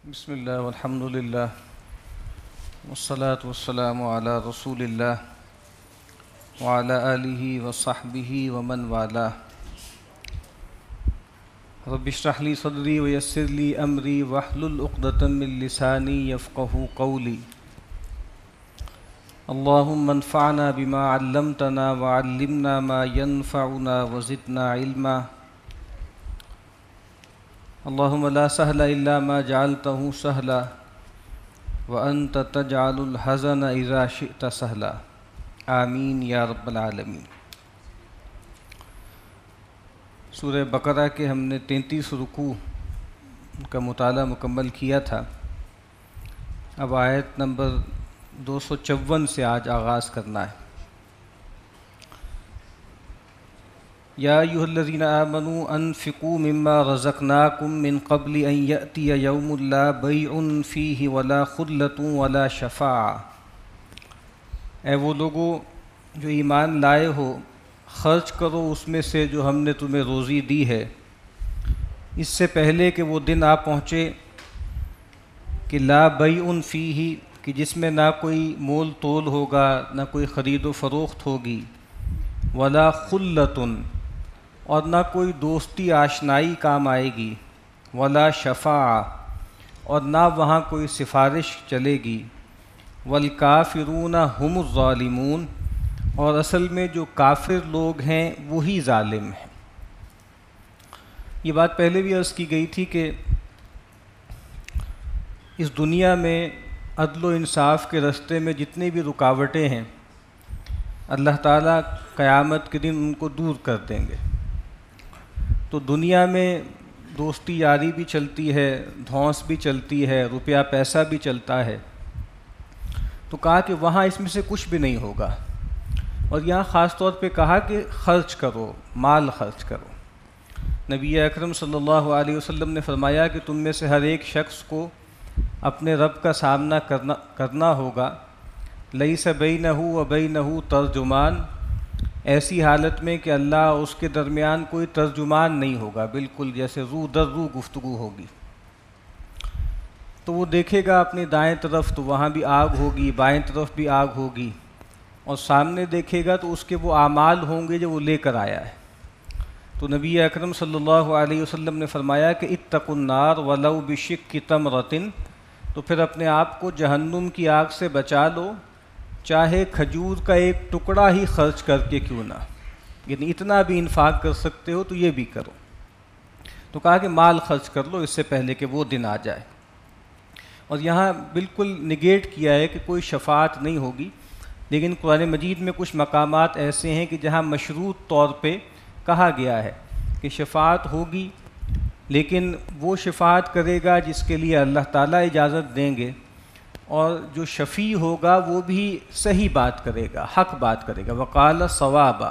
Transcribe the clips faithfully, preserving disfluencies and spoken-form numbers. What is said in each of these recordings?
بسم اللہ والحمد للہ والصلاة والسلام علی رسول اللہ وعلی آلہ وصحبہ ومن والاہ۔ رب اشرح لی صدری ویسر لی امری واحلل عقدۃ من لسانی یفقہوا قولی۔ اللہم انفعنا بما علمتنا وعلمنا ما ينفعنا وزدنا علما۔ اللہم لا سہل الا ما جعلتہ سہلا وانت تجعل الحزن اذا شئت سہلا، آمین یا رب العالمین۔ سورہ بقرہ کے ہم نے تینتیس رکوع کا مطالعہ مکمل کیا تھا۔ اب آیت نمبر دو سو چون سے آج آغاز کرنا ہے۔ یا ایھا الذین آمنوا انفقوا مما رزقناکم من قبل ان یأتی یوم لا بیع فیہ ولا خلۃ ولا شفاعہ۔ اے وہ لوگوں جو ایمان لائے ہو، خرچ کرو اس میں سے جو ہم نے تمہیں روزی دی ہے، اس سے پہلے کہ وہ دن آ پہنچے کہ لا بیع فیہ، کہ جس میں نہ کوئی مول تول ہوگا، نہ کوئی خرید و فروخت ہوگی، ولا خلۃ، اور نہ کوئی دوستی آشنائی کام آئے گی، ولا شفاعہ، اور نہ وہاں کوئی سفارش چلے گی، والکافرون ہم الظالمون، اور اصل میں جو کافر لوگ ہیں وہی ظالم ہیں۔ یہ بات پہلے بھی عرض کی گئی تھی کہ اس دنیا میں عدل و انصاف کے راستے میں جتنی بھی رکاوٹیں ہیں، اللہ تعالیٰ قیامت کے دن ان کو دور کر دیں گے۔ تو دنیا میں دوستی یاری بھی چلتی ہے، دھونس بھی چلتی ہے، روپیہ پیسہ بھی چلتا ہے، تو کہا کہ وہاں اس میں سے کچھ بھی نہیں ہوگا، اور یہاں خاص طور پہ کہا کہ خرچ کرو، مال خرچ کرو۔ نبی اکرم صلی اللہ علیہ وسلم نے فرمایا کہ تم میں سے ہر ایک شخص کو اپنے رب کا سامنا کرنا کرنا ہوگا، لیس بینہ و بینہ ترجمان، ایسی حالت میں کہ اللہ اس کے درمیان کوئی ترجمان نہیں ہوگا، بالکل جیسے رو در رو گفتگو ہوگی۔ تو وہ دیکھے گا اپنے دائیں طرف تو وہاں بھی آگ ہوگی، بائیں طرف بھی آگ ہوگی، اور سامنے دیکھے گا تو اس کے وہ اعمال ہوں گے جو وہ لے کر آیا ہے۔ تو نبی اکرم صلی اللہ علیہ وسلم نے فرمایا کہ اتقوا النار ولو بشق تمرۃ، تو پھر اپنے آپ کو جہنم کی آگ سے بچا لو، چاہے کھجور کا ایک ٹکڑا ہی خرچ کر کے کیوں نہ، یعنی اتنا بھی انفاق کر سکتے ہو تو یہ بھی کرو۔ تو کہا کہ مال خرچ کر لو اس سے پہلے کہ وہ دن آ جائے، اور یہاں بالکل نگیٹ کیا ہے کہ کوئی شفاعت نہیں ہوگی، لیکن قرآن مجید میں کچھ مقامات ایسے ہیں کہ جہاں مشروط طور پہ کہا گیا ہے کہ شفاعت ہوگی، لیکن وہ شفاعت کرے گا جس کے لیے اللہ تعالیٰ اجازت دیں گے، اور جو شفیع ہوگا وہ بھی صحیح بات کرے گا، حق بات کرے گا، وقال صوابا۔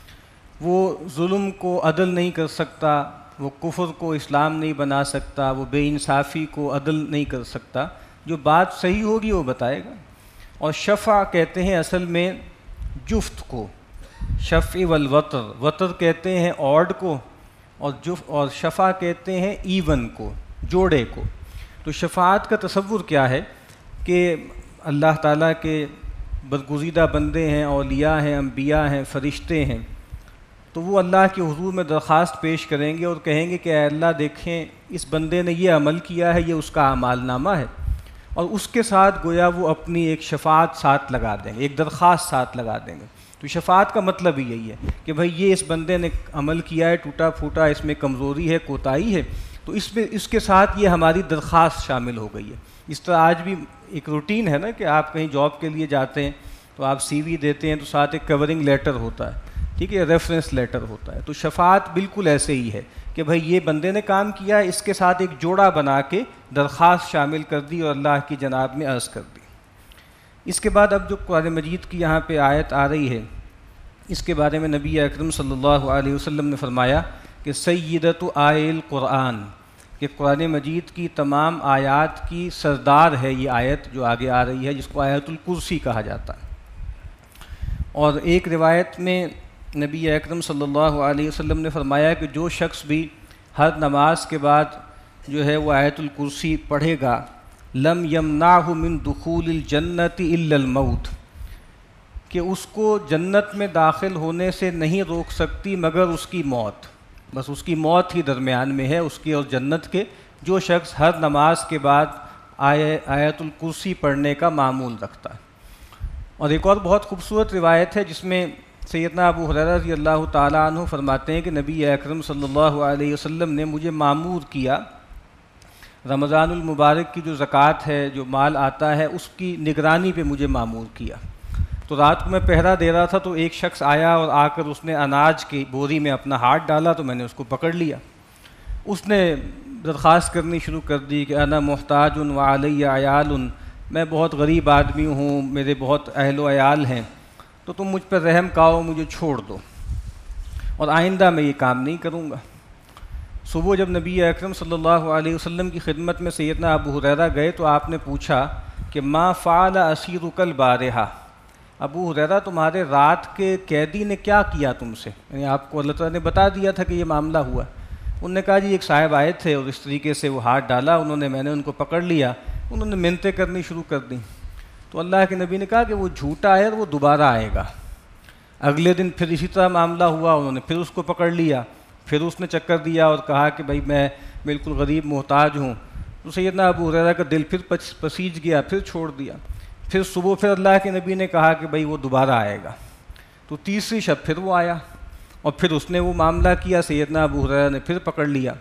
وہ ظلم کو عدل نہیں کر سکتا، وہ کفر کو اسلام نہیں بنا سکتا، وہ بے انصافی کو عدل نہیں کر سکتا، جو بات صحیح ہوگی وہ بتائے گا۔ اور شفع کہتے ہیں اصل میں جفت کو، شفع والوتر، وتر کہتے ہیں آڈ کو، اور جفت اور شفع کہتے ہیں ایون کو، جوڑے کو۔ تو شفاعت کا تصور کیا ہے کہ اللہ تعالیٰ کے برگزیدہ بندے ہیں، اولیاء ہیں، انبیاء ہیں، فرشتے ہیں، تو وہ اللہ کے حضور میں درخواست پیش کریں گے اور کہیں گے کہ اے اللہ دیکھیں اس بندے نے یہ عمل کیا ہے، یہ اس کا اعمال نامہ ہے، اور اس کے ساتھ گویا وہ اپنی ایک شفاعت ساتھ لگا دیں گے، ایک درخواست ساتھ لگا دیں گے۔ تو شفاعت کا مطلب ہی یہی ہے کہ بھئی یہ اس بندے نے عمل کیا ہے، ٹوٹا پھوٹا اس میں کمزوری ہے، کوتاہی ہے، تو اس میں اس کے ساتھ یہ ہماری درخواست شامل ہو گئی ہے۔ اس طرح آج بھی ایک روٹین ہے نا کہ آپ کہیں جاب کے لیے جاتے ہیں تو آپ سی وی دیتے ہیں تو ساتھ ایک کورنگ لیٹر ہوتا ہے، ٹھیک ہے، ریفرنس لیٹر ہوتا ہے۔ تو شفاعت بالکل ایسے ہی ہے کہ بھئی یہ بندے نے کام کیا ہے، اس کے ساتھ ایک جوڑا بنا کے درخواست شامل کر دی اور اللہ کی جناب میں عرض کر دی۔ اس کے بعد اب جو قرآن مجید کی یہاں پہ آیت آ رہی ہے، اس کے بارے میں نبی اکرم صلی اللہ علیہ وسلم نے فرمایا کہ سیدۃ آیہ القرآن، کہ قرآن مجید کی تمام آیات کی سردار ہے یہ آیت جو آگے آ رہی ہے، جس کو آیت الکرسی کہا جاتا ہے۔ اور ایک روایت میں نبی اکرم صلی اللہ علیہ وسلم نے فرمایا کہ جو شخص بھی ہر نماز کے بعد جو ہے وہ آیت الکرسی پڑھے گا، لم یمنعہ من دخول الجنت الا الموت، کہ اس کو جنت میں داخل ہونے سے نہیں روک سکتی مگر اس کی موت، بس اس کی موت ہی درمیان میں ہے اس کی اور جنت کے، جو شخص ہر نماز کے بعد آیے آیت الکرسی پڑھنے کا معمول رکھتا ہے۔ اور ایک اور بہت خوبصورت روایت ہے جس میں سیدنا ابو ہریرہ رضی اللہ تعالیٰ عنہ فرماتے ہیں کہ نبی اکرم صلی اللہ علیہ وسلم نے مجھے مامور کیا رمضان المبارک کی جو زکوٰۃ ہے، جو مال آتا ہے، اس کی نگرانی پہ مجھے مامور کیا۔ تو رات کو میں پہرا دے رہا تھا تو ایک شخص آیا اور آ کر اس نے اناج کی بوری میں اپنا ہاتھ ڈالا تو میں نے اس کو پکڑ لیا۔ اس نے درخواست کرنی شروع کر دی کہ انا محتاج وعلی عیال، میں بہت غریب آدمی ہوں، میرے بہت اہل و عیال ہیں، تو تم مجھ پر رحم کھاؤ، مجھے چھوڑ دو اور آئندہ میں یہ کام نہیں کروں گا۔ صبح جب نبی اکرم صلی اللہ علیہ وسلم کی خدمت میں سیدنا ابو ہریرہ گئے تو آپ نے پوچھا کہ ما فعل اسیرک البارحہ، ابو ہریرہ تمہارے رات کے قیدی نے کیا کیا تم سے، یعنی آپ کو اللہ تعالیٰ نے بتا دیا تھا کہ یہ معاملہ ہوا۔ انہوں نے کہا جی ایک صاحب آئے تھے اور اس طریقے سے وہ ہاتھ ڈالا، انہوں نے میں نے ان کو پکڑ لیا، انہوں نے منتیں کرنی شروع کر دیں۔ تو اللہ کے نبی نے کہا کہ وہ جھوٹا ہے اور وہ دوبارہ آئے گا۔ اگلے دن پھر اسی طرح معاملہ ہوا، انہوں نے پھر اس کو پکڑ لیا، پھر اس نے چکر دیا اور کہا کہ بھائی میں بالکل غریب محتاج ہوں۔ تو سیدنا ابو ہریرہ کا دل پھر پسیج گیا، پھر چھوڑ دیا۔ پھر صبح پھر اللہ کے نبی نے کہا کہ بھائی وہ دوبارہ آئے گا۔ تو تیسری شب پھر وہ آیا اور پھر اس نے وہ معاملہ کیا، سیدنا ابو ہریرہ نے پھر پکڑ لیا۔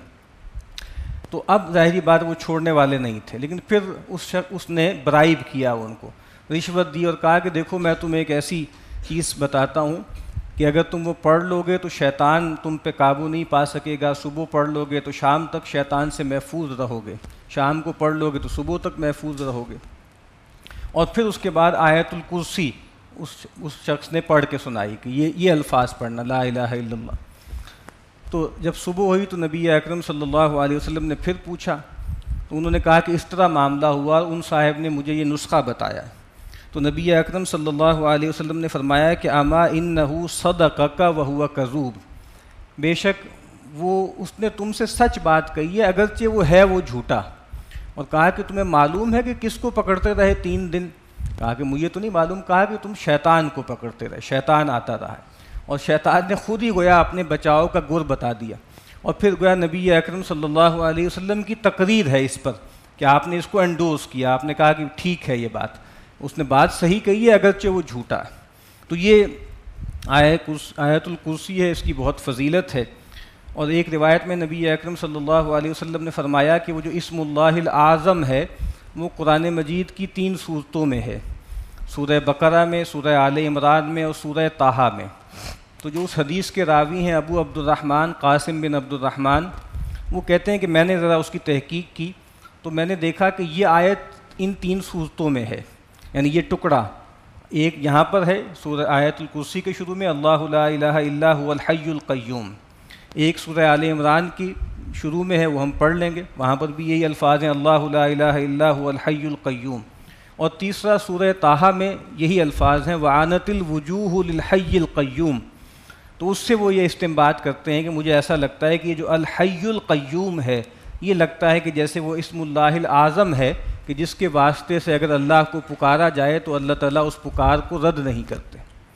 تو اب ظاہری بات وہ چھوڑنے والے نہیں تھے، لیکن پھر اس شخص اس نے برائب کیا، ان کو رشوت دی اور کہا کہ دیکھو میں تمہیں ایک ایسی چیز بتاتا ہوں کہ اگر تم وہ پڑھ لو گے تو شیطان تم پہ قابو نہیں پا سکے گا، صبح پڑھ لو گے تو شام تک شیطان سے محفوظ رہو گے، شام کو پڑھ لو گے تو صبح تک محفوظ رہو گے۔ اور پھر اس کے بعد آیت الکرسی اس اس شخص نے پڑھ کے سنائی کہ یہ یہ الفاظ پڑھنا، لا الہ الا اللہ۔ تو جب صبح ہوئی تو نبی اکرم صلی اللہ علیہ وسلم نے پھر پوچھا تو انہوں نے کہا کہ اس طرح معاملہ ہوا اور ان صاحب نے مجھے یہ نسخہ بتایا ہے۔ تو نبی اکرم صلی اللہ علیہ وسلم نے فرمایا کہ اما انہ صدقک وہو کذوب، بے شک وہ اس نے تم سے سچ بات کہی ہے اگرچہ وہ ہے وہ جھوٹا۔ اور کہا کہ تمہیں معلوم ہے کہ کس کو پکڑتے رہے تین دن؟ کہا کہ مجھے تو نہیں معلوم۔ کہا کہ تم شیطان کو پکڑتے رہے، شیطان آتا رہا ہے اور شیطان نے خود ہی گویا اپنے بچاؤ کا گر بتا دیا۔ اور پھر گویا نبی اکرم صلی اللہ علیہ وسلم کی تقریر ہے اس پر کہ آپ نے اس کو انڈورس کیا، آپ نے کہا کہ ٹھیک ہے یہ بات، اس نے بات صحیح کہی ہے اگرچہ وہ جھوٹا ہے۔ تو یہ آیت الکرسی ہے، اس کی بہت فضیلت ہے۔ اور ایک روایت میں نبی اکرم صلی اللہ علیہ وسلم نے فرمایا کہ وہ جو اسم اللہ الاعظم ہے وہ قرآن مجید کی تین صورتوں میں ہے، سورہ بقرہ میں، سورہ آل عمران میں اور سورہ طٰہٰ میں۔ تو جو اس حدیث کے راوی ہیں ابو عبد الرحمن قاسم بن عبد الرحمن، وہ کہتے ہیں کہ میں نے ذرا اس کی تحقیق کی تو میں نے دیکھا کہ یہ آیت ان تین صورتوں میں ہے، یعنی یہ ٹکڑا ایک یہاں پر ہے سورہ آیت الکرسی کے شروع میں اللہ لا الہ الا هو الحی القیوم، ایک سورہ آل عمران کی شروع میں ہے وہ ہم پڑھ لیں گے، وہاں پر بھی یہی الفاظ ہیں اللہ لا الہ الا هو الحی القیوم، اور تیسرا سورہ طٰہٰ میں یہی الفاظ ہیں وعنت الوجوہ للحی القیوم۔ تو اس سے وہ یہ استنباط کرتے ہیں کہ مجھے ایسا لگتا ہے کہ یہ جو الحی القیوم ہے یہ لگتا ہے کہ جیسے وہ اسم اللہ الاعظم ہے کہ جس کے واسطے سے اگر اللہ کو پکارا جائے تو اللہ تعالیٰ اس پکار کو رد نہیں کرتے۔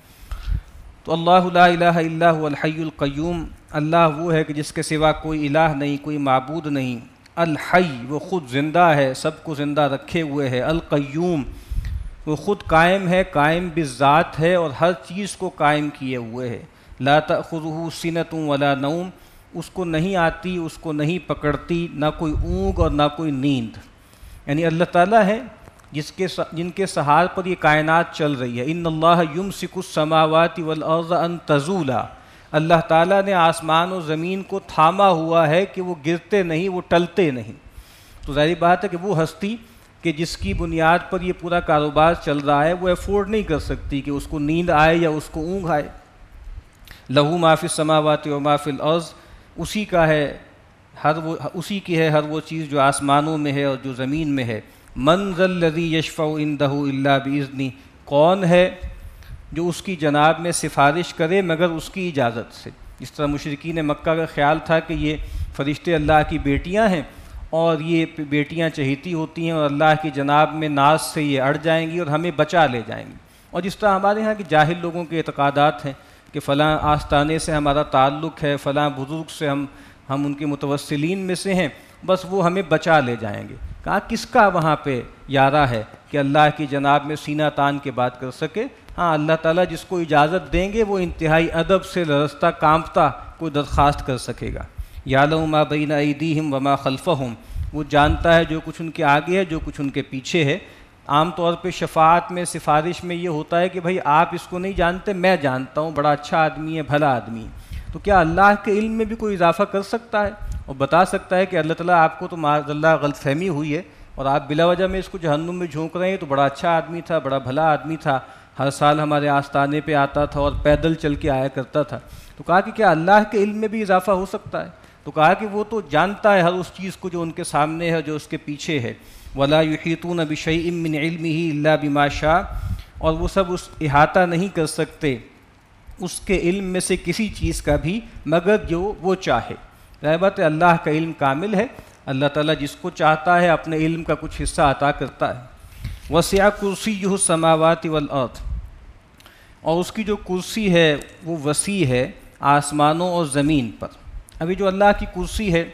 تو اللہ لا الہ الا هو الحی القیوم، اللہ وہ ہے کہ جس کے سوا کوئی الہ نہیں، کوئی معبود نہیں۔ الحی وہ خود زندہ ہے، سب کو زندہ رکھے ہوئے ہے۔ القیوم وہ خود قائم ہے، قائم بالذات ہے اور ہر چیز کو قائم کیے ہوئے ہے۔ لا تأخذہ سنۃ ولا نوم، اس کو نہیں آتی، اس کو نہیں پکڑتی نہ کوئی اونگ اور نہ کوئی نیند، یعنی اللہ تعالیٰ ہے جس کے جن کے سہار پر یہ کائنات چل رہی ہے۔ ان اللہ یمسک السماوات والارض ان تزولا، اللہ تعالیٰ نے آسمان و زمین کو تھاما ہوا ہے کہ وہ گرتے نہیں، وہ ٹلتے نہیں۔ تو ظاہری بات ہے کہ وہ ہستی کہ جس کی بنیاد پر یہ پورا کاروبار چل رہا ہے وہ افورڈ نہیں کر سکتی کہ اس کو نیند آئے یا اس کو اونگ آئے۔ لہو ما فی السماوات و ما فی الارض، اسی کا ہے ہر وہ اسی کی ہے ہر وہ چیز جو آسمانوں میں ہے اور جو زمین میں ہے۔ من ذا الذی یشفع عندہ الا باذنہ، کون ہے جو اس کی جناب میں سفارش کرے مگر اس کی اجازت سے۔ جس طرح مشرکین مکہ کا خیال تھا کہ یہ فرشتے اللہ کی بیٹیاں ہیں اور یہ بیٹیاں چہیتی ہوتی ہیں اور اللہ کی جناب میں ناز سے یہ اڑ جائیں گی اور ہمیں بچا لے جائیں گی. اور جس طرح ہمارے یہاں کے جاہل لوگوں کے اعتقادات ہیں کہ فلاں آستانے سے ہمارا تعلق ہے، فلاں بزرگ سے ہم ہم ان کے متوسلین میں سے ہیں، بس وہ ہمیں بچا لے جائیں گے. کہا کس کا وہاں پہ یارہ ہے کہ اللہ کی جناب میں سینہ تان کے بات کر سکے؟ ہاں اللہ تعالیٰ جس کو اجازت دیں گے وہ انتہائی ادب سے لرزتا کانپتا کوئی درخواست کر سکے گا. یعلم ما بین ایدیہم وما خلفہم، وہ جانتا ہے جو کچھ ان کے آگے ہے جو کچھ ان کے پیچھے ہے. عام طور پہ شفاعت میں سفارش میں یہ ہوتا ہے کہ بھائی آپ اس کو نہیں جانتے، میں جانتا ہوں، بڑا اچھا آدمی ہے، بھلا آدمی ہے. تو کیا اللہ کے علم میں بھی کوئی اضافہ کر سکتا ہے اور بتا سکتا ہے کہ اللہ تعالیٰ آپ کو تو معاذ اللہ غلط فہمی ہوئی ہے اور آپ بلا وجہ میں اس کو جہنم میں جھونک رہے ہیں، تو بڑا اچھا آدمی تھا، بڑا بھلا آدمی تھا، ہر سال ہمارے آستانے پہ آتا تھا اور پیدل چل کے آیا کرتا تھا. تو کہا کہ کیا اللہ کے علم میں بھی اضافہ ہو سکتا ہے؟ تو کہا کہ وہ تو جانتا ہے ہر اس چیز کو جو ان کے سامنے ہے، جو اس کے پیچھے ہے. وَلَا يُحِيطُونَ بِشَيْءٍ مِّنْ عِلْمِهِ إِلَّا بِمَا شَاءَ، اور وہ سب اس احاطہ نہیں کر سکتے اس کے علم میں سے کسی چیز کا بھی مگر جو وہ چاہے. ظاہر بات ہے اللہ کا علم کامل ہے، اللہ تعالیٰ جس کو چاہتا ہے اپنے علم کا کچھ حصہ عطا کرتا ہے. وَسِعَ كُرْسِيُّهُ السَّمَاوَاتِ وَالْأَرْضِ، اور اس کی جو کرسی ہے وہ وسیع ہے آسمانوں اور زمین پر. ابھی جو اللہ کی کرسی ہے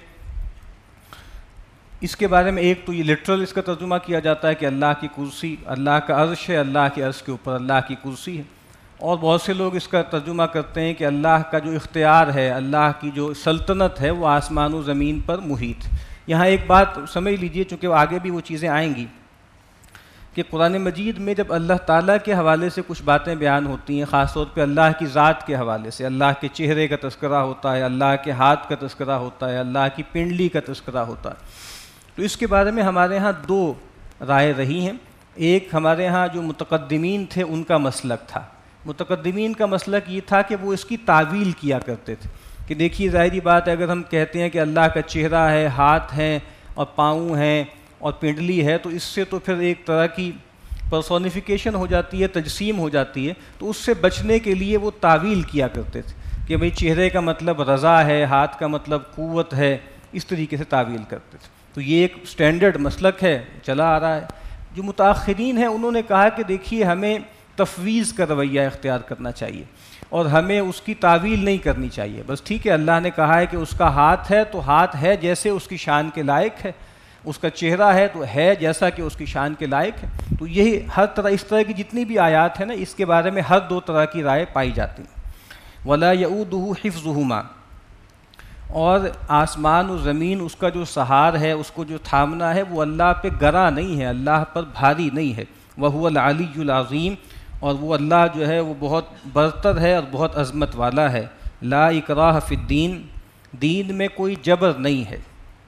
اس کے بارے میں ایک تو یہ لٹرل اس کا ترجمہ کیا جاتا ہے کہ اللہ کی کرسی، اللہ کا عرش ہے، اللہ کے عرش کے اوپر اللہ کی کرسی ہے. اور بہت سے لوگ اس کا ترجمہ کرتے ہیں کہ اللہ کا جو اختیار ہے، اللہ کی جو سلطنت ہے وہ آسمان و زمین پر محیط. یہاں ایک بات سمجھ لیجئے، چونکہ آگے بھی وہ چیزیں آئیں گی، کہ قرآن مجید میں جب اللہ تعالیٰ کے حوالے سے کچھ باتیں بیان ہوتی ہیں، خاص طور پہ اللہ کی ذات کے حوالے سے، اللہ کے چہرے کا تذکرہ ہوتا ہے، اللہ کے ہاتھ کا تذکرہ ہوتا ہے، اللہ کی پنڈلی کا تذکرہ ہوتا ہے، تو اس کے بارے میں ہمارے ہاں دو رائے رہی ہیں. ایک ہمارے ہاں جو متقدمین تھے ان کا مسلک تھا. متقدمین کا مسلک یہ تھا کہ وہ اس کی تعویل کیا کرتے تھے کہ دیکھیے ظاہری بات ہے، اگر ہم کہتے ہیں کہ اللہ کا چہرہ ہے، ہاتھ ہیں اور پاؤں ہیں اور پنڈلی ہے، تو اس سے تو پھر ایک طرح کی پرسونیفیکیشن ہو جاتی ہے، تجسیم ہو جاتی ہے. تو اس سے بچنے کے لیے وہ تعویل کیا کرتے تھے کہ بھئی چہرے کا مطلب رضا ہے، ہاتھ کا مطلب قوت ہے، اس طریقے سے تعویل کرتے تھے. تو یہ ایک سٹینڈرڈ مسلک ہے، چلا آ رہا ہے. جو متاخرین ہیں انہوں نے کہا کہ دیکھیے ہمیں تفویض کا رویہ اختیار کرنا چاہیے اور ہمیں اس کی تعویل نہیں کرنی چاہیے. بس ٹھیک ہے، اللہ نے کہا ہے کہ اس کا ہاتھ ہے تو ہاتھ ہے جیسے اس کی شان کے لائق ہے، اس کا چہرہ ہے تو ہے جیسا کہ اس کی شان کے لائق ہے. تو یہی ہر طرح اس طرح کی جتنی بھی آیات ہیں نا، اس کے بارے میں ہر دو طرح کی رائے پائی جاتی ہیں. وَلَا يَؤُودُهُ حِفْظُهُمَا، اور آسمان و زمین اس کا جو سہار ہے، اس کو جو تھامنا ہے، وہ اللہ پہ گراں نہیں ہے، اللہ پر بھاری نہیں ہے. وَهُوَ الْعَلِيُّ الْعَظِيمُ، اور وہ اللہ جو ہے وہ بہت برتر ہے اور بہت عظمت والا ہے. لا اکراہ فی الدین، دین میں کوئی جبر نہیں ہے.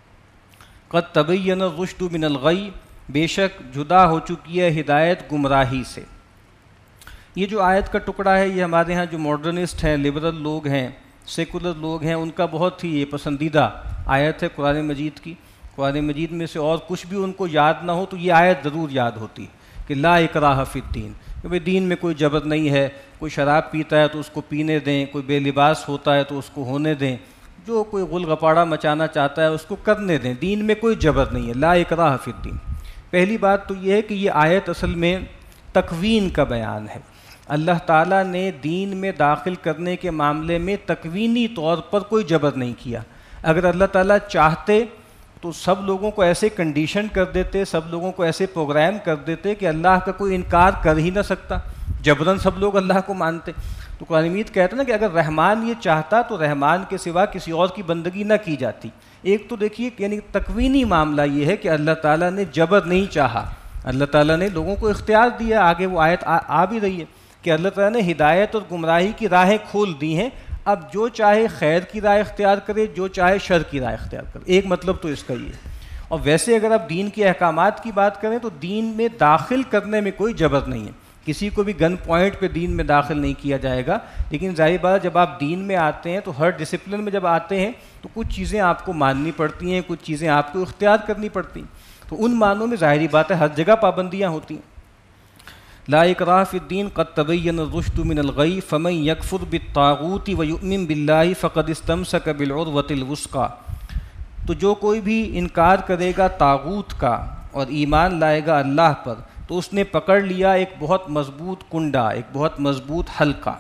قد تبین الرشد من الغی، بے شک جدا ہو چکی ہے ہدایت گمراہی سے. یہ جو آیت کا ٹکڑا ہے یہ ہمارے ہاں جو ماڈرنسٹ ہیں، لبرل لوگ ہیں، سیکولر لوگ ہیں، ان کا بہت ہی یہ پسندیدہ آیت ہے قرآن مجید کی. قرآن مجید میں سے اور کچھ بھی ان کو یاد نہ ہو تو یہ آیت ضرور یاد ہوتی کہ لا اکراہ فی الدین، کہ بھئی دین میں کوئی جبر نہیں ہے. کوئی شراب پیتا ہے تو اس کو پینے دیں، کوئی بے لباس ہوتا ہے تو اس کو ہونے دیں، جو کوئی غل غپاڑا مچانا چاہتا ہے اس کو کرنے دیں، دین میں کوئی جبر نہیں ہے. لا اکراہ فی الدین. پہلی بات تو یہ ہے کہ یہ آیت اصل میں تکوین کا بیان ہے. اللہ تعالیٰ نے دین میں داخل کرنے کے معاملے میں تکوینی طور پر کوئی جبر نہیں کیا. اگر اللہ تعالیٰ چاہتے تو سب لوگوں کو ایسے کنڈیشن کر دیتے، سب لوگوں کو ایسے پروگرام کر دیتے کہ اللہ کا کوئی انکار کر ہی نہ سکتا، جبراً سب لوگ اللہ کو مانتے. تو قرآن مجید کہتا نا کہ اگر رحمان یہ چاہتا تو رحمان کے سوا کسی اور کی بندگی نہ کی جاتی. ایک تو دیکھیے یعنی تکوینی معاملہ یہ ہے کہ اللہ تعالیٰ نے جبر نہیں چاہا، اللہ تعالیٰ نے لوگوں کو اختیار دیا. آگے وہ آیت آ, آ بھی رہی ہے کہ اللہ تعالیٰ نے ہدایت اور گمراہی کی راہیں کھول دی ہیں. اب جو چاہے خیر کی رائے اختیار کرے، جو چاہے شر کی رائے اختیار کرے. ایک مطلب تو اس کا یہ ہے. اور ویسے اگر آپ دین کے احکامات کی بات کریں تو دین میں داخل کرنے میں کوئی جبر نہیں ہے، کسی کو بھی گن پوائنٹ پہ دین میں داخل نہیں کیا جائے گا. لیکن ظاہر بات جب آپ دین میں آتے ہیں تو ہر ڈسپلن میں جب آتے ہیں تو کچھ چیزیں آپ کو ماننی پڑتی ہیں، کچھ چیزیں آپ کو اختیار کرنی پڑتی ہیں. تو ان معنوں میں ظاہری بات ہے ہر جگہ پابندیاں ہوتی ہیں. لا اکراہ فی الدین قد تبین الرشد من الغی فمن یکفر بالطاغوت ویؤمن باللہ فقد استمسک بالعروۃ الوثقی. تو جو کوئی بھی انکار کرے گا طاغوت کا اور ایمان لائے گا اللہ پر تو اس نے پکڑ لیا ایک بہت مضبوط کنڈا، ایک بہت مضبوط حلقہ۔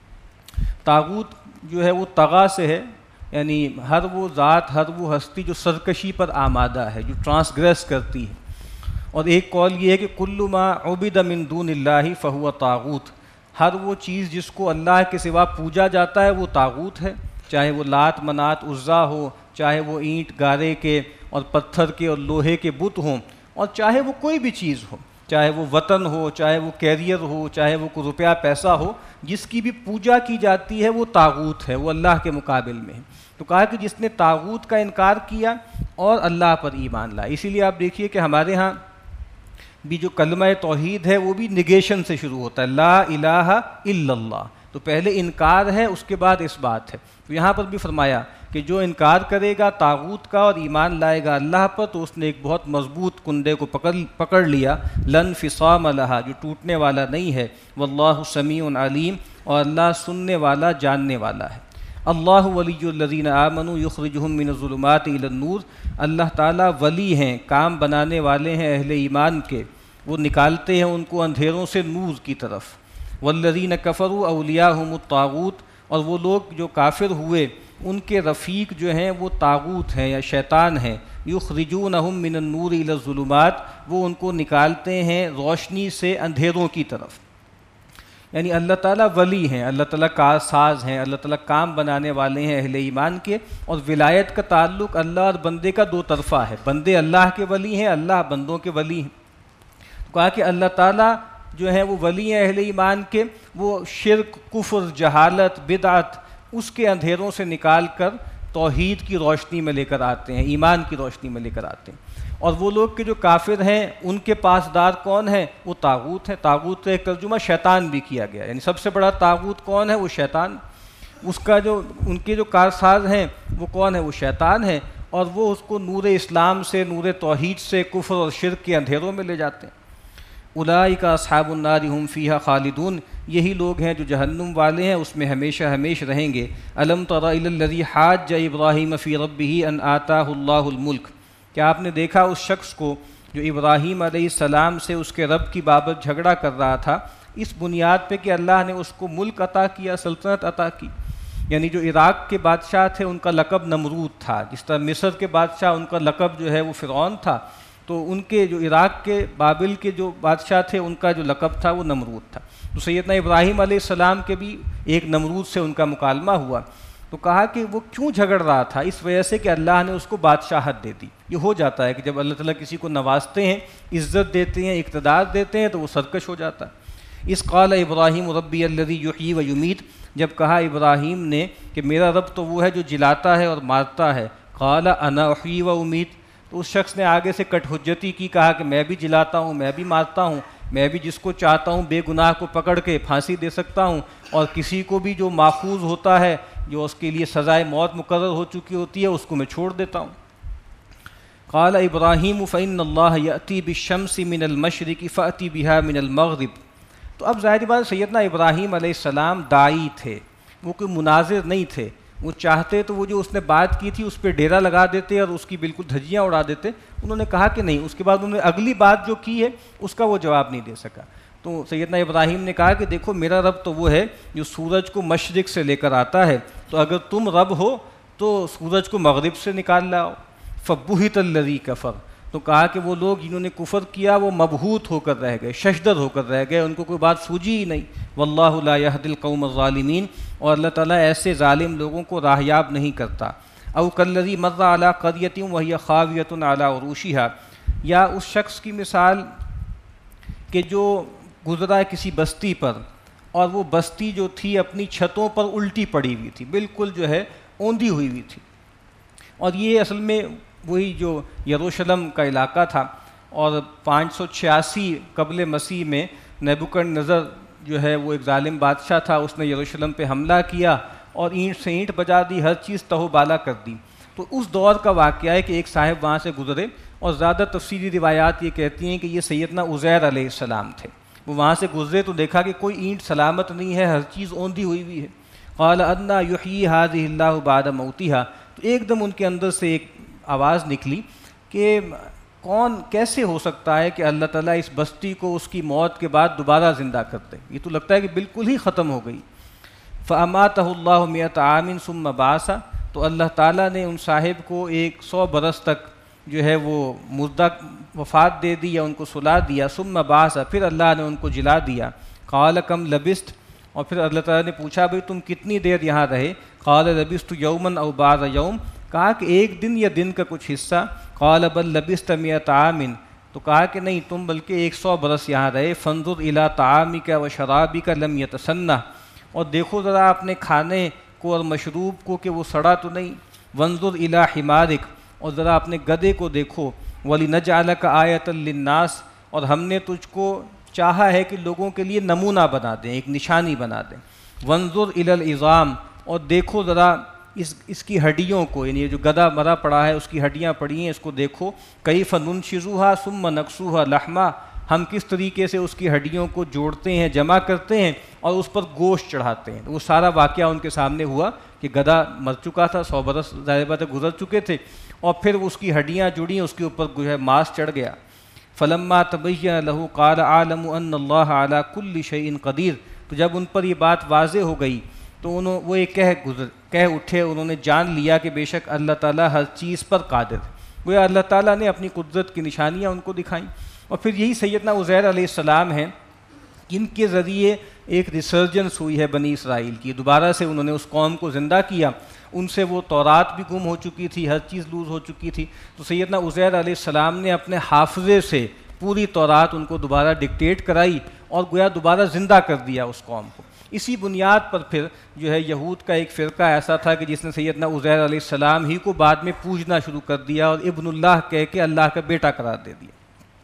طاغوت جو ہے وہ طغا سے ہے، یعنی ہر وہ ذات، ہر وہ ہستی جو سرکشی پر آمادہ ہے، جو ٹرانسگریس کرتی ہے۔ اور ایک قول یہ ہے کہ کل ما عبد من دون اللہ فہو طاغوت، ہر وہ چیز جس کو اللہ کے سوا پوجا جاتا ہے وہ طاغوت ہے، چاہے وہ لات منات عزا ہو، چاہے وہ اینٹ گارے کے اور پتھر کے اور لوہے کے بت ہوں، اور چاہے وہ کوئی بھی چیز ہو، چاہے وہ وطن ہو، چاہے وہ کیریئر ہو، چاہے وہ کوئی روپیہ پیسہ ہو، جس کی بھی پوجا کی جاتی ہے وہ طاغوت ہے، وہ اللہ کے مقابل میں ہے۔ تو کہا کہ جس نے طاغوت کا انکار کیا اور اللہ پر ایمان لایا۔ اسی لیے آپ دیکھیے کہ ہمارے ہاں بھی جو کلمہ توحید ہے وہ بھی نگیشن سے شروع ہوتا ہے، لا الہ الا اللہ، تو پہلے انکار ہے اس کے بعد اس بات ہے۔ تو یہاں پر بھی فرمایا کہ جو انکار کرے گا طاغوت کا اور ایمان لائے گا اللہ پر تو اس نے ایک بہت مضبوط کنڈے کو پکڑ پکڑ لیا، لن فصام لہا، جو ٹوٹنے والا نہیں ہے، واللہ سمیع علیم، اور اللہ سننے والا جاننے والا ہے۔ اللہ ولی الذین آمنوا یخرجہم من الظلمات الی النور، اللہ تعالیٰ ولی ہیں، کام بنانے والے ہیں اہل ایمان کے، وہ نکالتے ہیں ان کو اندھیروں سے نور کی طرف۔ والذین کفروا اولیاءہم الطاغوت، اور وہ لوگ جو کافر ہوئے ان کے رفیق جو ہیں وہ طاغوت ہیں یا شیطان ہیں، یخرجونہم من النور الی الظلمات، وہ ان کو نکالتے ہیں روشنی سے اندھیروں کی طرف۔ یعنی اللہ تعالیٰ ولی ہیں، اللہ تعالیٰ کار ساز ہیں، اللہ تعالیٰ کام بنانے والے ہیں اہل ایمان کے، اور ولایت کا تعلق اللہ اور بندے کا دو طرفہ ہے، بندے اللہ کے ولی ہیں، اللہ بندوں کے ولی ہیں۔ کہا کہ اللہ تعالیٰ جو ہیں وہ ولی ہیں اہل ایمان کے، وہ شرک، کفر، جہالت، بدعت اس کے اندھیروں سے نکال کر توحید کی روشنی میں لے کر آتے ہیں، ایمان کی روشنی میں لے کر آتے ہیں۔ اور وہ لوگ کہ جو کافر ہیں ان کے پاسدار کون ہیں؟ وہ طاغوت ہیں۔ طاغوت کا ایک ترجمہ شیطان بھی کیا گیا، یعنی سب سے بڑا طاغوت کون ہے؟ وہ شیطان۔ اس کا جو ان کے جو کارساز ہیں وہ کون ہے؟ وہ شیطان ہیں، اور وہ اس کو نور اسلام سے، نور توحید سے کفر اور شرک کے اندھیروں میں لے جاتے ہیں۔ اولئک اصحاب النار هم فیہا خالدون، یہی لوگ ہیں جو جہنم والے ہیں، اس میں ہمیشہ ہمیش رہیں گے۔ الم تر الی الذی حاج ابراہیم فی ربہ ان آتاہ اللہ الملک، کیا آپ نے دیکھا اس شخص کو جو ابراہیم علیہ السلام سے اس کے رب کی بابت جھگڑا کر رہا تھا، اس بنیاد پہ کہ اللہ نے اس کو ملک عطا کیا، سلطنت عطا کی۔ یعنی جو عراق کے بادشاہ تھے ان کا لقب نمرود تھا، جس طرح مصر کے بادشاہ ان کا لقب جو ہے وہ فرعون تھا، تو ان کے جو عراق کے بابل کے جو بادشاہ تھے ان کا جو لقب تھا وہ نمرود تھا۔ تو سیدنا ابراہیم علیہ السلام کے بھی ایک نمرود سے ان کا مکالمہ ہوا، تو کہا کہ وہ کیوں جھگڑ رہا تھا؟ اس وجہ سے کہ اللہ نے اس کو بادشاہت دے دی۔ یہ ہو جاتا ہے کہ جب اللہ تعالیٰ کسی کو نوازتے ہیں، عزت دیتے ہیں، اقتدار دیتے ہیں، تو وہ سرکش ہو جاتا ہے۔ اس قال ابراہیم ربی الذی یحیی و یمیت، جب کہا ابراہیم نے کہ میرا رب تو وہ ہے جو جلاتا ہے اور مارتا ہے، قال انا احیی و امیت، تو اس شخص نے آگے سے کٹ حجتی کی، کہا کہ میں بھی جلاتا ہوں، میں بھی مارتا ہوں، میں بھی جس کو چاہتا ہوں بے گناہ کو پکڑ کے پھانسی دے سکتا ہوں، اور کسی کو بھی جو ماخوذ ہوتا ہے، جو اس کے لیے سزائے موت مقرر ہو چکی ہوتی ہے، اس کو میں چھوڑ دیتا ہوں۔ قال ابراہیم فإن اللہ یأتی بالشمس من المشرق فأتی بها من المغرب، تو اب ظاہر بات سیدنا ابراہیم علیہ السلام داعی تھے، وہ کوئی مناظر نہیں تھے، وہ چاہتے تو وہ جو اس نے بات کی تھی اس پہ ڈیرا لگا دیتے اور اس کی بالکل دھجیاں اڑا دیتے، انہوں نے کہا کہ نہیں۔ اس کے بعد انہوں نے اگلی بات جو کی ہے اس کا وہ جواب نہیں دے سکا، تو سیدنا ابراہیم نے کہا کہ دیکھو میرا رب تو وہ ہے جو سورج کو مشرق سے لے کر آتا ہے، تو اگر تم رب ہو تو سورج کو مغرب سے نکال لاؤ۔ فبہت الذی کفر، تو کہا کہ وہ لوگ جنہوں نے کفر کیا وہ مبہوت ہو کر رہ گئے، ششدر ہو کر رہ گئے، ان کو کوئی بات سوجی ہی نہیں۔ واللہ لا یہدی القوم الظالمین، اور اللہ تعالیٰ ایسے ظالم لوگوں کو راہیاب نہیں کرتا۔ او کالذی مر علی قریۃ وہی خاویۃ علی عروشہا، یا اس شخص کی مثال کہ جو گزرا کسی بستی پر اور وہ بستی جو تھی اپنی چھتوں پر الٹی پڑی ہوئی تھی، بالکل جو ہے اوندھی ہوئی ہوئی تھی، اور یہ اصل میں وہی جو یروشلم کا علاقہ تھا، اور پانچ سو چھیاسی قبل مسیح میں نیبوکڈنیزر جو ہے وہ ایک ظالم بادشاہ تھا، اس نے یروشلم پہ حملہ کیا اور اینٹ سے اینٹ بجا دی، ہر چیز تہو بالا کر دی۔ تو اس دور کا واقعہ ہے کہ ایک صاحب وہاں سے گزرے، اور زیادہ تفصیلی روایات یہ کہتی ہیں کہ یہ سیدنا عزیر علیہ السلام تھے۔ وہ وہاں سے گزرے تو دیکھا کہ کوئی اینٹ سلامت نہیں ہے، ہر چیز اوندھی ہوئی ہوئی ہے۔ قال انا یحیی ھذہ اللہ بعد موتھا، تو ایک دم ان کے اندر سے ایک آواز نکلی کہ کون کیسے ہو سکتا ہے کہ اللہ تعالیٰ اس بستی کو اس کی موت کے بعد دوبارہ زندہ کرتے، یہ تو لگتا ہے کہ بالکل ہی ختم ہو گئی۔ فَأَمَاتَهُ اللَّهُ مِئَةَ عَامٍ ثُمَّ بَعَثَ، تو اللہ تعالیٰ نے ان صاحب کو ایک سو برس تک جو ہے وہ مردہ وفات دے دی یا ان کو سلا دیا۔ ثُمَّ بَعَثَ، پھر اللہ نے ان کو جلا دیا۔ قَالَ كَمْ لَبِثْتَ، اور پھر اللہ تعالیٰ نے پوچھا بھئی تم کتنی دیر یہاں رہے؟ قَالَ لَبِثْتُ يَوْمًا أَوْ بَعْضَ يَوْمٍ، کہا کہ ایک دن یا دن کا کچھ حصہ۔ قَالَ بَلْ لَبِثْتَ مِئَةَ عَامٍ، تو کہا کہ نہیں تم بلکہ ایک سو برس یہاں رہے۔ فَانظُرْ إِلَىٰ طَعَامِكَ وَشَرَابِكَ لَمْ يَتَسَنَّهْ، اور دیکھو ذرا اپنے کھانے کو اور مشروب کو کہ وہ سڑا تو نہیں۔ وَانظُرْ إِلَىٰ حِمَارِكَ، اور ذرا اپنے گدھے کو دیکھو۔ وَلِنَجْعَلَكَ آیَةً لِلنَّاسِ، اور ہم نے تجھ کو چاہا ہے کہ لوگوں کے لیے نمونہ بنا دیں، ایک نشانی بنا دیں۔ وَانظُرْ إِلَى الْعِظَامِ، اور دیکھو ذرا اس اس کی ہڈیوں کو، یعنی یہ جو گدھا مرا پڑا ہے اس کی ہڈیاں پڑی ہیں، اس کو دیکھو۔ کیف ننشزها ثم نکسوها لحما، ہم کس طریقے سے اس کی ہڈیوں کو جوڑتے ہیں، جمع کرتے ہیں اور اس پر گوشت چڑھاتے ہیں۔ وہ سارا واقعہ ان کے سامنے ہوا کہ گدھا مر چکا تھا، سو برس ظاہر بات ہے گزر چکے تھے، اور پھر اس کی ہڈیاں جڑیں، اس کے اوپر جو ہے ماس چڑھ گیا۔ فلما تبین له قال اعلم ان اللہ علی کل شیء قدیر، تو جب ان پر یہ بات واضح ہو گئی تو انہوں وہ ایک کہہ گزر کہہ اٹھے، انہوں نے جان لیا کہ بے شک اللہ تعالیٰ ہر چیز پر قادر ہے۔ گویا اللہ تعالیٰ نے اپنی قدرت کی نشانیاں ان کو دکھائیں۔ اور پھر یہی سیدنا عزیر علیہ السلام ہیں، جن کے ذریعے ایک ریسرجنس ہوئی ہے بنی اسرائیل کی، دوبارہ سے انہوں نے اس قوم کو زندہ کیا۔ ان سے وہ تورات بھی گم ہو چکی تھی، ہر چیز لوز ہو چکی تھی، تو سیدنا عزیر علیہ السلام نے اپنے حافظے سے پوری تورات ان کو دوبارہ ڈکٹیٹ کرائی اور گویا دوبارہ زندہ کر دیا اس قوم کو۔ اسی بنیاد پر پھر جو ہے یہود کا ایک فرقہ ایسا تھا کہ جس نے سیدنا عزیر علیہ السلام ہی کو بعد میں پوجنا شروع کر دیا اور ابن اللہ کہہ کے اللہ کا بیٹا قرار دے دیا۔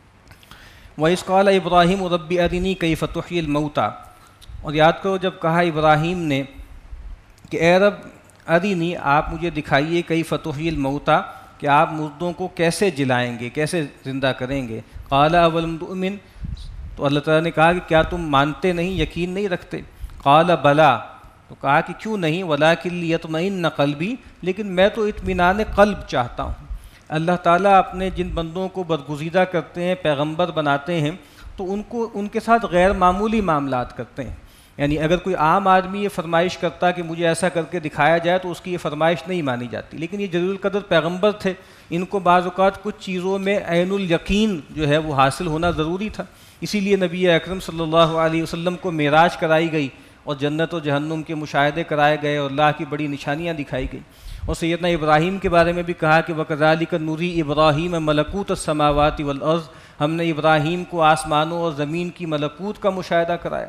وَإِذْ قَالَ إِبْرَاهِيمُ رَبِّ أَرِنِي كَيْفَ تُحْيِي الْمَوْتَى، اور یاد کرو جب کہا ابراہیم نے کہ اے رب ارینی، آپ مجھے دکھائیے، کیف تحیی الموتى، کہ آپ مردوں کو کیسے جلائیں گے، کیسے زندہ کریں گے۔ قال اولم تؤمن، تو اللہ تعالیٰ نے کہا کہ کیا تم مانتے نہیں، یقین نہیں رکھتے؟ قال بلا، تو کہا کہ کیوں نہیں، ولکن لیطمئن قلبی، لیکن میں تو اطمینان قلب چاہتا ہوں۔ اللہ تعالیٰ اپنے جن بندوں کو برگزیدہ کرتے ہیں، پیغمبر بناتے ہیں، تو ان کو ان کے ساتھ غیر معمولی معاملات کرتے ہیں۔ یعنی اگر کوئی عام آدمی یہ فرمائش کرتا کہ مجھے ایسا کر کے دکھایا جائے تو اس کی یہ فرمائش نہیں مانی جاتی، لیکن یہ جلیل القدر پیغمبر تھے، ان کو بعض اوقات کچھ چیزوں میں عین الیقین جو ہے وہ حاصل ہونا ضروری تھا۔ اسی لیے نبی اکرم صلی اللہ علیہ وسلم کو معراج کرائی گئی اور جنت و جہنم کے مشاہدے کرائے گئے اور اللہ کی بڑی نشانیاں دکھائی گئی۔ اور سیدنا ابراہیم کے بارے میں بھی کہا کہ وَكَذَلِكَ نُرِي إِبْرَاهِيمَ مَلَكُوتَ السَّمَاوَاتِ وَالْأَرْضِ، ہم نے ابراہیم کو آسمانوں اور زمین کی ملکوت کا مشاہدہ کرایا۔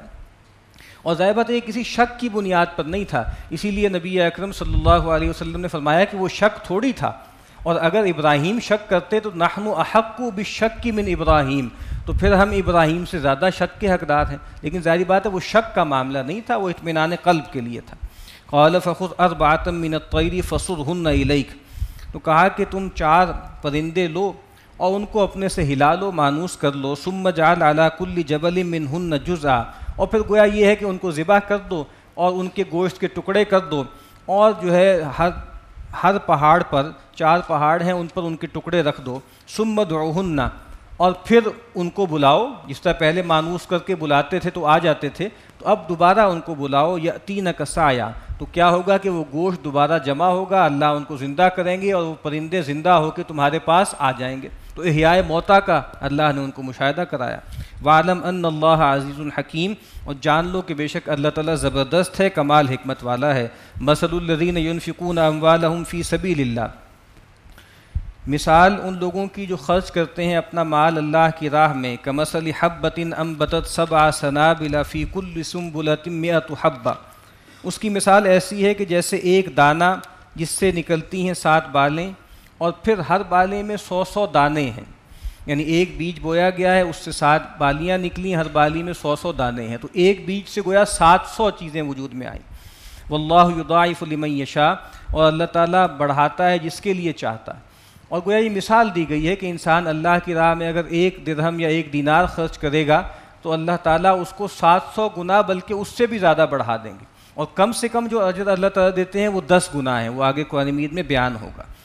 اور ظاہر بات ہے یہ کسی شک کی بنیاد پر نہیں تھا، اسی لیے نبی اکرم صلی اللہ علیہ وسلم نے فرمایا کہ وہ شک تھوڑی تھا، اور اگر ابراہیم شک کرتے تو نحن احق بالشک من ابراہیم، تو پھر ہم ابراہیم سے زیادہ شک کے حقدار ہیں، لیکن ظاہری بات ہے وہ شک کا معاملہ نہیں تھا، وہ اطمینان قلب کے لیے تھا۔ قال فخذ اربعۃ من الطیر فصرهن الیک، تو کہا کہ تم چار پرندے لو اور ان کو اپنے سے ہلا لو، مانوس کر لو، ثم اجعل علی کل جبل منہن جزءا، اور پھر گویا یہ ہے کہ ان کو ذبح کر دو اور ان کے گوشت کے ٹکڑے کر دو، اور جو ہے ہر ہر پہاڑ پر، چار پہاڑ ہیں ان پر ان کے ٹکڑے رکھ دو، ثم ادعوہن، اور پھر ان کو بلاؤ، جس طرح پہلے مانوس کر کے بلاتے تھے تو آ جاتے تھے، تو اب دوبارہ ان کو بلاؤ، یأتینک سعیا، تو کیا ہوگا کہ وہ گوشت دوبارہ جمع ہوگا، اللہ ان کو زندہ کریں گے اور وہ پرندے زندہ ہو کے تمہارے پاس آ جائیں گے۔ تو احیاء موتا کا اللہ نے ان کو مشاہدہ کرایا۔ وَعْلَمْ أَنَّ اللَّهَ عَزِيزٌ حَكِيمٌ، اور جان لو کہ بے شک اللہ تعالیٰ زبردست ہے، کمال حکمت والا ہے۔ مَثَلُ الَّذِينَ يُنْفِقُونَ أَمْوَالَهُمْ فِي سَبِيلِ اللَّهِ، مثال ان لوگوں کی جو خرچ کرتے ہیں اپنا مال اللہ کی راہ میں، کَمَثَلِ حَبَّةٍ أَنبَتَتْ سَبْعَ سَنَابِلَ فِي كُلِّ سُنبُلَةٍ مِئَةُ حَبَّةٍ، اس کی مثال ایسی ہے کہ جیسے ایک دانہ جس سے نکلتی ہیں سات بالیں، اور پھر ہر بالے میں سو سو دانے ہیں، یعنی ایک بیج بویا گیا ہے، اس سے سات بالیاں نکلی، ہر بالی میں سو سو دانے ہیں، تو ایک بیج سے گویا سات سو چیزیں وجود میں آئیں۔ واللہ یضاعف لمن یشاء، اور اللہ تعالیٰ بڑھاتا ہے جس کے لیے چاہتا ہے۔ اور گویا یہ مثال دی گئی ہے کہ انسان اللہ کی راہ میں اگر ایک درہم یا ایک دینار خرچ کرے گا تو اللہ تعالیٰ اس کو سات سو گنا بلکہ اس سے بھی زیادہ بڑھا دیں گے، اور کم سے کم جو اجر اللہ تعالیٰ دیتے ہیں وہ دس گنا ہیں، وہ آگے قرآن مجید میں بیان ہوگا۔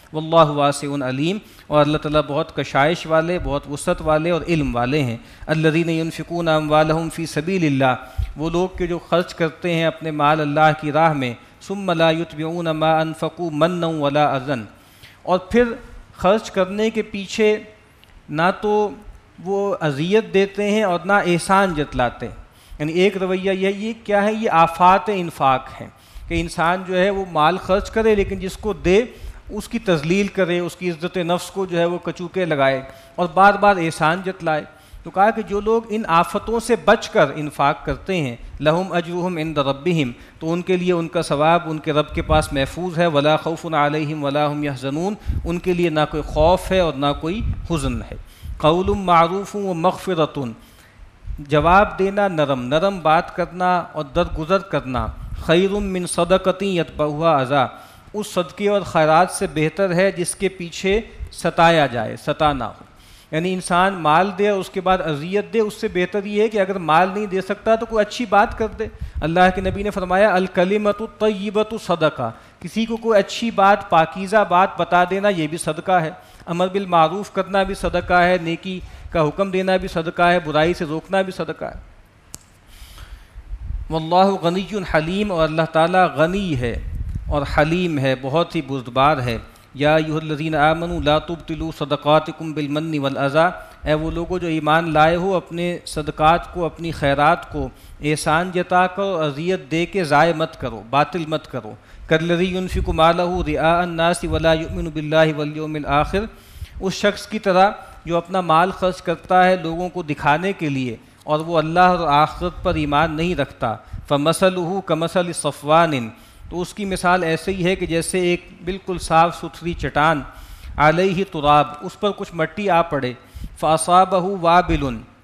واللہ واسع علیم، اور اللہ تعالیٰ بہت کشائش والے، بہت وسعت والے اور علم والے ہیں۔ الذین ینفقون اموالہم فی سبیل اللہ، وہ لوگ کہ جو خرچ کرتے ہیں اپنے مال اللہ کی راہ میں، ثم لا یتبعون ما انفقوا منا ولا اذى، اور پھر خرچ کرنے کے پیچھے نہ تو وہ اذیت دیتے ہیں اور نہ احسان جتلاتے ہیں۔ یعنی ایک رویہ یہ یہ کیا ہے، یہ آفات انفاق ہیں کہ انسان جو ہے وہ مال خرچ کرے لیکن جس کو دے اس کی تذلیل کرے، اس کی عزت نفس کو جو ہے وہ کچوکے لگائے اور بار بار احسان جتلائے۔ تو کہا کہ جو لوگ ان آفتوں سے بچ کر انفاق کرتے ہیں، لہم اجرہم عند ربہم، تو ان کے لیے ان کا ثواب ان کے رب کے پاس محفوظ ہے، ولا خوف علیہم ولا ہم یحزنون، ان کے لیے نہ کوئی خوف ہے اور نہ کوئی حزن ہے۔ قول معروف و مغفرۃ، جواب دینا نرم، نرم بات کرنا اور درگزر کرنا، خیر من صدقۃ یتبعھا اذی، اس صدقے اور خیرات سے بہتر ہے جس کے پیچھے ستایا جائے، ستانا ہو۔ یعنی انسان مال دے اور اس کے بعد اذیت دے، اس سے بہتر یہ ہے کہ اگر مال نہیں دے سکتا تو کوئی اچھی بات کر دے۔ اللہ کے نبی نے فرمایا الکلمۃ الطیبۃ صدقہ، کسی کو کوئی اچھی بات، پاکیزہ بات بتا دینا یہ بھی صدقہ ہے۔ امر بالمعروف کرنا بھی صدقہ ہے، نیکی کا حکم دینا بھی صدقہ ہے، برائی سے روکنا بھی صدقہ ہے۔ واللہ غنی حلیم، اور اللہ تعالیٰ غنی ہے اور حلیم ہے، بہت ہی بردبار ہے۔ یا ایھا الذین آمنوا لا تبطلوا صدقاتکم بالمن والاذی، اے وہ لوگوں جو ایمان لائے ہو اپنے صدقات کو، اپنی خیرات کو احسان جتا کر اور اذیت دے کے ضائع مت کرو، باطل مت کرو۔ کالذی ینفق مالہ رئاء الناس ولا یؤمن باللہ والیوم الآخر، اس شخص کی طرح جو اپنا مال خرچ کرتا ہے لوگوں کو دکھانے کے لیے اور وہ اللہ اور آخرت پر ایمان نہیں رکھتا۔ فمثلہ کمثل صفوان، تو اس کی مثال ایسے ہی ہے کہ جیسے ایک بالکل صاف ستھری چٹان، علیہ تراب، اس پر کچھ مٹی آ پڑے، فاصابہ وابل،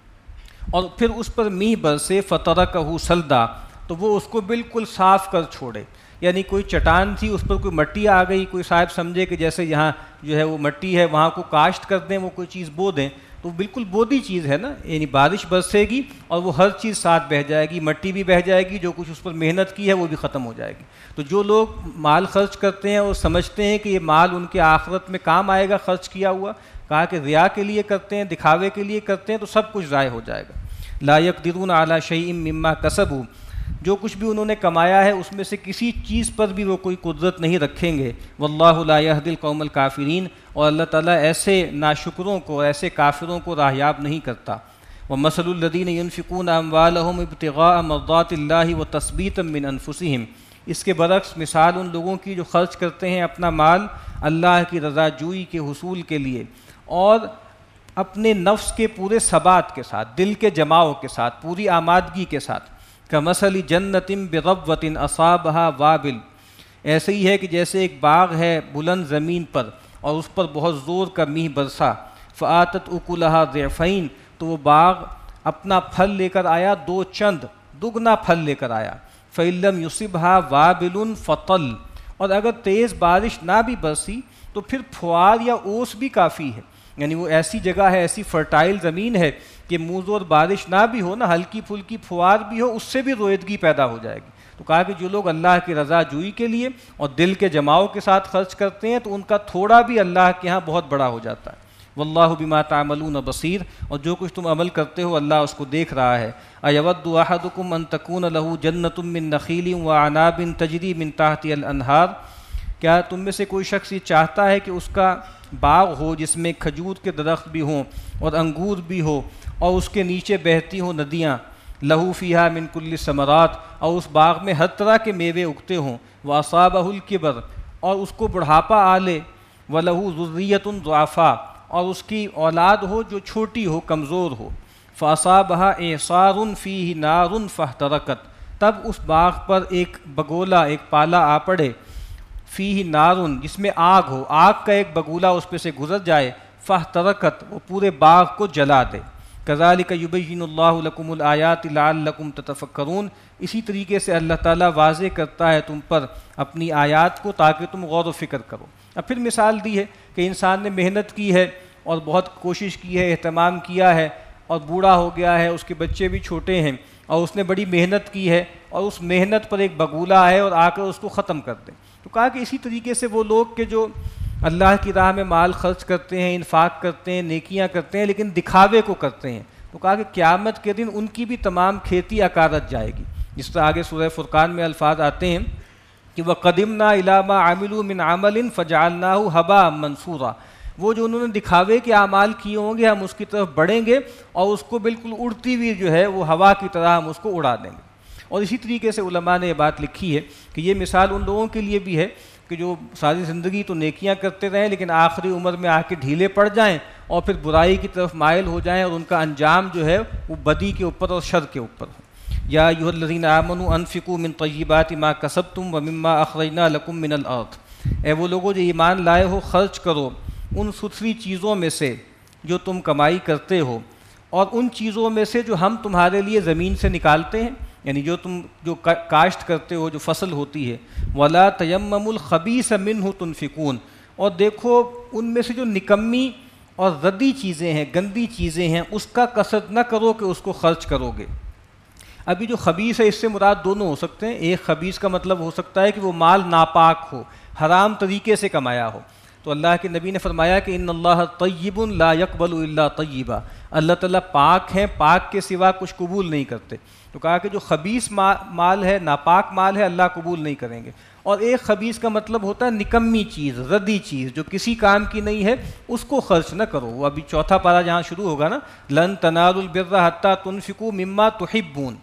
اور پھر اس پر میہ برسے، فترکہ صلدا، تو وہ اس کو بالکل صاف کر چھوڑے۔ یعنی کوئی چٹان تھی، اس پر کوئی مٹی آ گئی، کوئی صاحب سمجھے کہ جیسے یہاں جو ہے وہ مٹی ہے وہاں کو کاشت کر دیں، وہ کوئی چیز بو دیں، تو بالکل بودی چیز ہے نا، یعنی بارش برسے گی اور وہ ہر چیز ساتھ بہہ جائے گی، مٹی بھی بہہ جائے گی، جو کچھ اس پر محنت کی ہے وہ بھی ختم ہو جائے گی۔ تو جو لوگ مال خرچ کرتے ہیں اور سمجھتے ہیں کہ یہ مال ان کے آخرت میں کام آئے گا خرچ کیا ہوا، کہا کہ ریا کے لیے کرتے ہیں، دکھاوے کے لیے کرتے ہیں، تو سب کچھ ضائع ہو جائے گا۔ لا یقدرون علی شیء مما کسبوا، جو کچھ بھی انہوں نے کمایا ہے اس میں سے کسی چیز پر بھی وہ کوئی قدرت نہیں رکھیں گے۔ واللہ لا یہدی القوم الکافرین، اور اللہ تعالیٰ ایسے ناشکروں کو، ایسے کافروں کو راہیاب نہیں کرتا۔ ومثل الذین ینفقون اموالہم ابتغاء مرضات اللہ وتثبیتا من انفسہم، اس کے برعکس مثال ان لوگوں کی جو خرچ کرتے ہیں اپنا مال اللہ کی رضا جوئی کے حصول کے لیے اور اپنے نفس کے پورے ثبات کے ساتھ، دل کے جماؤ کے ساتھ، پوری آمادگی کے ساتھ۔ کمثل جنۃ بربوۃ اصابھا وابل، ایسے ہی ہے کہ جیسے ایک باغ ہے بلند زمین پر اور اس پر بہت زور کا میہ برسا، فآتت اکلھا ضعفین، تو وہ باغ اپنا پھل لے کر آیا دو چند، دگنا پھل لے کر آیا۔ فإن لم یصبھا وابل فطل، اور اگر تیز بارش نہ بھی برسی تو پھر پھوار یا اوس بھی کافی ہے، یعنی وہ ایسی جگہ ہے، ایسی فرٹائل زمین ہے کہ موزوں اور بارش نہ بھی ہو نا، ہلکی پھلکی پھوار بھی ہو، اس سے بھی رویدگی پیدا ہو جائے گی۔ تو کہا کہ جو لوگ اللہ کی رضا جوئی کے لیے اور دل کے جماؤ کے ساتھ خرچ کرتے ہیں تو ان کا تھوڑا بھی اللہ کے ہاں بہت بڑا ہو جاتا ہے۔ واللہ بما تعملون بصیر، اور جو کچھ تم عمل کرتے ہو اللہ اس کو دیکھ رہا ہے۔ ایود احدکم ان تکون له جنۃ من نخیل وعناب تجری من تحتها الانہار، کیا تم میں سے کوئی شخص یہ چاہتا ہے کہ اس کا باغ ہو جس میں کھجور کے درخت بھی ہوں اور انگور بھی ہو اور اس کے نیچے بہتی ہوں ندیاں، لہو فیہا من کل الثمرات، اور اس باغ میں ہر طرح کے میوے اگتے ہوں، واصابہ الکبر، اور اس کو بڑھاپا آ لے، ولہو ذریۃ ضعفاء، اور اس کی اولاد ہو جو چھوٹی ہو، کمزور ہو، فاصابہا اعصار فیہ نار فاحترقت، تب اس باغ پر ایک بگولا، ایک پالا آ پڑے، فیہ نارن، جس میں آگ ہو، آگ کا ایک بگولا اس پہ سے گزر جائے، فاحترقت، وہ پورے باغ کو جلا دے۔ کذالک یبین اللہ لکم الآیات لعلکم تتفکرون، اسی طریقے سے اللہ تعالیٰ واضح کرتا ہے تم پر اپنی آیات کو تاکہ تم غور و فکر کرو۔ اب پھر مثال دی ہے کہ انسان نے محنت کی ہے اور بہت کوشش کی ہے، اہتمام کیا ہے اور بوڑھا ہو گیا ہے، اس کے بچے بھی چھوٹے ہیں اور اس نے بڑی محنت کی ہے اور اس محنت پر ایک بگولا آئے اور آ کر اس کو ختم کر دیں۔ تو کہا کہ اسی طریقے سے وہ لوگ کہ جو اللہ کی راہ میں مال خرچ کرتے ہیں، انفاق کرتے ہیں، نیکیاں کرتے ہیں، لیکن دکھاوے کو کرتے ہیں، تو کہا کہ قیامت کے دن ان کی بھی تمام کھیتی اکارت جائے گی. جس طرح آگے سورہ فرقان میں الفاظ آتے ہیں کہ وَقَدِمْنَا إِلَىٰ مَا عَمِلُوا مِنْ عَمَلٍ فَجَعَلْنَاهُ هَبَاءً مَنْثُورًا. وہ جو انہوں نے دکھاوے کے اعمال کیے ہوں گے ہم اس کی طرف بڑھیں گے اور اس کو بالکل اڑتی ہوئی جو ہے وہ ہوا کی طرح ہم اس کو اڑا دیں گے. اور اسی طریقے سے علماء نے یہ بات لکھی ہے کہ یہ مثال ان لوگوں کے لیے بھی ہے کہ جو ساری زندگی تو نیکیاں کرتے رہیں لیکن آخری عمر میں آ کے ڈھیلے پڑ جائیں اور پھر برائی کی طرف مائل ہو جائیں اور ان کا انجام جو ہے وہ بدی کے اوپر اور شر کے اوپر ہو. یا ایھا الذین آمنوا انفقوا من طیبات ما کسبتم ومما اخرجنا لکم من الارض. اے وہ لوگوں جو ایمان لائے ہو، خرچ کرو ان ستھری چیزوں میں سے جو تم کمائی کرتے ہو اور ان چیزوں میں سے جو ہم تمہارے لیے زمین سے نکالتے ہیں، یعنی جو تم جو کاشت کرتے ہو، جو فصل ہوتی ہے. ولا تیمموا الخبیث منہ تنفقون. اور دیکھو ان میں سے جو نکمی اور ردی چیزیں ہیں، گندی چیزیں ہیں، اس کا قصد نہ کرو کہ اس کو خرچ کرو گے. ابھی جو خبیث ہے اس سے مراد دونوں ہو سکتے ہیں. ایک خبیث کا مطلب ہو سکتا ہے کہ وہ مال ناپاک ہو، حرام طریقے سے کمایا ہو. تو اللہ کے نبی نے فرمایا کہ ان اللہ طیب لا یقبل الا طیبا. اللہ تعالیٰ پاک ہیں، پاک کے سوا کچھ قبول نہیں کرتے. تو کہا کہ جو خبیث مال ہے، ناپاک مال ہے، اللہ قبول نہیں کریں گے. اور ایک خبیث کا مطلب ہوتا ہے نکمی چیز، ردی چیز جو کسی کام کی نہیں ہے، اس کو خرچ نہ کرو. وہ ابھی چوتھا پارہ جہاں شروع ہوگا نا، لن تنالوا البر حتی تنفقوا مما تحبون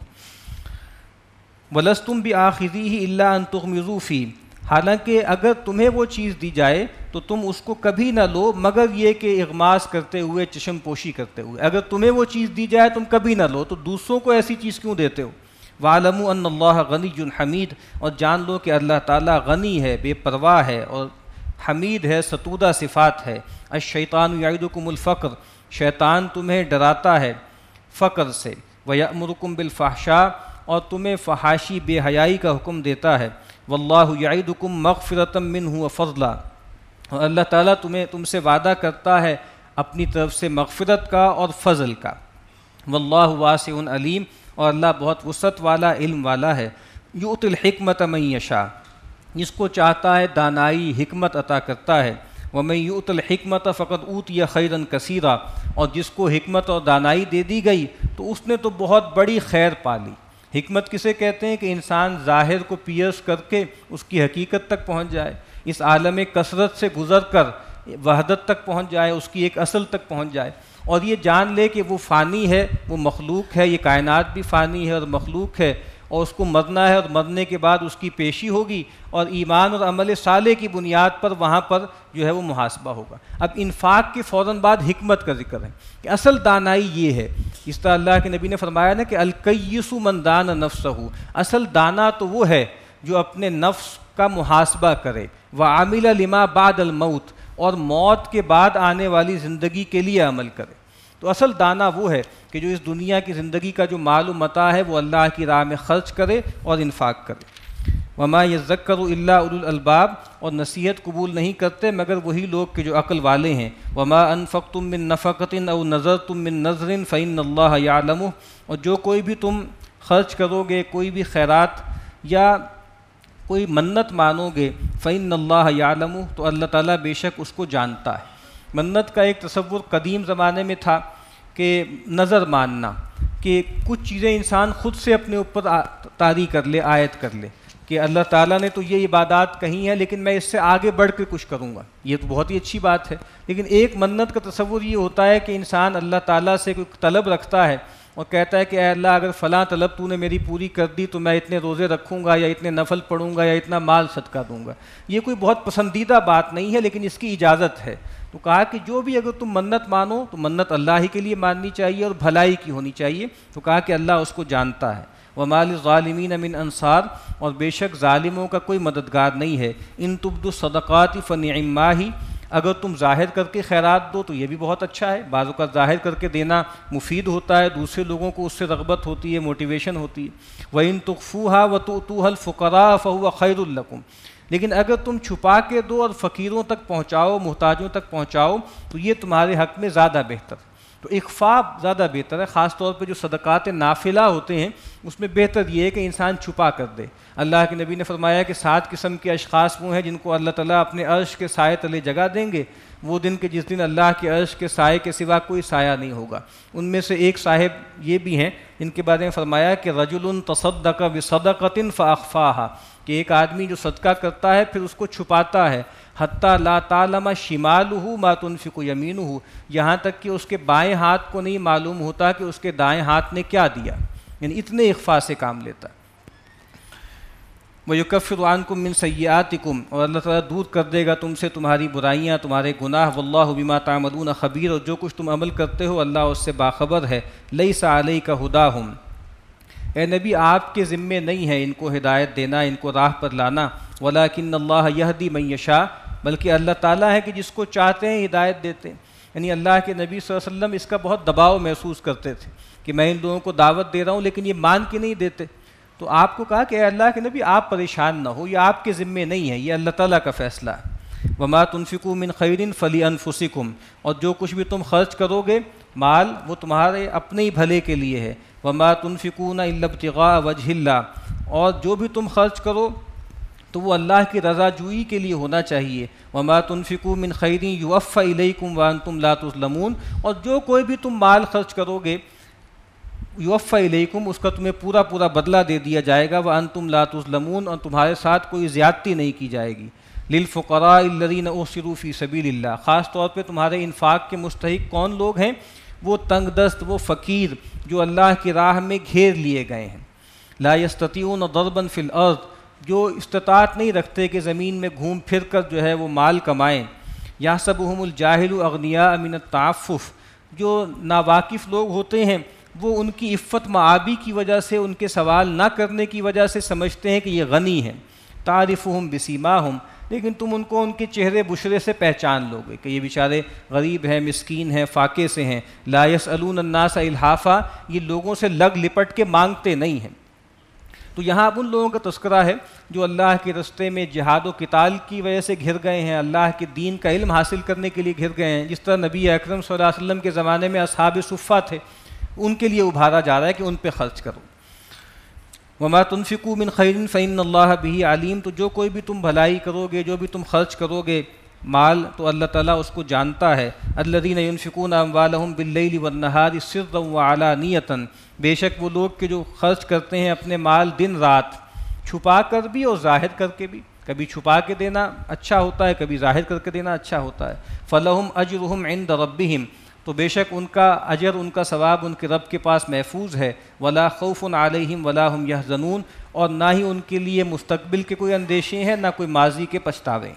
وَلَسْتُمْ بِآخِذِيهِ إِلَّا أَن تُغْمِضُوا فِيهِ. حالانکہ اگر تمہیں وہ چیز دی جائے تو تم اس کو کبھی نہ لو مگر یہ کہ اغماس کرتے ہوئے، چشم پوشی کرتے ہوئے. اگر تمہیں وہ چیز دی جائے تم کبھی نہ لو، تو دوسروں کو ایسی چیز کیوں دیتے ہو؟ وَاعْلَمُوا أَنَّ اللَّهَ غَنِيٌّ حَمِيدٌ. اور جان لو کہ اللہ تعالیٰ غنی ہے، بے پرواہ ہے، اور حمید ہے، ستودہ صفات ہے. الشیطان یعدکم الفقر. شیطان تمہیں ڈراتا ہے فقر سے. وَیَأْمُرُکم بِالْفَحْشَاءِ. اور تمہیں فحاشی بے حیائی کا حکم دیتا ہے. واللہ یعدکم مغفرۃ منہ وفضلا. اور اللہ تعالیٰ تمہیں تم سے وعدہ کرتا ہے اپنی طرف سے مغفرت کا اور فضل کا. واللہ واسع علیم. اور اللہ بہت وسعت والا، علم والا ہے. یؤتی الحکمۃ من یشاء. جس کو چاہتا ہے دانائی، حکمت عطا کرتا ہے. ومن یؤت الحکمۃ فقد اوتی خیرا کثیرا. اور جس کو حکمت اور دانائی دے دی گئی تو اس نے تو بہت بڑی خیر پا لی. حکمت کسے کہتے ہیں کہ انسان ظاہر کو پیئرس کر کے اس کی حقیقت تک پہنچ جائے، اس عالم کثرت سے گزر کر وحدت تک پہنچ جائے، اس کی ایک اصل تک پہنچ جائے، اور یہ جان لے کہ وہ فانی ہے، وہ مخلوق ہے، یہ کائنات بھی فانی ہے اور مخلوق ہے، اور اس کو مرنا ہے، اور مرنے کے بعد اس کی پیشی ہوگی، اور ایمان اور عمل صالح کی بنیاد پر وہاں پر جو ہے وہ محاسبہ ہوگا. اب انفاق کے فوراً بعد حکمت کا ذکر ہے کہ اصل دانائی یہ ہے. اس طرح اللہ کے نبی نے فرمایا نا کہ الکیس من دان نفسہ. اصل دانا تو وہ ہے جو اپنے نفس کا محاسبہ کرے. وعمل لما بعد الموت. اور موت کے بعد آنے والی زندگی کے لیے عمل کرے. تو اصل دانا وہ ہے کہ جو اس دنیا کی زندگی کا جو مال و متاع ہے وہ اللہ کی راہ میں خرچ کرے اور انفاق کرے. وما یذکر الا اولو الالباب. اور نصیحت قبول نہیں کرتے مگر وہی لوگ کہ جو عقل والے ہیں. وما انفقتم من نفقۃ او نذرتم من نذر فإن اللہ یعلمہ. اور جو کوئی بھی تم خرچ کرو گے، کوئی بھی خیرات یا کوئی منت مانو گے، فإن اللہ یعلمہ، تو اللہ تعالیٰ بے شک اس کو جانتا ہے. منت کا ایک تصور قدیم زمانے میں تھا کہ نظر ماننا، کہ کچھ چیزیں انسان خود سے اپنے اوپر طاری کر لے، عائد کر لے کہ اللہ تعالیٰ نے تو یہ عبادات کہی ہیں لیکن میں اس سے آگے بڑھ کے کچھ کروں گا. یہ تو بہت ہی اچھی بات ہے، لیکن ایک منت کا تصور یہ ہوتا ہے کہ انسان اللہ تعالیٰ سے کوئی طلب رکھتا ہے اور کہتا ہے کہ اے اللہ اگر فلاں طلب تو نے میری پوری کر دی تو میں اتنے روزے رکھوں گا یا اتنے نفل پڑھوں گا یا اتنا مال صدقہ دوں گا. یہ کوئی بہت پسندیدہ بات نہیں ہے لیکن اس کی اجازت ہے. تو کہا کہ جو بھی اگر تم منت مانو تو منت اللہ ہی کے لیے ماننی چاہیے اور بھلائی کی ہونی چاہیے. تو کہا کہ اللہ اس کو جانتا ہے. وَمَا لِلظَّالِمِينَ مِنْ انصار. اور بے شک ظالموں کا کوئی مددگار نہیں ہے. ان تبدوا الصدقات فنعما ہی. اگر تم ظاہر کر کے خیرات دو تو یہ بھی بہت اچھا ہے. بعض اوقات ظاہر کر کے دینا مفید ہوتا ہے، دوسرے لوگوں کو اس سے رغبت ہوتی ہے، موٹیویشن ہوتی ہے. وَإِن تُخْفُوهَا وَتُؤْتُوهَا الْفُقَرَاءَ فَهُوَ خَيْرٌ لَكُمْ. لیکن اگر تم چھپا کے دو اور فقیروں تک پہنچاؤ، محتاجوں تک پہنچاؤ تو یہ تمہارے حق میں زیادہ بہتر. تو اخفاء زیادہ بہتر ہے، خاص طور پہ جو صدقات نافلہ ہوتے ہیں اس میں بہتر یہ ہے کہ انسان چھپا کر دے۔ اللہ کے نبی نے فرمایا کہ سات قسم کے اشخاص وہ ہیں جن کو اللہ تعالیٰ اپنے عرش کے سائے تلے جگہ دیں گے، وہ دن کے جس دن اللہ کے عرش کے سائے کے سوا کوئی سایہ نہیں ہوگا۔ ان میں سے ایک صاحب یہ بھی ہیں جن کے بارے میں فرمایا کہ رجل تصدق بصدقۃ فاخفاها، کہ ایک آدمی جو صدقہ کرتا ہے پھر اس کو چھپاتا ہے، حتی لا تعلم شمالہ ما تنفق یمینہ، یہاں تک کہ اس کے بائیں ہاتھ کو نہیں معلوم ہوتا کہ اس کے دائیں ہاتھ نے کیا دیا، یعنی اتنے اخفاء سے کام لیتا ہے۔ وَيُكَفِّرُ عَنْكُم مِّن سَيِّئَاتِكُم، اور اللہ تعالیٰ دور کر دے گا تم سے تمہاری برائیاں، تمہارے گناہ، وَاللَّهُ بِمَا تَعْمَلُونَ خبیر، اور جو کچھ تم عمل کرتے ہو اللہ اس سے باخبر ہے۔ لَيْسَ عَلَيْكَ هُدَاهُمْ، اے نبی آپ کے ذمے نہیں ہے ان کو ہدایت دینا، ان کو راہ پر لانا، وَلَكِنَّ اللَّهَ يَهْدِي مَن يَشَاءُ، بلکہ اللہ تعالیٰ ہے کہ جس کو چاہتے ہیں ہدایت دیتے ہیں۔ یعنی اللہ کے نبی صلی اللہ علیہ وسلم اس کا بہت دباؤ محسوس کرتے تھے کہ میں ان لوگوں کو دعوت دے رہا ہوں لیکن یہ مان کے نہیں دیتے، تو آپ کو کہا کہ اے اللہ کے نبی آپ پریشان نہ ہو، یہ آپ کے ذمے نہیں ہے، یہ اللہ تعالیٰ کا فیصلہ ہے۔ وَمَا تُنْفِقُوا مِنْ خَيْرٍ فَلِأَنفُسِكُمْ، اور جو کچھ بھی تم خرچ کرو گے مال وہ تمہارے اپنے ہی بھلے کے لیے ہے۔ وَمَا تُنْفِقُونَ إِلَّا ابْتِغَاءَ وَجْهِ اللَّهِ، اور جو بھی تم خرچ کرو تو وہ اللہ کی رضا جوئی کے لیے ہونا چاہیے۔ وَمَا تُنْفِقُوا مِنْ خَيْرٍ يُوَفَّ إِلَيْكُمْ وَأَنْتُمْ لَا تُظْلَمُونَ، اور جو کوئی بھی تم مال خرچ کرو گے یوفا الیکم، اس کا تمہیں پورا پورا بدلہ دے دیا جائے گا، وانتم لا تظلمون، اور تمہارے ساتھ کوئی زیادتی نہیں کی جائے گی۔ للفقراء الذین احصروا فی سبیل اللہ، خاص طور پہ تمہارے انفاق کے مستحق کون لوگ ہیں؟ وہ تنگ دست، وہ فقیر جو اللہ کی راہ میں گھیر لیے گئے ہیں۔ لا یستطیعون ضربا فی الارض، جو استطاعت نہیں رکھتے کہ زمین میں گھوم پھر کر جو ہے وہ مال کمائیں۔ یحسبهم الجاہل اغنیاء من التعفف، جو ناواقف لوگ ہوتے ہیں وہ ان کی عفت معابی کی وجہ سے، ان کے سوال نہ کرنے کی وجہ سے سمجھتے ہیں کہ یہ غنی ہیں۔ تعرفهم بسیماہم، لیکن تم ان کو ان کے چہرے بشرے سے پہچان لو گے کہ یہ بیچارے غریب ہیں، مسکین ہیں، فاقے سے ہیں۔ لا یسألون الناس الحافا، یہ لوگوں سے لگ لپٹ کے مانگتے نہیں ہیں۔ تو یہاں اب ان لوگوں کا تذکرہ ہے جو اللہ کے رستے میں جہاد و قتال کی وجہ سے گھر گئے ہیں، اللہ کے دین کا علم حاصل کرنے کے لیے گھر گئے ہیں، جس طرح نبی اکرم صلی اللہ علیہ وسلم کے زمانے میں اصحاب صفہ تھے، ان کے لیے ابھارا جا رہا ہے کہ ان پہ خرچ کرو۔ وما تنفقوا من خیر فإن اللہ بہ علیم، تو جو کوئی بھی تم بھلائی کرو گے، جو بھی تم خرچ کرو گے مال، تو اللہ تعالیٰ اس کو جانتا ہے۔ الذین ينفقون اموالهم باللیل والنہار سرا وعلانیۃ، بے شک وہ لوگ کہ جو خرچ کرتے ہیں اپنے مال دن رات، چھپا کر بھی اور ظاہر کر کے بھی، کبھی چھپا کے دینا اچھا ہوتا ہے، کبھی ظاہر کر کے دینا اچھا ہوتا ہے۔ فلہم اجرہم عند ربہم، تو بے شک ان کا اجر، ان کا ثواب ان کے رب کے پاس محفوظ ہے۔ ولا خوف علیہم ولا هم یحزنون، اور نہ ہی ان کے لیے مستقبل کے کوئی اندیشے ہیں، نہ کوئی ماضی کے پچھتاوے۔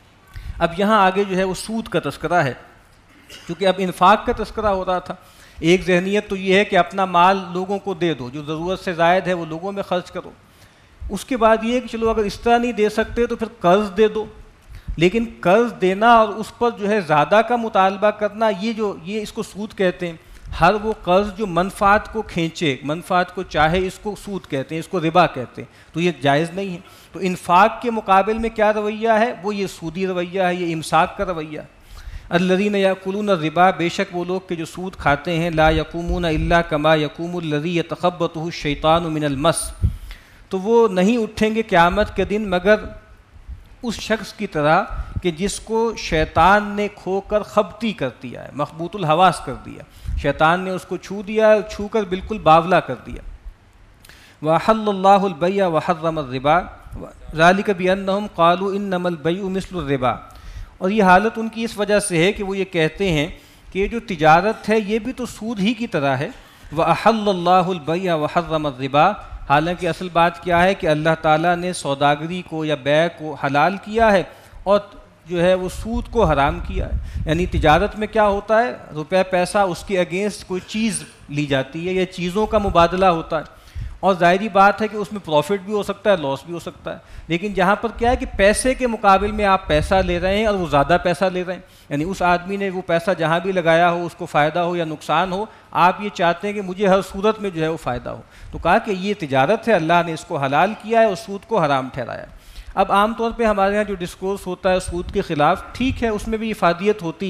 اب یہاں آگے جو ہے وہ سود کا تذکرہ ہے، کیونکہ اب انفاق کا تذکرہ ہو رہا تھا۔ ایک ذہنیت تو یہ ہے کہ اپنا مال لوگوں کو دے دو، جو ضرورت سے زائد ہے وہ لوگوں میں خرچ کرو۔ اس کے بعد یہ ہے کہ چلو اگر اس طرح نہیں دے سکتے تو پھر قرض دے دو، لیکن قرض دینا اور اس پر جو ہے زیادہ کا مطالبہ کرنا، یہ جو یہ اس کو سود کہتے ہیں۔ ہر وہ قرض جو منفعت کو کھینچے، منفعت کو چاہے، اس کو سود کہتے ہیں، اس کو ربا کہتے ہیں، تو یہ جائز نہیں ہے۔ تو انفاق کے مقابل میں کیا رویہ ہے؟ وہ یہ سودی رویہ ہے، یہ امساک کا رویہ ہے۔ الذین یاکلون الربا، بے شک وہ لوگ کہ جو سود کھاتے ہیں، لا یقومون الا کما یقوم الذی یتخبطہ الشیطان من المس، تو وہ نہیں اٹھیں گے قیامت کے دن مگر اس شخص کی طرح کہ جس کو شیطان نے کھو کر خبطی کر دیا ہے، مخبوط الحواس کر دیا، شیطان نے اس کو چھو دیا، چھو کر بالکل باولا کر دیا۔ وَأَحَلَّ اللَّهُ الْبَيْعَ وَحَرَّمَ الرِّبَا ذَلِكَ بِأَنَّهُمْ قَالُوا إِنَّمَا الْبَيْعُ مِثْلُ الرِّبَا، اور یہ حالت ان کی اس وجہ سے ہے کہ وہ یہ کہتے ہیں کہ یہ جو تجارت ہے یہ بھی تو سود ہی کی طرح ہے۔ وَأَحَلَّ اللَّهُ الْبَيْعَ وَحَرَّمَ الرِّبَا، حالانکہ اصل بات کیا ہے کہ اللہ تعالیٰ نے سوداگری کو یا بیع کو حلال کیا ہے اور جو ہے وہ سود کو حرام کیا ہے۔ یعنی تجارت میں کیا ہوتا ہے؟ روپے پیسہ اس کے اگینسٹ کوئی چیز لی جاتی ہے یا چیزوں کا مبادلہ ہوتا ہے، اور ظاہری بات ہے کہ اس میں پروفٹ بھی ہو سکتا ہے، لاس بھی ہو سکتا ہے، لیکن جہاں پر کیا ہے کہ پیسے کے مقابل میں آپ پیسہ لے رہے ہیں اور وہ زیادہ پیسہ لے رہے ہیں، یعنی اس آدمی نے وہ پیسہ جہاں بھی لگایا ہو اس کو فائدہ ہو یا نقصان ہو، آپ یہ چاہتے ہیں کہ مجھے ہر صورت میں جو ہے وہ فائدہ ہو۔ تو کہا کہ یہ تجارت ہے، اللہ نے اس کو حلال کیا ہے اور سود کو حرام ٹھہرایا۔ اب عام طور پہ ہمارے ہاں جو ڈسکورس ہوتا ہے سود کے خلاف، ٹھیک ہے اس میں بھی افادیت ہوتی ہے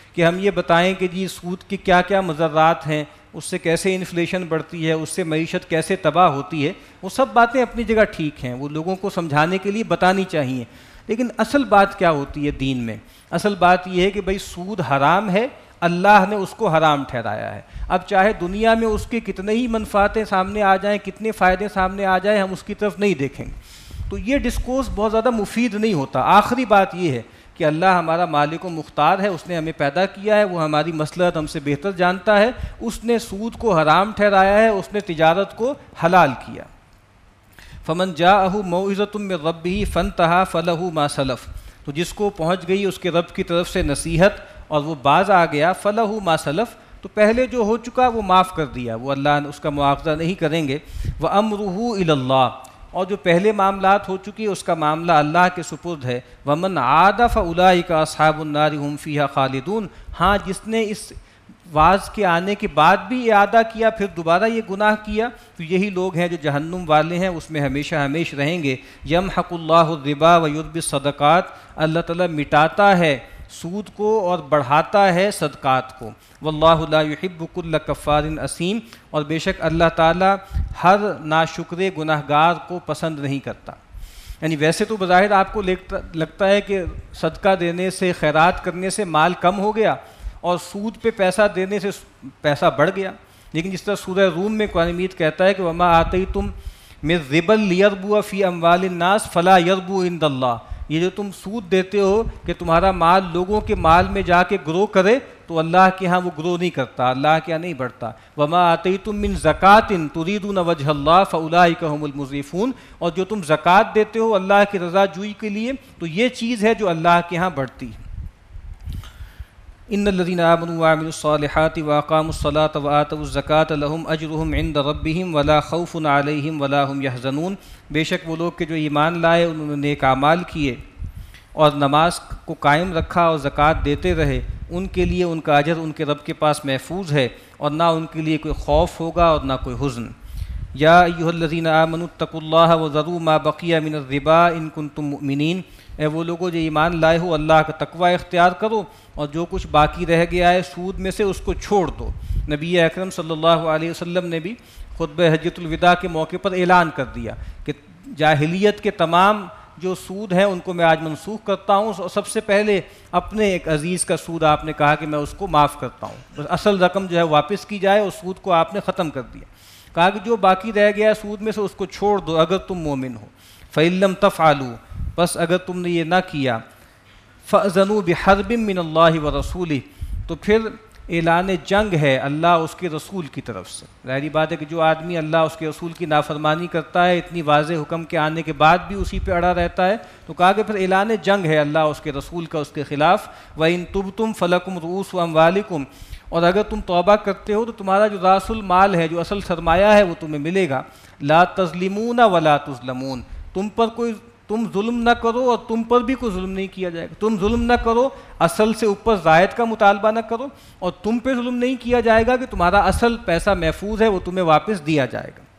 کہ ہم یہ بتائیں کہ جی سود کے کیا کیا مضرات ہیں، اس سے کیسے انفلیشن بڑھتی ہے، اس سے معیشت کیسے تباہ ہوتی ہے، وہ سب باتیں اپنی جگہ ٹھیک ہیں، وہ لوگوں کو سمجھانے کے لیے بتانی چاہیے. لیکن اصل بات کیا ہوتی ہے دین میں؟ اصل بات یہ ہے کہ بھئی سود حرام ہے، اللہ نے اس کو حرام ٹھہرایا ہے. اب چاہے دنیا میں اس کے کتنے ہی منفعتیں سامنے آ جائیں، کتنے فائدے سامنے آ جائیں، ہم اس کی طرف نہیں دیکھیں گے. تو یہ ڈسکورس بہت زیادہ مفید نہیں ہوتا. آخری بات یہ ہے کہ اللہ ہمارا مالک و مختار ہے، اس نے ہمیں پیدا کیا ہے، وہ ہماری مصلحت ہم سے بہتر جانتا ہے، اس نے سود کو حرام ٹھہرایا ہے، اس نے تجارت کو حلال کیا. فمن جاءہ موعظۃ من ربہ فانتہی فلہ ما سلف، تو جس کو پہنچ گئی اس کے رب کی طرف سے نصیحت اور وہ باز آ گیا، فلہ ما سلف، تو پہلے جو ہو چکا وہ معاف کر دیا، وہ اللہ اس کا مواخذہ نہیں کریں گے. وامرہ الی اللہ، اور جو پہلے معاملات ہو چکی اس کا معاملہ اللہ کے سپرد ہے. ومن عاد فاولئک اصحاب النار هم فیہا خالدون، ہاں جس نے اس واز کے آنے کے بعد بھی اعادہ کیا، پھر دوبارہ یہ گناہ کیا، تو یہی لوگ ہیں جو جہنم والے ہیں، اس میں ہمیشہ ہمیش رہیں گے. یمحق اللہ الربا ویربی الصدقات، اللہ تعالیٰ مٹاتا ہے سود کو اور بڑھاتا ہے صدقات کو. واللہ لا یحب کل کفار اثیم، اور بے شک اللہ تعالیٰ ہر ناشکر گناہ گار کو پسند نہیں کرتا. یعنی ویسے تو بظاہر آپ کو لگتا ہے کہ صدقہ دینے سے، خیرات کرنے سے مال کم ہو گیا اور سود پہ پیسہ دینے سے پیسہ بڑھ گیا، لیکن جس طرح سورہ روم میں قرآن مجید کہتا ہے کہ وما آتیتم من ربا لیربو فی اموال الناس فلا یربو عند اللہ، یہ جو تم سود دیتے ہو کہ تمہارا مال لوگوں کے مال میں جا کے گرو کرے، تو اللہ کے ہاں وہ گرو نہیں کرتا، اللہ کے ہاں نہیں بڑھتا. وما آتیتم من زکوٰۃ تریدون وجہ اللہ فاولئک هم المضعفون، اور جو تم زکوٰۃ دیتے ہو اللہ کی رضا جوئی کے لیے، تو یہ چیز ہے جو اللہ کے ہاں بڑھتی ہے. ان الذين آمنوا وعملوا الصالحات واقاموا الصلاة وآتوا الزکاة لهم اجرهم عند ربهم ولا خوف عليهم ولا هم يحزنون، بے شک وہ لوگ کہ جو ایمان لائے، انہوں نے نیک اعمال کیے اور نماز کو قائم رکھا اور زکوٰۃ دیتے رہے، ان کے لیے ان کا اجر ان کے رب کے پاس محفوظ ہے، اور نہ ان کے لیے کوئی خوف ہوگا اور نہ کوئی حزن. یا ایھا الذین آمنوا اتقوا اللہ وذروا ما بقی من الربا ان کنتم مؤمنین، اے وہ لوگوں جو ایمان لائے ہو اللہ کا تقوی اختیار کرو، اور جو کچھ باقی رہ گیا ہے سود میں سے اس کو چھوڑ دو. نبی اکرم صلی اللہ علیہ وسلم نے بھی خطبہ حجۃ الوداع کے موقع پر اعلان کر دیا کہ جاہلیت کے تمام جو سود ہیں ان کو میں آج منسوخ کرتا ہوں، اور سب سے پہلے اپنے ایک عزیز کا سود آپ نے کہا کہ میں اس کو معاف کرتا ہوں، بس اصل رقم جو ہے واپس کی جائے، اور سود کو آپ نے ختم کر دیا. کہا کہ جو باقی رہ گیا ہے سود میں سے اس کو چھوڑ دو اگر تم مومن ہو. فَإِن لَّمْ تَفْعَلُوا، بس اگر تم نے یہ نہ کیا، فَأْذَنُوا بِحَرْبٍ مِّنَ اللَّهِ وَرَسُولِهِ، تو پھر اعلان جنگ ہے اللہ اس کے رسول کی طرف سے. ظاہری بات ہے کہ جو آدمی اللہ اس کے رسول کی نافرمانی کرتا ہے، اتنی واضح حکم کے آنے کے بعد بھی اسی پہ اڑا رہتا ہے، تو کہا کہ پھر اعلان جنگ ہے اللہ اس کے رسول کا اس کے خلاف. وَإِن تُبْتُمْ فَلَكُمْ رُءُوسُ أَمْوَالِكُمْ، اور اگر تم توبہ کرتے ہو تو تمہارا جو راس المال ہے، جو اصل سرمایہ ہے، وہ تمہیں ملے گا. لا تظلمون ولا تظلمون، تم پر کوئی تم ظلم نہ کرو اور تم پر بھی کوئی ظلم نہیں کیا جائے گا. تم ظلم نہ کرو، اصل سے اوپر زائد کا مطالبہ نہ کرو، اور تم پہ ظلم نہیں کیا جائے گا کہ تمہارا اصل پیسہ محفوظ ہے، وہ تمہیں واپس دیا جائے گا.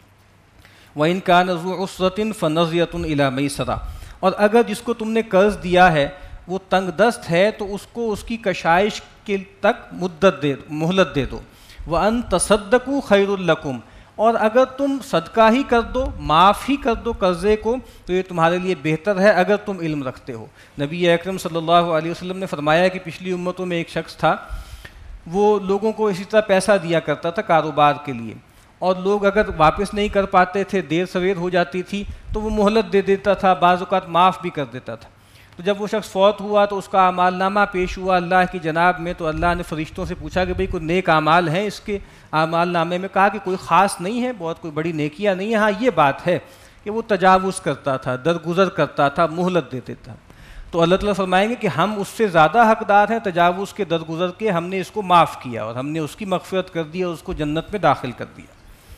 وَإِن كَانَ ذُو عُسْرَةٍ فَنَظِرَةٌ إِلَىٰ مَيْسَرَةٍ، اور اگر جس کو تم نے قرض دیا ہے وہ تنگ دست ہے تو اس کو اس کی کشائش کے تک مدت دے مہلت دے دو. وَأَن تَصَدَّقُوا خَيْرٌ لَّكُمْ، اور اگر تم صدقہ ہی کر دو، معاف ہی کر دو قرضے کو، تو یہ تمہارے لیے بہتر ہے اگر تم علم رکھتے ہو. نبی اکرم صلی اللہ علیہ وسلم نے فرمایا کہ پچھلی امتوں میں ایک شخص تھا، وہ لوگوں کو اسی طرح پیسہ دیا کرتا تھا کاروبار کے لیے، اور لوگ اگر واپس نہیں کر پاتے تھے، دیر سویر ہو جاتی تھی، تو وہ مہلت دے دیتا تھا، بعض اوقات معاف بھی کر دیتا تھا. تو جب وہ شخص فوت ہوا تو اس کا اعمال نامہ پیش ہوا اللہ کی جناب میں، تو اللہ نے فرشتوں سے پوچھا کہ بھئی کوئی نیک اعمال ہیں اس کے اعمال نامے میں؟ کہا کہ کوئی خاص نہیں ہے، بہت کوئی بڑی نیکیاں نہیں ہیں، ہاں یہ بات ہے کہ وہ تجاوز کرتا تھا، درگزر کرتا تھا، مہلت دیتے تھا. تو اللہ تعالیٰ فرمائیں گے کہ ہم اس سے زیادہ حقدار ہیں تجاوز کے، درگزر کے، ہم نے اس کو معاف کیا اور ہم نے اس کی مغفرت کر دی اور اس کو جنت میں داخل کر دیا.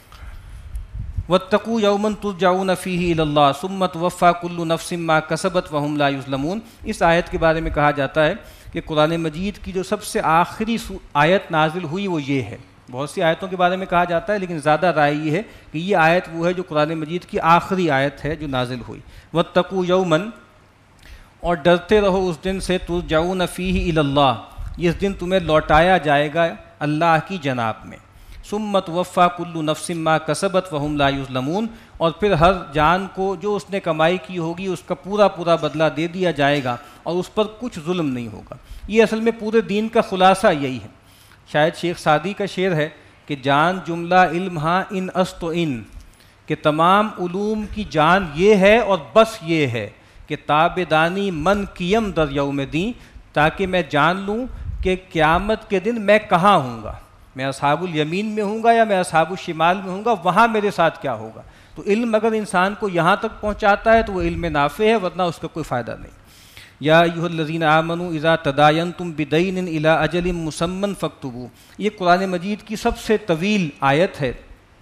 وَاتَّقُوا يَوْمًا تُرْجَعُونَ فِيهِ إِلَى اللَّهِ ثُمَّ تُوَفَّىٰ كُلُّ نَفْسٍ مَّا كَسَبَتْ وَهُمْ لَا يُظْلَمُونَ. اس آیت کے بارے میں کہا جاتا ہے کہ قرآن مجید کی جو سب سے آخری آیت نازل ہوئی وہ یہ ہے. بہت سی آیتوں کے بارے میں کہا جاتا ہے لیکن زیادہ رائے یہ ہے کہ یہ آیت وہ ہے جو قرآن مجید کی آخری آیت ہے جو نازل ہوئی. وَاتَّقُوا يَوْمًا، اور ڈرتے رہو اس دن سے، تُرْجَعُونَ فِيهِ إِلَى اللَّهِ، جس دن تمہیں لوٹایا جائے گا اللہ کی جناب میں. ثم توفی کل نفس ما کسبت وہم لا یظلمون، اور پھر ہر جان کو جو اس نے کمائی کی ہوگی اس کا پورا پورا بدلہ دے دیا جائے گا اور اس پر کچھ ظلم نہیں ہوگا. یہ اصل میں پورے دین کا خلاصہ یہی ہے. شاید شیخ سعدی کا شعر ہے کہ جان جملہ علم ہاں ان است و ان، کہ تمام علوم کی جان یہ ہے اور بس یہ ہے کہ تابدانی من کیم در یوم دین، تاکہ میں جان لوں کہ قیامت کے دن میں کہاں ہوں گا، میں اصحاب الیمین میں ہوں گا یا میں اصحاب الشمال میں ہوں گا، وہاں میرے ساتھ کیا ہوگا. تو علم اگر انسان کو یہاں تک پہنچاتا ہے تو وہ علم نافع ہے، ورنہ اس کا کوئی فائدہ نہیں. یا ایھا الذین آمنوا اذا تداینتم بدین الی اجل مسمى فاکتبوا، یہ قرآن مجید کی سب سے طویل آیت ہے،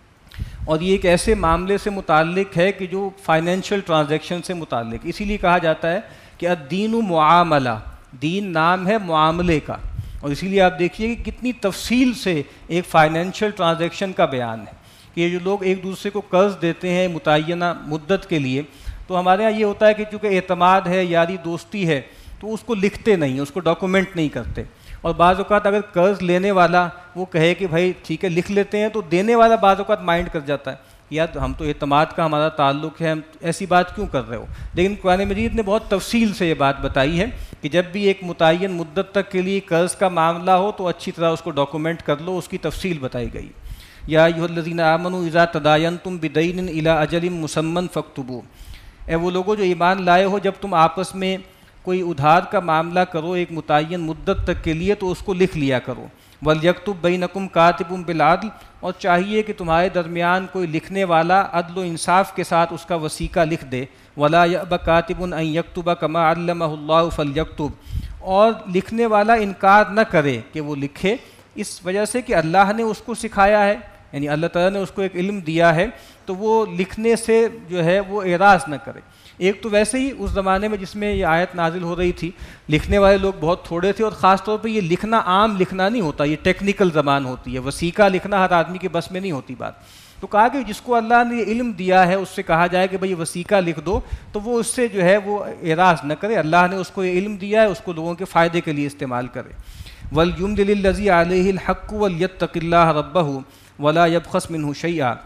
اور یہ ایک ایسے معاملے سے متعلق ہے کہ جو فائنینشیل ٹرانزیکشن سے متعلق، اسی لیے کہا جاتا ہے کہ الدین معاملہ، دین نام ہے معاملے کا، اور اسی لیے آپ دیکھیے کہ کتنی تفصیل سے ایک فائنینشیل ٹرانزیکشن کا بیان ہے کہ یہ جو لوگ ایک دوسرے کو قرض دیتے ہیں متعینہ مدت کے لیے، تو ہمارے ہاں یہ ہوتا ہے کہ چونکہ اعتماد ہے، یاری دوستی ہے، تو اس کو لکھتے نہیں، اس کو ڈاکومنٹ نہیں کرتے. اور بعض اوقات اگر قرض لینے والا وہ کہے کہ بھائی ٹھیک ہے لکھ لیتے ہیں، تو دینے والا بعض اوقات مائنڈ کر جاتا ہے کہ یار ہم تو اعتماد کا ہمارا تعلق ہے، ہم ایسی بات کیوں کر رہے ہو. لیکن قرآن مجید نے بہت تفصیل سے یہ بات بتائی ہے کہ جب بھی ایک متعین مدت تک کے لیے قرض کا معاملہ ہو تو اچھی طرح اس کو ڈاکومنٹ کر لو، اس کی تفصیل بتائی گئی. یا ایھا الذین آمنوا اذا تداینتم بدین الی اجل مسمى فاکتبوا، اے وہ لوگوں جو ایمان لائے ہو، جب تم آپس میں کوئی ادھار کا معاملہ کرو ایک متعین مدت تک کے لیے تو اس کو لکھ لیا کرو. وَلْيَكْتُبْ بَيْنَكُمْ كَاتِبٌ بِالْعَدْلِ، اور چاہیے کہ تمہارے درمیان کوئی لکھنے والا عدل و انصاف کے ساتھ اس کا وثیقہ لکھ دے. وَلَا يَأْبَ كَاتِبٌ أَن يَكْتُبَ كَمَا عَلَّمَهُ اللَّهُ فَلْيَكْتُبْ، اور لکھنے والا انکار نہ کرے کہ وہ لکھے، اس وجہ سے کہ اللہ نے اس کو سکھایا ہے، یعنی اللہ تعالیٰ نے اس کو ایک علم دیا ہے، تو وہ لکھنے سے جو ہے وہ اعراض نہ کرے. ایک تو ویسے ہی اس زمانے میں جس میں یہ آیت نازل ہو رہی تھی لکھنے والے لوگ بہت تھوڑے تھے، اور خاص طور پہ یہ لکھنا عام لکھنا نہیں ہوتا، یہ ٹیکنیکل زبان ہوتی ہے، وثیقہ لکھنا ہر آدمی کے بس میں نہیں ہوتی بات. تو کہا کہ جس کو اللہ نے یہ علم دیا ہے اس سے کہا جائے کہ بھئی وثیقہ لکھ دو، تو وہ اس سے جو ہے وہ اعراض نہ کرے، اللہ نے اس کو یہ علم دیا ہے، اس کو لوگوں کے فائدے کے لیے استعمال کرے. وَلْيُمْلِلِ الَّذِي عَلَيْهِ الْحَقُّ وَلْيَتَّقِ اللَّهَ رَبَّهُ وَلَا يَبْخَسْ مِنْهُ شَيْئًا،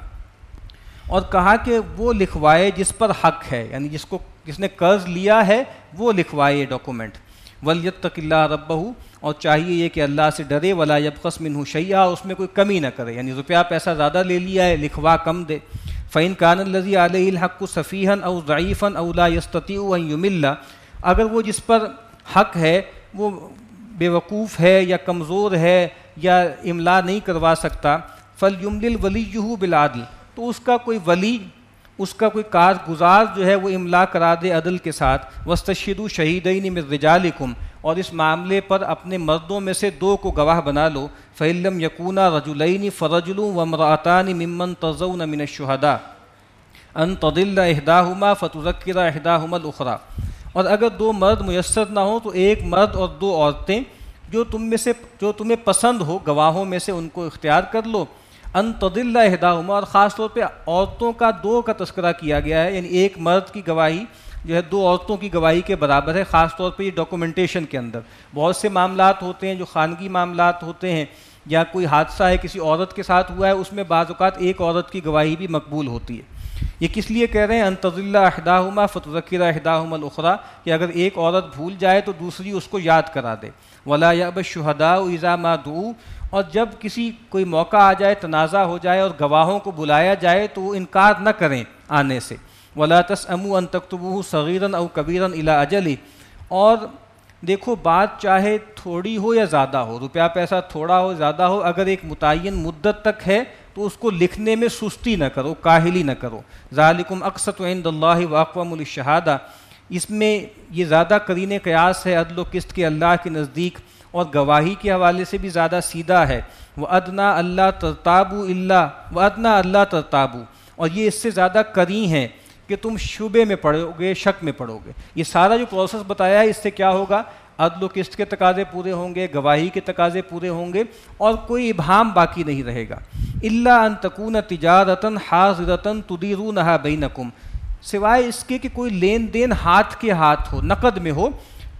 اور کہا کہ وہ لکھوائے جس پر حق ہے، یعنی جس کو جس نے قرض لیا ہے وہ لکھوائے یہ ڈاکومنٹ. وَلْيَتَّقِ اللَّهَ رَبَّهُ، اور چاہیے یہ کہ اللہ سے ڈرے. وَلَا يَبْخَسْ مِنْهُ شَيْئًا، اس میں کوئی کمی نہ کرے، یعنی روپیہ پیسہ زیادہ لے لیا ہے لکھوا کم دے. فَإِنْ كَانَ الَّذِي عَلَيْهِ الْحَقُّ سَفِيهًا أَوْ ضَعِيفًا أَوْ لَا يَسْتَطِيعُ أَنْ يُمِلَّ، اگر وہ جس پر حق ہے وہ بیوقوف ہے یا کمزور ہے یا املا نہیں کروا سکتا، فَلْيُمْلِلْ وَلِيُّهُ بِالْعَدْلِ، تو اس کا کوئی ولی، اس کا کوئی کارگزار جو ہے وہ املا کرا دے عدل کے ساتھ. وَاسْتَشْهِدُوا شَهِيدَيْنِ مِن رِجَالِكُمْ، اور اس معاملے پر اپنے مردوں میں سے دو کو گواہ بنا لو. فَإِن لَّمْ يَكُونَا رَجُلَيْنِ فَرَجُلٌ وَامْرَأَتَانِ مِمَّن تَرْضَوْنَ مِنَ الشُّهَدَاءِ أَن تَضِلَّ إِحْدَاهُمَا فَتُذَكِّرَ إِحْدَاهُمَا الْأُخْرَىٰ، اور اگر دو مرد میسر نہ ہوں تو ایک مرد اور دو عورتیں جو تم میں سے جو تمہیں پسند ہو گواہوں میں سے ان کو اختیار کر لو. ان تضل احداہما، اور خاص طور پہ عورتوں کا دو کا تذکرہ کیا گیا ہے، یعنی ایک مرد کی گواہی جو ہے دو عورتوں کی گواہی کے برابر ہے. خاص طور پہ یہ ڈاکومنٹیشن کے اندر بہت سے معاملات ہوتے ہیں جو خانگی معاملات ہوتے ہیں، یا کوئی حادثہ ہے کسی عورت کے ساتھ ہوا ہے، اس میں بعض اوقات ایک عورت کی گواہی بھی مقبول ہوتی ہے. یہ کس لیے کہہ رہے ہیں ان تضل احداہما فتذکر احداہما الاخری، کہ اگر ایک عورت بھول جائے تو دوسری اس کو یاد کرا دے. ولا یأبى الشہداء اذا ما دعوا، اور جب کسی کوئی موقع آ جائے، تنازع ہو جائے اور گواہوں کو بلایا جائے تو وہ انکار نہ کریں آنے سے. ولا تسأموا ان تكتبوه صغيرا او كبيرا الى اجله، اور دیکھو بات چاہے تھوڑی ہو یا زیادہ ہو، روپیہ پیسہ تھوڑا ہو زیادہ ہو، اگر ایک متعین مدت تک ہے تو اس کو لکھنے میں سستی نہ کرو، کاہلی نہ کرو. ذالکم اقسط عند اللہ واقوم للشہادہ، اس میں یہ زیادہ قرین قیاس ہے عدل و قسط کے اللہ کے نزدیک، اور گواہی کے حوالے سے بھی زیادہ سیدھا ہے. وَأَدْنَا أَلَّا تَرْتَابُوا إِلَّا وَأَدْنَا أَلَّا تَرْتَابُوا، اور یہ اس سے زیادہ قریب ہیں کہ تم شبے میں پڑو گے، شک میں پڑو گے. یہ سارا جو پروسیس بتایا ہے اس سے کیا ہوگا، عدل و قسط کے تقاضے پورے ہوں گے، گواہی کے تقاضے پورے ہوں گے، اور کوئی ابہام باقی نہیں رہے گا. إِلَّا أَن تَكُونَ تِجَارَةً حَاضِرَةً تُدِيرُونَهَا بَيْنَكُمْ، سوائے اس کے کہ کوئی لین دین ہاتھ کے ہاتھ ہو، نقد میں ہو،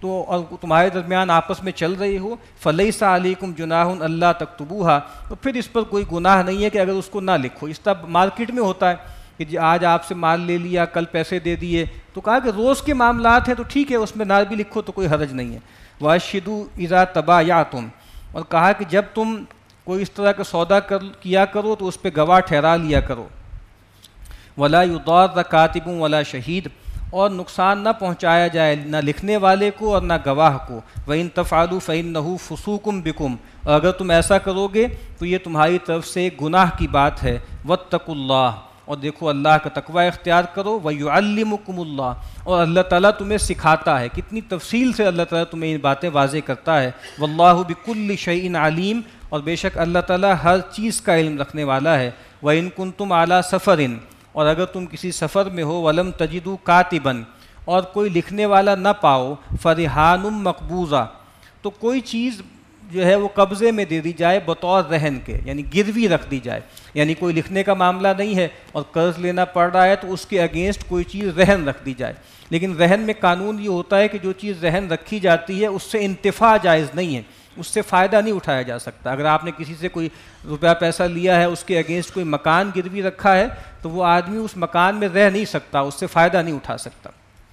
تو اور تمہارے درمیان آپس میں چل رہی ہو، فلیس علیکم جناح اللہ تکتبوہا، تو پھر اس پر کوئی گناہ نہیں ہے کہ اگر اس کو نہ لکھو۔ اس طرح مارکیٹ میں ہوتا ہے کہ جی آج آپ سے مال لے لیا، کل پیسے دے دیے، تو کہا کہ روز کے معاملات ہیں تو ٹھیک ہے، اس میں نہ بھی لکھو تو کوئی حرج نہیں ہے۔ وَأَشْهِدُوا إِذَا تَبَايَعْتُمْ، اور کہا کہ جب تم کوئی اس طرح کا سودا کر کیا کرو تو اس پہ گواہ ٹھہرا لیا کرو۔ وَلَا يُضَارَّ كَاتِبٌ وَلَا شَهِيدٌ، اور نقصان نہ پہنچایا جائے نہ لکھنے والے کو اور نہ گواہ کو۔ وَإِن تَفْعَلُوا فَإِنَّهُ فُسُوقٌ بِكُمْ، اور اگر تم ایسا کرو گے تو یہ تمہاری طرف سے ایک گناہ کی بات ہے۔ وَاتَّقُوا اللَّهَ، اور دیکھو اللہ کا تقوی اختیار کرو۔ وَيُعَلِّمُكُمُ اللَّهُ، اور اللہ تعالیٰ تمہیں سکھاتا ہے، کتنی تفصیل سے اللہ تعالیٰ تمہیں یہ باتیں واضح کرتا ہے۔ وَاللَّهُ بِكُلِّ شَيْءٍ عَلِيمٌ، اور بے شک اللہ تعالیٰ ہر چیز کا علم رکھنے والا ہے۔ وَإِن كُنتُمْ عَلَى سَفَرٍ، اور اگر تم کسی سفر میں ہو، وَلَمْ تَجِدُوا كَاتِبًا، اور کوئی لکھنے والا نہ پاؤ، فَرِحَانٌ مَقْبُوضَةٌ، تو کوئی چیز جو ہے وہ قبضے میں دے دی جائے بطور رہن کے، یعنی گروی رکھ دی جائے، یعنی کوئی لکھنے کا معاملہ نہیں ہے اور قرض لینا پڑ رہا ہے تو اس کے اگینسٹ کوئی چیز رہن رکھ دی جائے۔ لیکن رہن میں قانون یہ ہوتا ہے کہ جو چیز رہن رکھی جاتی ہے اس سے انتفاع جائز نہیں ہے، اس سے فائدہ نہیں اٹھایا جا سکتا۔ اگر آپ نے کسی سے کوئی روپیہ پیسہ لیا ہے، اس کے اگینسٹ کوئی مکان گروی رکھا ہے، تو وہ آدمی اس مکان میں رہ نہیں سکتا، اس سے فائدہ نہیں اٹھا سکتا۔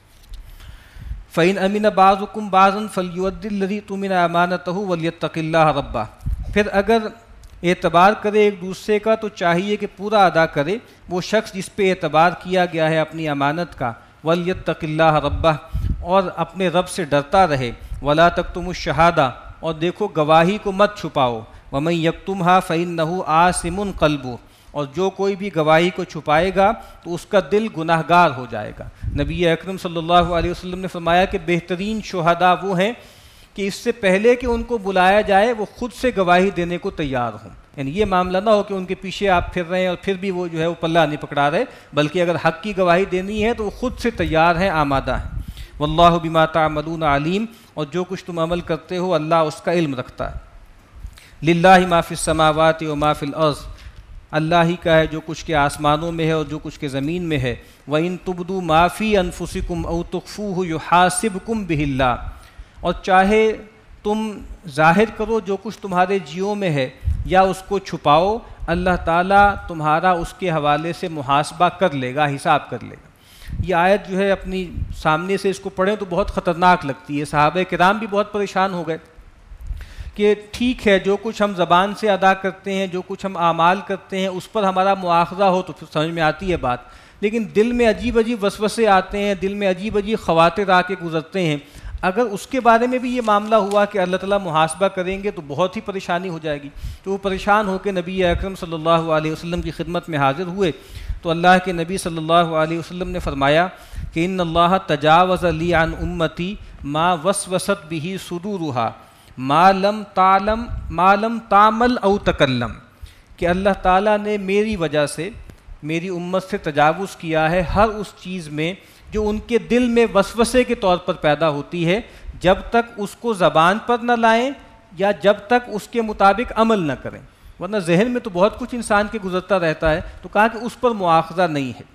فَإِنْ أَمِنَ بَعْضُكُمْ بَعْضًا فَلْيُؤَدِّ الَّذِي اؤْتُمِنَ أَمَانَتَهُ وَلْيَتَّقِ اللَّهَ رَبَّهُ، پھر اگر اعتبار کرے ایک دوسرے کا تو چاہیے کہ پورا ادا کرے وہ شخص جس پہ اعتبار کیا گیا ہے اپنی امانت کا۔ وَلْيَتَّقِ اللَّهَ رَبَّهُ، اور اپنے رب سے ڈرتا رہے۔ وَلَا تَكْتُمُوا الشَّهَادَةَ، اور دیکھو گواہی کو مت چھپاؤ۔ وَمَن يَكْتُمْهَا فَإِنَّهُ آثِمٌ قَلْبُهُ، اور جو کوئی بھی گواہی کو چھپائے گا تو اس کا دل گناہگار ہو جائے گا۔ نبی اکرم صلی اللہ علیہ وسلم نے فرمایا کہ بہترین شہداء وہ ہیں کہ اس سے پہلے کہ ان کو بلایا جائے وہ خود سے گواہی دینے کو تیار ہوں، یعنی یہ معاملہ نہ ہو کہ ان کے پیچھے آپ پھر رہے ہیں اور پھر بھی وہ جو ہے وہ پلہ نہیں پکڑا رہے، بلکہ اگر حق کی گواہی دینی ہے تو وہ خود سے تیار ہیں، آمادہ ہیں۔ واللہ بما تعملون علیم، اور جو کچھ تم عمل کرتے ہو اللہ اس کا علم رکھتا ہے۔ للہ ما فی السماوات و ما فی الارض، اللہ ہی کا ہے جو کچھ کے آسمانوں میں ہے اور جو کچھ کے زمین میں ہے۔ وَإِن تُبْدُوا مَا فِي أَنفُسِكُمْ أَوْ تُخْفُوهُ يُحَاسِبْكُم بِهِ اللَّهُ، اور چاہے تم ظاہر کرو جو کچھ تمہارے جیوں میں ہے یا اس کو چھپاؤ، اللہ تعالیٰ تمہارا اس کے حوالے سے محاسبہ کر لے گا، حساب کر لے گا۔ یہ آیت جو ہے اپنی سامنے سے اس کو پڑھیں تو بہت خطرناک لگتی ہے۔ صحابہ کرام بھی بہت پریشان ہو گئے کہ ٹھیک ہے جو کچھ ہم زبان سے ادا کرتے ہیں، جو کچھ ہم اعمال کرتے ہیں اس پر ہمارا مواخذہ ہو تو پھر سمجھ میں آتی ہے بات، لیکن دل میں عجیب عجیب وسوسے آتے ہیں، دل میں عجیب عجیب خواطر آ کے گزرتے ہیں۔ اگر اس کے بارے میں بھی یہ معاملہ ہوا کہ اللہ تعالیٰ محاسبہ کریں گے تو بہت ہی پریشانی ہو جائے گی۔ تو وہ پریشان ہو کے نبی اکرم صلی اللہ علیہ وسلم کی خدمت میں حاضر ہوئے تو اللہ کے نبی صلی اللہ علیہ وسلم نے فرمایا کہ ان اللہ تجاوز لی عن امتی ما وسوست به صدورها ما لم تعلم ما لم تعمل او تکلم، کہ اللہ تعالیٰ نے میری وجہ سے میری امت سے تجاوز کیا ہے ہر اس چیز میں جو ان کے دل میں وسوسے کے طور پر پیدا ہوتی ہے، جب تک اس کو زبان پر نہ لائیں یا جب تک اس کے مطابق عمل نہ کریں، ورنہ ذہن میں تو بہت کچھ انسان کے گزرتا رہتا ہے، تو کہا کہ اس پر مواخذہ نہیں ہے۔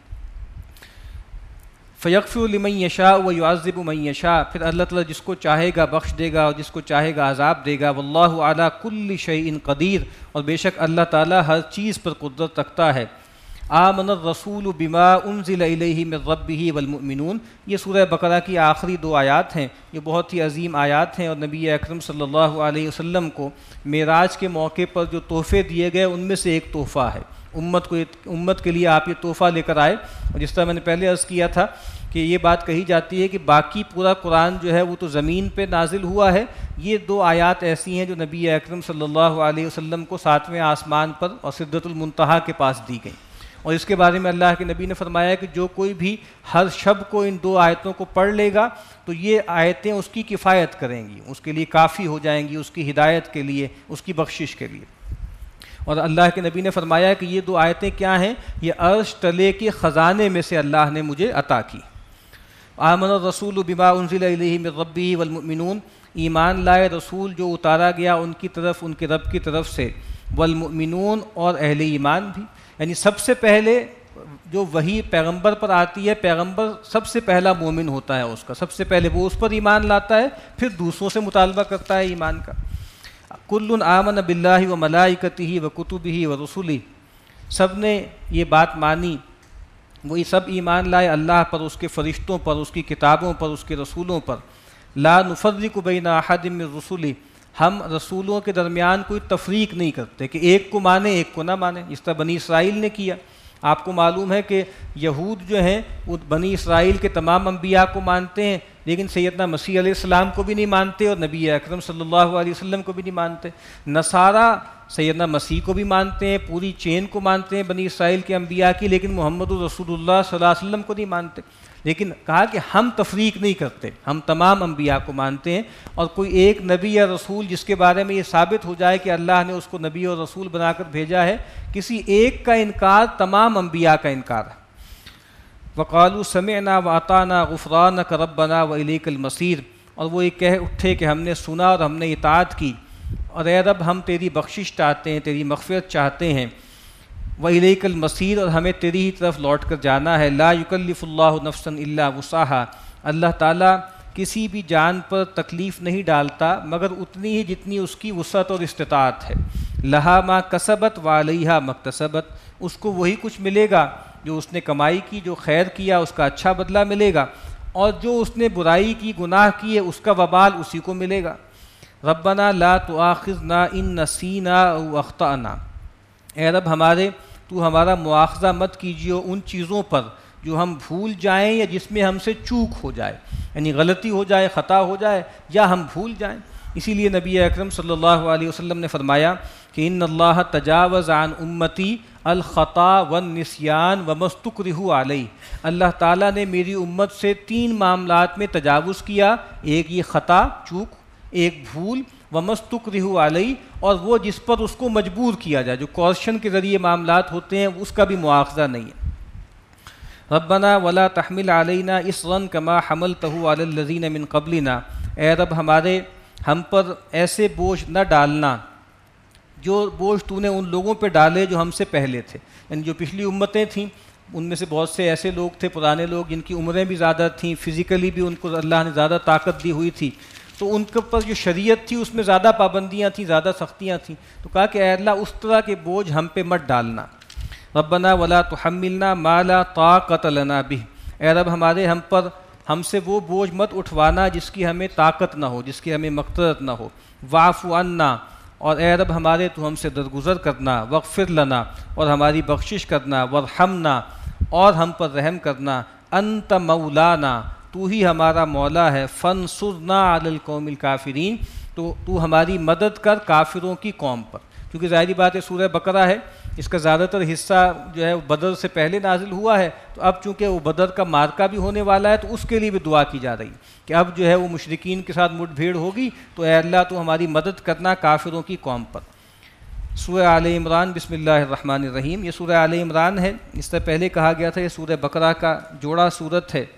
فَيَغْفِرُ لِمَن يَشَاءُ وَيُعَذِّبُ مَن يَشَاءُ، پھر اللہ تعالیٰ جس کو چاہے گا بخش دے گا اور جس کو چاہے گا عذاب دے گا۔ وَاللَّهُ عَلَى كُلِّ شَيْءٍ قَدِيرٌ، اور بے شک اللہ تعالیٰ ہر چیز پر قدرت رکھتا ہے۔ آمن الرسول بما انزل الیہ من ربہ والمؤمنون، یہ سورہ بقرہ کی آخری دو آیات ہیں، یہ بہت ہی عظیم آیات ہیں، اور نبی اکرم صلی اللہ علیہ وسلم کو معراج کے موقع پر جو تحفے دیے گئے ان میں سے ایک تحفہ ہے۔ امت کو امت کے لیے آپ یہ تحفہ لے کر آئے، اور جس طرح میں نے پہلے عرض کیا تھا کہ یہ بات کہی جاتی ہے کہ باقی پورا قرآن جو ہے وہ تو زمین پہ نازل ہوا ہے، یہ دو آیات ایسی ہیں جو نبی اکرم صلی اللہ علیہ وسلم کو ساتویں آسمان پر اور سدرۃ المنتہا کے پاس دی گئیں، اور اس کے بارے میں اللہ کے نبی نے فرمایا کہ جو کوئی بھی ہر شب کو ان دو آیتوں کو پڑھ لے گا تو یہ آیتیں اس کی کفایت کریں گی، اس کے لیے کافی ہو جائیں گی، اس کی ہدایت کے لیے، اس کی بخشش کے لیے۔ اور اللہ کے نبی نے فرمایا کہ یہ دو آیتیں کیا ہیں؟ یہ عرش تلے کے خزانے میں سے اللہ نے مجھے عطا کی۔ آمن الرسول بما انزل الیہ من ربہ والمؤمنون، ایمان لائے رسول جو اتارا گیا ان کی طرف ان کے رب کی طرف سے، والمؤمنون اور اہل ایمان بھی، یعنی سب سے پہلے جو وحی پیغمبر پر آتی ہے، پیغمبر سب سے پہلا مومن ہوتا ہے، اس کا سب سے پہلے وہ اس پر ایمان لاتا ہے، پھر دوسروں سے مطالبہ کرتا ہے ایمان کا۔ کل آمن باللہ و ملائکتہ و کتبہ و رسلہ، سب نے یہ بات مانی، وہی سب ایمان لائے اللہ پر، اس کے فرشتوں پر، اس کی کتابوں پر، اس کے رسولوں پر۔ لا نفرق بین احد من رسلہ، ہم رسولوں کے درمیان کوئی تفریق نہیں کرتے کہ ایک کو مانے ایک کو نہ مانے، جس طرح بنی اسرائیل نے کیا۔ آپ کو معلوم ہے کہ یہود جو ہیں وہ بنی اسرائیل کے تمام انبیاء کو مانتے ہیں، لیکن سیدنا مسیح علیہ السلام کو بھی نہیں مانتے اور نبی اکرم صلی اللہ علیہ وسلم کو بھی نہیں مانتے۔ نصارہ سیدنا مسیح کو بھی مانتے ہیں، پوری چین کو مانتے ہیں بنی اسرائیل کے انبیاء کی، لیکن محمد رسول اللہ صلی اللہ علیہ وسلم کو نہیں مانتے۔ لیکن کہا کہ ہم تفریق نہیں کرتے، ہم تمام انبیاء کو مانتے ہیں، اور کوئی ایک نبی یا رسول جس کے بارے میں یہ ثابت ہو جائے کہ اللہ نے اس کو نبی اور رسول بنا کر بھیجا ہے، کسی ایک کا انکار تمام انبیاء کا انکار ہے۔ وقالوا سمعنا واطعنا غفرانک ربنا والیک المصیر، اور وہ یہ کہہ اٹھے کہ ہم نے سنا اور ہم نے اطاعت کی، اور اے رب ہم تیری بخشش چاہتے ہیں، تیری مغفرت چاہتے ہیں، وَإِلَيْكَ الْمَصِيرُ، اور ہمیں تیری ہی طرف لوٹ کر جانا ہے۔ لا يُكَلِّفُ اللَّهُ نَفْسًا إِلَّا وُسْعَهَا، اللہ تعالیٰ کسی بھی جان پر تکلیف نہیں ڈالتا مگر اتنی ہی جتنی اس کی وسعت اور استطاعت ہے۔ لَهَا مَا كَسَبَتْ وَعَلَيْهَا مَا اكْتَسَبَتْ، اس کو وہی کچھ ملے گا جو اس نے کمائی کی، جو خیر کیا اس کا اچھا بدلہ ملے گا، اور جو اس نے برائی کی، گناہ کی ہے، اس کا وبال اسی کو ملے گا۔ ربنا لا تؤاخذنا ان نسینا او اخطأنا، اے رب ہمارے تو ہمارا مواخذہ مت کیجیے ان چیزوں پر جو ہم بھول جائیں یا جس میں ہم سے چوک ہو جائے، یعنی غلطی ہو جائے، خطا ہو جائے یا ہم بھول جائیں۔ اسی لیے نبی اکرم صلی اللہ علیہ وسلم نے فرمایا کہ ان اللہ تجاوز عن امتی الخطا والنسیان وما استکرہوا علیہ، اللہ تعالیٰ نے میری امت سے تین معاملات میں تجاوز کیا، ایک یہ خطا چوک، ایک بھول، ومستکرہوا علیہ، اور وہ جس پر اس کو مجبور کیا جائے، جو کورشن کے ذریعے معاملات ہوتے ہیں اس کا بھی مواخذہ نہیں ہے۔ ربنا ولا تحمل علینا اصرا کما حملتہ علی الذین من قبلنا، اے رب ہمارے ہم پر ایسے بوجھ نہ ڈالنا جو بوجھ تو نے ان لوگوں پہ ڈالے جو ہم سے پہلے تھے، یعنی جو پچھلی امتیں تھیں ان میں سے بہت سے ایسے لوگ تھے، پرانے لوگ جن کی عمریں بھی زیادہ تھیں، فزیکلی بھی ان کو اللہ نے زیادہ طاقت دی ہوئی تھی، تو ان کے اوپر جو شریعت تھی اس میں زیادہ پابندیاں تھیں، زیادہ سختیاں تھیں، تو کہا کہ اے اللہ اس طرح کے بوجھ ہم پہ مت ڈالنا۔ ربنا ولا تحملنا ما لا طاقت لنا بہ، اے رب ہمارے ہم پر ہم سے وہ بوجھ مت اٹھوانا جس کی ہمیں طاقت نہ ہو، جس کی ہمیں مقدرت نہ ہو۔ واعف عنا، اور اے رب ہمارے تو ہم سے درگزر کرنا، واغفر لنا، اور ہماری بخشش کرنا، وارحمنا، اور ہم پر رحم کرنا، انت مولانا، تو ہی ہمارا مولا ہے، فانصرنا علی القوم الکافرین، تو تو ہماری مدد کر کافروں کی قوم پر۔ کیونکہ ظاہری بات ہے سورہ بقرہ ہے، اس کا زیادہ تر حصہ جو ہے بدر سے پہلے نازل ہوا ہے، تو اب چونکہ وہ بدر کا مارکہ بھی ہونے والا ہے تو اس کے لیے بھی دعا کی جا رہی کہ اب جو ہے وہ مشرکین کے ساتھ مٹ بھیڑ ہوگی، تو اے اللہ تو ہماری مدد کرنا کافروں کی قوم پر۔ سورہ آل عمران، بسم اللہ الرحمن الرحیم، یہ سورہ آل عمران ہے، اس سے پہلے کہا گیا تھا یہ سورہ بقرہ کا جوڑا صورت ہے،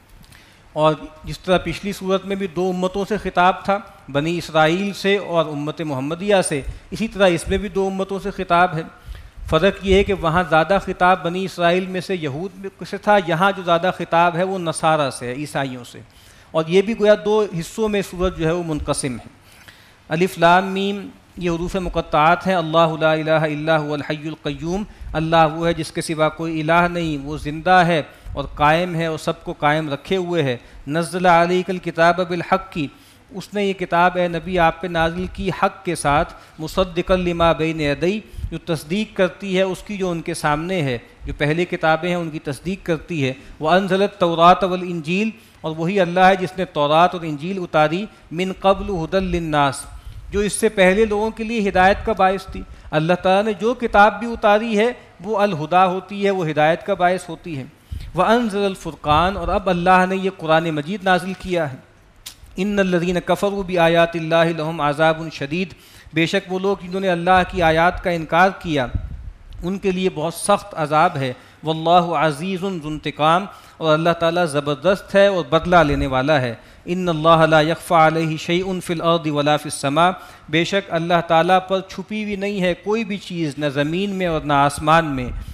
اور جس طرح پچھلی صورت میں بھی دو امتوں سے خطاب تھا، بنی اسرائیل سے اور امت محمدیہ سے، اسی طرح اس میں بھی دو امتوں سے خطاب ہے۔ فرق یہ ہے کہ وہاں زیادہ خطاب بنی اسرائیل میں سے، یہود سے تھا، یہاں جو زیادہ خطاب ہے وہ نصارہ سے ہے، عیسائیوں سے، اور یہ بھی گویا دو حصوں میں سورت جو ہے وہ منقسم ہے۔ الف لام میم یہ حروف مقطعات ہیں۔ اللہ لا الہ الا هو الحی القیوم، اللہ وہ ہے جس کے سوا کوئی الہ نہیں، وہ زندہ ہے اور قائم ہے اور سب کو قائم رکھے ہوئے ہے۔ نزل علیک الکتاب بالحق کی، اس نے یہ کتاب اے نبی آپ پہ نازل کی حق کے ساتھ، مصدقا لما بین یدی، جو تصدیق کرتی ہے اس کی جو ان کے سامنے ہے، جو پہلے کتابیں ہیں ان کی تصدیق کرتی ہے۔ وانزل التوراۃ والانجیل، اور وہی اللہ ہے جس نے تورات اور انجیل اتاری، من قبل ھدی للناس، جو اس سے پہلے لوگوں کے لیے ہدایت کا باعث تھی۔ اللہ تعالیٰ نے جو کتاب بھی اتاری ہے وہ الہدا ہوتی ہے، وہ ہدایت کا باعث ہوتی ہے۔ وانزل الفرقان، اور اب اللہ نے یہ قرآن مجید نازل کیا ہے۔ ان الذین کفروا بآیات اللہ لہم عذاب شدید، بے شک وہ لوگ جنہوں نے اللہ کی آیات کا انکار کیا ان کے لیے بہت سخت عذاب ہے۔ واللہ عزیز ذو انتقام، اور اللہ تعالیٰ زبردست ہے اور بدلہ لینے والا ہے۔ ان اللہ لا یخفی علیہ شیء فی الارض ولا فی السماء، بے شک اللہ تعالیٰ پر چھپی ہوئی نہیں ہے کوئی بھی چیز، نہ زمین میں اور نہ آسمان میں۔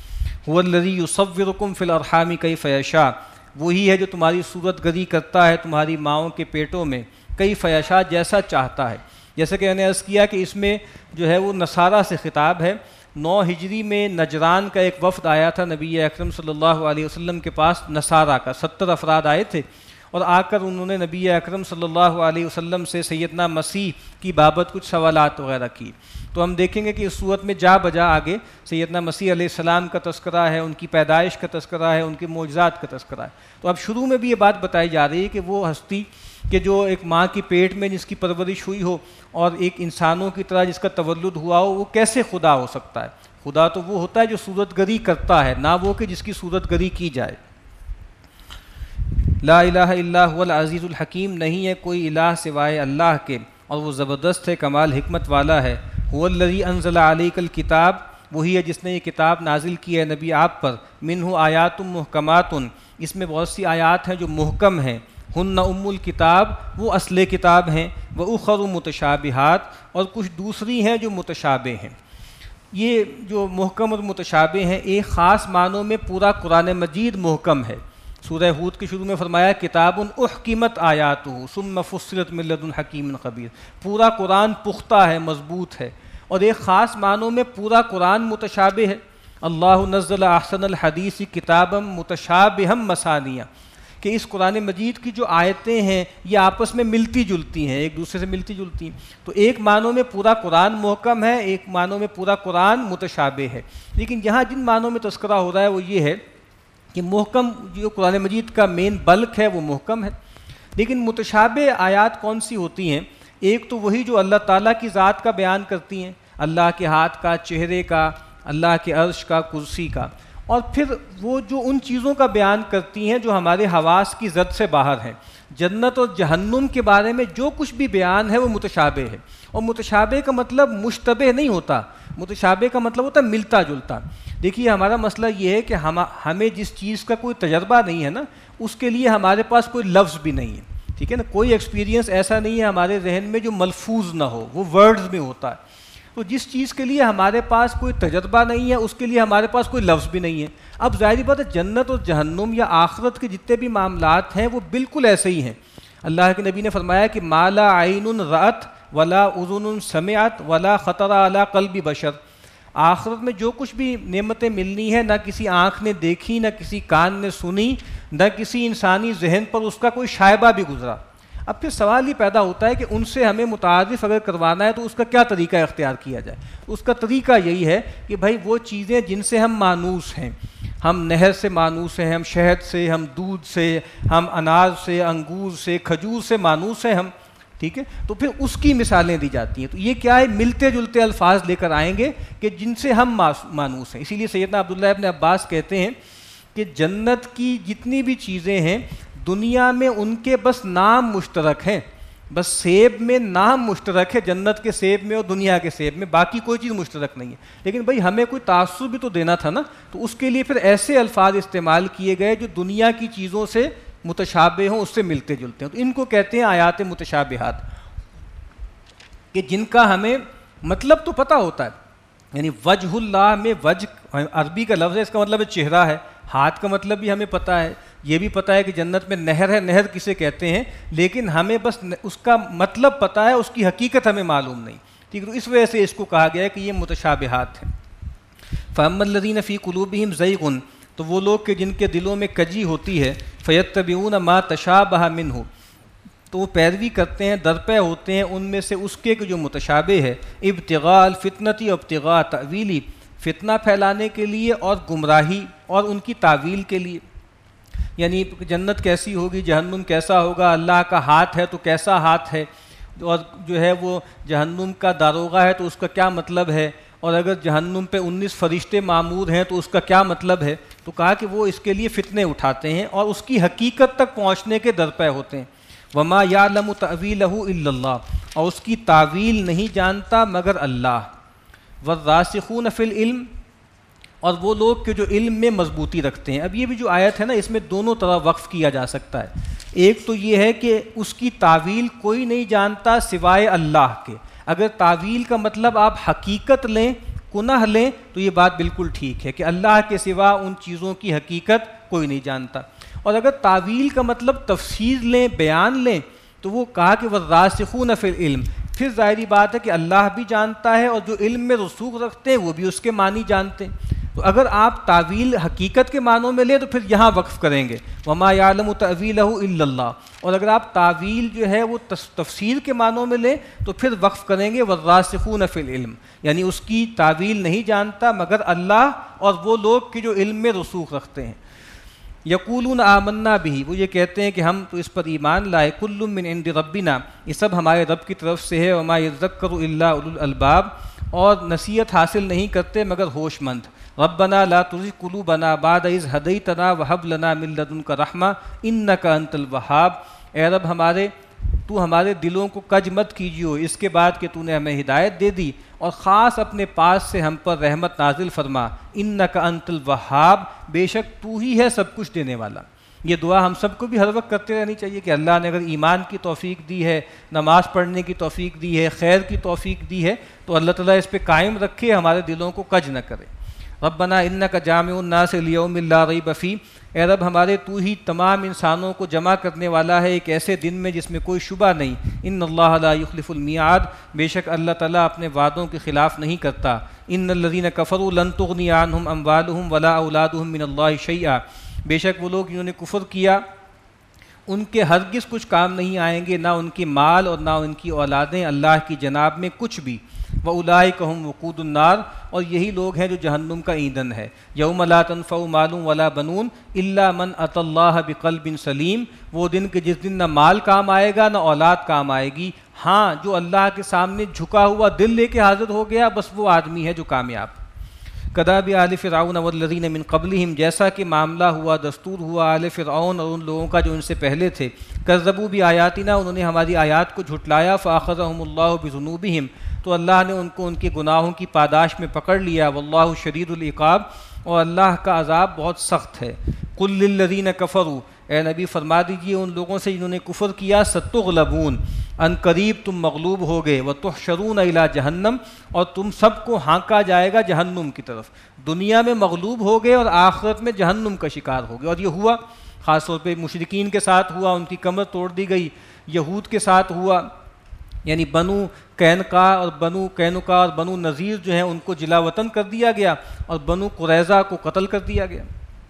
هو الذی یصورکم فی الارحام کیف یشاء، وہی ہے جو تمہاری صورت گری کرتا ہے تمہاری ماؤں کے پیٹوں میں، کیف یشاء جیسا چاہتا ہے۔ جیسے کہ میں نے عرض کیا کہ اس میں جو ہے وہ نصارہ سے خطاب ہے۔ نو ہجری میں نجران کا ایک وفد آیا تھا نبی اکرم صلی اللہ علیہ وسلم کے پاس، نصارہ کا ستر افراد آئے تھے، اور آ کر انہوں نے نبی اکرم صلی اللہ علیہ وسلم سے سیدنا مسیح کی بابت کچھ سوالات وغیرہ کی۔ تو ہم دیکھیں گے کہ اس صورت میں جا بجا آگے سیدنا مسیح علیہ السلام کا تذکرہ ہے، ان کی پیدائش کا تذکرہ ہے، ان کے معجزات کا تذکرہ ہے۔ تو اب شروع میں بھی یہ بات بتائی جا رہی ہے کہ وہ ہستی کہ جو ایک ماں کی پیٹ میں جس کی پرورش ہوئی ہو اور ایک انسانوں کی طرح جس کا تولد ہوا ہو، وہ کیسے خدا ہو سکتا ہے؟ خدا تو وہ ہوتا ہے جو صورت گری کرتا ہے، نہ وہ کہ جس کی صورت گری کی جائے۔ لا الہ الا هو العزیز الحکیم، نہیں ہے کوئی الہ سوائے اللہ کے اور وہ زبردست ہے، کمال حکمت والا ہے۔ هو الذی انزل علیک الکتاب، وہی ہے جس نے یہ کتاب نازل کی ہے نبی آپ پر، منہ آیات محکمات، اس میں بہت سی آیات ہیں جو محکم ہیں، ہن ام الکتاب، وہ اصل کتاب ہیں، واخر متشابہات، اور کچھ دوسری ہیں جو متشابہ ہیں۔ یہ جو محکم اور متشابہ ہیں، ایک خاص معنوں میں پورا قرآن مجید محکم ہے۔ سورہ ہود کے شروع میں فرمایا کتاب احکمت آیاتہ ثم فصلت من لدن حکیم خبیر، پورا قرآن پختہ ہے، مضبوط ہے۔ اور ایک خاص معنوں میں پورا قرآن متشابہ ہے۔ اللہ نزل احسن الحدیث کتابا متشابہا مثانیہ، کہ اس قرآن مجید کی جو آیتیں ہیں یہ آپس میں ملتی جلتی ہیں، ایک دوسرے سے ملتی جلتی ہیں۔ تو ایک معنوں میں پورا قرآن محکم ہے، ایک معنوں میں پورا قرآن متشابہ ہے۔ لیکن یہاں جن معنوں میں تذکرہ ہو رہا ہے وہ یہ ہے کہ محکم جو قرآن مجید کا مین بلک ہے وہ محکم ہے، لیکن متشابہ آیات کون سی ہوتی ہیں؟ ایک تو وہی جو اللہ تعالیٰ کی ذات کا بیان کرتی ہیں، اللہ کے ہاتھ کا، چہرے کا، اللہ کے عرش کا، کرسی کا، اور پھر وہ جو ان چیزوں کا بیان کرتی ہیں جو ہمارے حواس کی زد سے باہر ہیں۔ جنت اور جہنم کے بارے میں جو کچھ بھی بیان ہے وہ متشابہ ہے، اور متشابہ کا مطلب مشتبہ نہیں ہوتا، متشابہ کا مطلب ہوتا ہے ملتا جلتا۔ دیکھیے ہمارا مسئلہ یہ ہے کہ ہم ہمیں جس چیز کا کوئی تجربہ نہیں ہے نا، اس کے لیے ہمارے پاس کوئی لفظ بھی نہیں ہے، ٹھیک ہے نا، کوئی ایکسپیرینس ایسا نہیں ہے ہمارے ذہن میں جو ملفوظ نہ ہو، وہ ورڈز میں ہوتا ہے۔ تو جس چیز کے لیے ہمارے پاس کوئی تجربہ نہیں ہے اس کے لیے ہمارے پاس کوئی لفظ بھی نہیں ہے۔ اب ظاہری بات ہے جنت اور جہنم یا آخرت کے جتنے بھی معاملات ہیں وہ بالکل ایسے ہی ہیں۔ اللہ کے نبی نے فرمایا کہ ما لا عین رأت ولا اذن سمعت ولا خطر علی قلب بشر، آخرت میں جو کچھ بھی نعمتیں ملنی ہیں نہ کسی آنکھ نے دیکھی، نہ کسی کان نے سنی، نہ کسی انسانی ذہن پر اس کا کوئی شائبہ بھی گزرا۔ اب پھر سوال یہ پیدا ہوتا ہے کہ ان سے ہمیں متعارف اگر کروانا ہے تو اس کا کیا طریقہ اختیار کیا جائے؟ اس کا طریقہ یہی ہے کہ بھائی وہ چیزیں جن سے ہم مانوس ہیں، ہم نہر سے مانوس ہیں، ہم شہد سے، ہم دودھ سے، ہم اناج سے، انگور سے، کھجور سے مانوس ہیں ہم، ٹھیک ہے، تو پھر اس کی مثالیں دی جاتی ہیں۔ تو یہ کیا ہے؟ ملتے جلتے الفاظ لے کر آئیں گے کہ جن سے ہم مانوس ہیں۔ اسی لیے سیدنا عبداللہ ابن عباس کہتے ہیں کہ جنت کی جتنی بھی چیزیں ہیں دنیا میں ان کے بس نام مشترک ہیں، بس سیب میں نام مشترک ہے، جنت کے سیب میں اور دنیا کے سیب میں، باقی کوئی چیز مشترک نہیں ہے۔ لیکن بھائی ہمیں کوئی تعصب بھی تو دینا تھا نا، تو اس کے لیے پھر ایسے الفاظ استعمال کیے گئے جو دنیا کی چیزوں سے متشابہ ہوں، اس سے ملتے جلتے ہیں۔ تو ان کو کہتے ہیں آیات متشابہات، کہ جن کا ہمیں مطلب تو پتہ ہوتا ہے۔ یعنی وجہ اللہ میں وجہ عربی کا لفظ ہے، اس کا مطلب ہے چہرہ ہے، ہاتھ کا مطلب بھی ہمیں پتہ ہے، یہ بھی پتہ ہے کہ جنت میں نہر ہے، نہر کسے کہتے ہیں، لیکن ہمیں بس اس کا مطلب پتہ ہے، اس کی حقیقت ہمیں معلوم نہیں، ٹھیک ہے، تو اس وجہ سے اس کو کہا گیا ہے کہ یہ متشابہات ہیں۔ فَأَمَّا الَّذِينَ فِي قُلُوبِهِمْ زَيْغٌ، تو وہ لوگ کہ جن کے دلوں میں کجی ہوتی ہے، فَيَتَّبِعُونَ مَا تَشَابَهَ مِنْهُ، تو وہ پیروی کرتے ہیں، درپے ہوتے ہیں ان میں سے اس کے جو متشابہ ہے، ابتغاء الفتنۃ وابتغاء تأویل، فتنہ پھیلانے کے لیے اور گمراہی اور ان کی تعویل کے لیے۔ یعنی جنت کیسی ہوگی، جہنم کیسا ہوگا، اللہ کا ہاتھ ہے تو کیسا ہاتھ ہے، اور جو ہے وہ جہنم کا داروغہ ہے تو اس کا کیا مطلب ہے، اور اگر جہنم پہ انیس فرشتے معمور ہیں تو اس کا کیا مطلب ہے۔ تو کہا کہ وہ اس کے لیے فتنے اٹھاتے ہیں اور اس کی حقیقت تک پہنچنے کے درپے ہوتے ہیں۔ وما یعلم تأویلہ الا اللہ، اور اس کی تعویل نہیں جانتا مگر اللہ۔ والراسخون فی العلم، اور وہ لوگ کہ جو علم میں مضبوطی رکھتے ہیں۔ اب یہ بھی جو آیت ہے نا، اس میں دونوں طرح وقف کیا جا سکتا ہے۔ ایک تو یہ ہے کہ اس کی تعویل کوئی نہیں جانتا سوائے اللہ کے۔ اگر تعویل کا مطلب آپ حقیقت لیں، کنہ لیں تو یہ بات بالکل ٹھیک ہے کہ اللہ کے سوا ان چیزوں کی حقیقت کوئی نہیں جانتا. اور اگر تعویل کا مطلب تفسیر لیں، بیان لیں، تو وہ کہا کہ والراسخون فی العلم، پھر ظاہری بات ہے کہ اللہ بھی جانتا ہے اور جو علم میں رسوخ رکھتے ہیں وہ بھی اس کے معنی جانتے ہیں. تو اگر آپ تعویل حقیقت کے معنوں میں لیں تو پھر یہاں وقف کریں گے وما یعلم تأویلہ الا اللہ، اور اگر آپ تعویل جو ہے وہ تفسیر کے معنوں میں لیں تو پھر وقف کریں گے والراسخون فی العلم، یعنی اس کی تعویل نہیں جانتا مگر اللہ اور وہ لوگ کہ جو علم میں رسوخ رکھتے ہیں. یقولون آمنا بہ، وہ یہ کہتے ہیں کہ ہم تو اس پر ایمان لائے، کل من عند ربنا، یہ سب ہمارے رب کی طرف سے ہے، وما یذکر الا اولو الالباب، اور نصیحت حاصل نہیں کرتے مگر ہوش مند. ربنا لا تزغ قلوبنا بعد اذ ہدیتنا وہب لنا من لدنک رحمہ انک انت الوہاب، اے رب ہمارے تو ہمارے دلوں کو کج مت کیجیو اس کے بعد کہ تو نے ہمیں ہدایت دے دی، اور خاص اپنے پاس سے ہم پر رحمت نازل فرما، انک انت الوہاب، بے شک تو ہی ہے سب کچھ دینے والا. یہ دعا ہم سب کو بھی ہر وقت کرتے رہنی چاہیے کہ اللہ نے اگر ایمان کی توفیق دی ہے، نماز پڑھنے کی توفیق دی ہے، خیر کی توفیق دی ہے، تو اللہ تعالیٰ اس پہ قائم رکھے، ہمارے دلوں کو کج نہ کرے. ربنا انک جامع الناس لیوم لا ریب فیہ، اے رب ہمارے تو ہی تمام انسانوں کو جمع کرنے والا ہے ایک ایسے دن میں جس میں کوئی شبہ نہیں. ان اللہ لا یخلف المیعاد، بے شک اللہ تعالیٰ اپنے وعدوں کے خلاف نہیں کرتا. ان الذین کفروا لن تغنی عنہم اموالہم ولا اولادہم من اللہ شیئا، بے شک وہ لوگ جنہوں نے کفر کیا ان کے ہرگز کچھ کام نہیں آئیں گے، نہ ان کی مال اور نہ ان کی اولادیں اللہ کی جناب میں کچھ بھی. وَأُولَٰئِكَ هُمْ وَقُودُ النَّارِ، اور یہی لوگ ہیں جو جہنم کا ایندھن ہے. یوم لا تنفع مال ولا بنون الا من اتى اللہ بقلب سلیم، وہ دن کہ جس دن نہ مال کام آئے گا نہ اولاد کام آئے گی، ہاں جو اللہ کے سامنے جھکا ہوا دل لے کے حاضر ہو گیا بس وہ آدمی ہے جو کامیاب. کداب آل فرعون والذین من قبلہم، جیسا کہ معاملہ ہوا دستور ہوا آل فرعون اور ان لوگوں کا جو ان سے پہلے تھے. کذبوا بآیاتنا، انہوں نے ہماری آیات کو جھٹلایا. فأخذہم اللہ بذنوبہم، تو اللہ نے ان کو ان کے گناہوں کی پاداش میں پکڑ لیا. واللہ شدید العقاب، اور اللہ کا عذاب بہت سخت ہے. قل للذین کفروا، اے نبی فرما دیجئے ان لوگوں سے جنہوں نے کفر کیا، ستغلبون، ان قریب تم مغلوب ہوگے، وتحشرون الی جہنم، اور تم سب کو ہانکا جائے گا جہنم کی طرف. دنیا میں مغلوب ہوگے اور آخرت میں جہنم کا شکار ہوگے. اور یہ ہوا خاص طور پہ مشرکین کے ساتھ ہوا، ان کی کمر توڑ دی گئی. یہود کے ساتھ ہوا، یعنی بنو قینقاع اور بنو قینقاع اور بنو نذیر جو ہیں ان کو جلا وطن کر دیا گیا، اور بنو قریظہ کو قتل کر دیا گیا.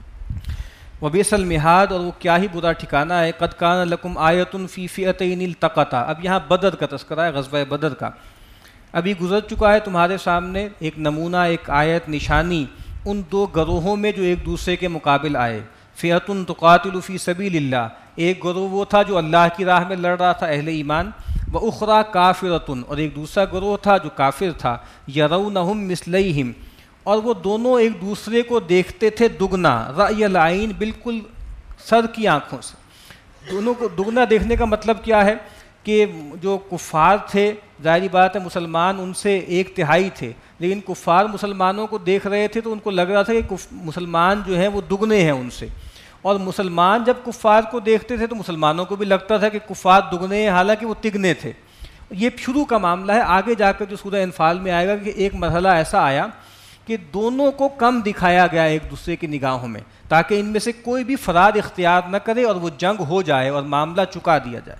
وبئس المہاد، اور وہ کیا ہی برا ٹھکانہ ہے. قد کان لکم آیۃ فی فئتین التقطا، اب یہاں بدر کا تذکرہ ہے، غزوہ بدر کا. ابھی گزر چکا ہے تمہارے سامنے ایک نمونہ، ایک آیت، نشانی ان دو گروہوں میں جو ایک دوسرے کے مقابل آئے. فئۃ تقاتل فی سبیل اللہ، ایک گروہ وہ تھا جو اللہ کی راہ میں لڑ رہا تھا، اہل ایمان. وَأُخْرَىٰ کافرۃ، اور ایک دوسرا گروہ تھا جو کافر تھا. یرونہم مثلیہم، اور وہ دونوں ایک دوسرے کو دیکھتے تھے دگنا، رأی العین، بالکل سر کی آنکھوں سے. دونوں کو دگنا دیکھنے کا مطلب کیا ہے کہ جو کفار تھے، ظاہری بات ہے مسلمان ان سے ایک تہائی تھے، لیکن کفار مسلمانوں کو دیکھ رہے تھے تو ان کو لگ رہا تھا کہ مسلمان جو ہیں وہ دگنے ہیں ان سے، اور مسلمان جب کفار کو دیکھتے تھے تو مسلمانوں کو بھی لگتا تھا کہ کفار دگنے ہیں، حالانکہ وہ تگنے تھے. یہ شروع کا معاملہ ہے. آگے جا کر جو سورہ انفال میں آئے گا کہ ایک مرحلہ ایسا آیا کہ دونوں کو کم دکھایا گیا ایک دوسرے کی نگاہوں میں، تاکہ ان میں سے کوئی بھی فرار اختیار نہ کرے اور وہ جنگ ہو جائے اور معاملہ چکا دیا جائے.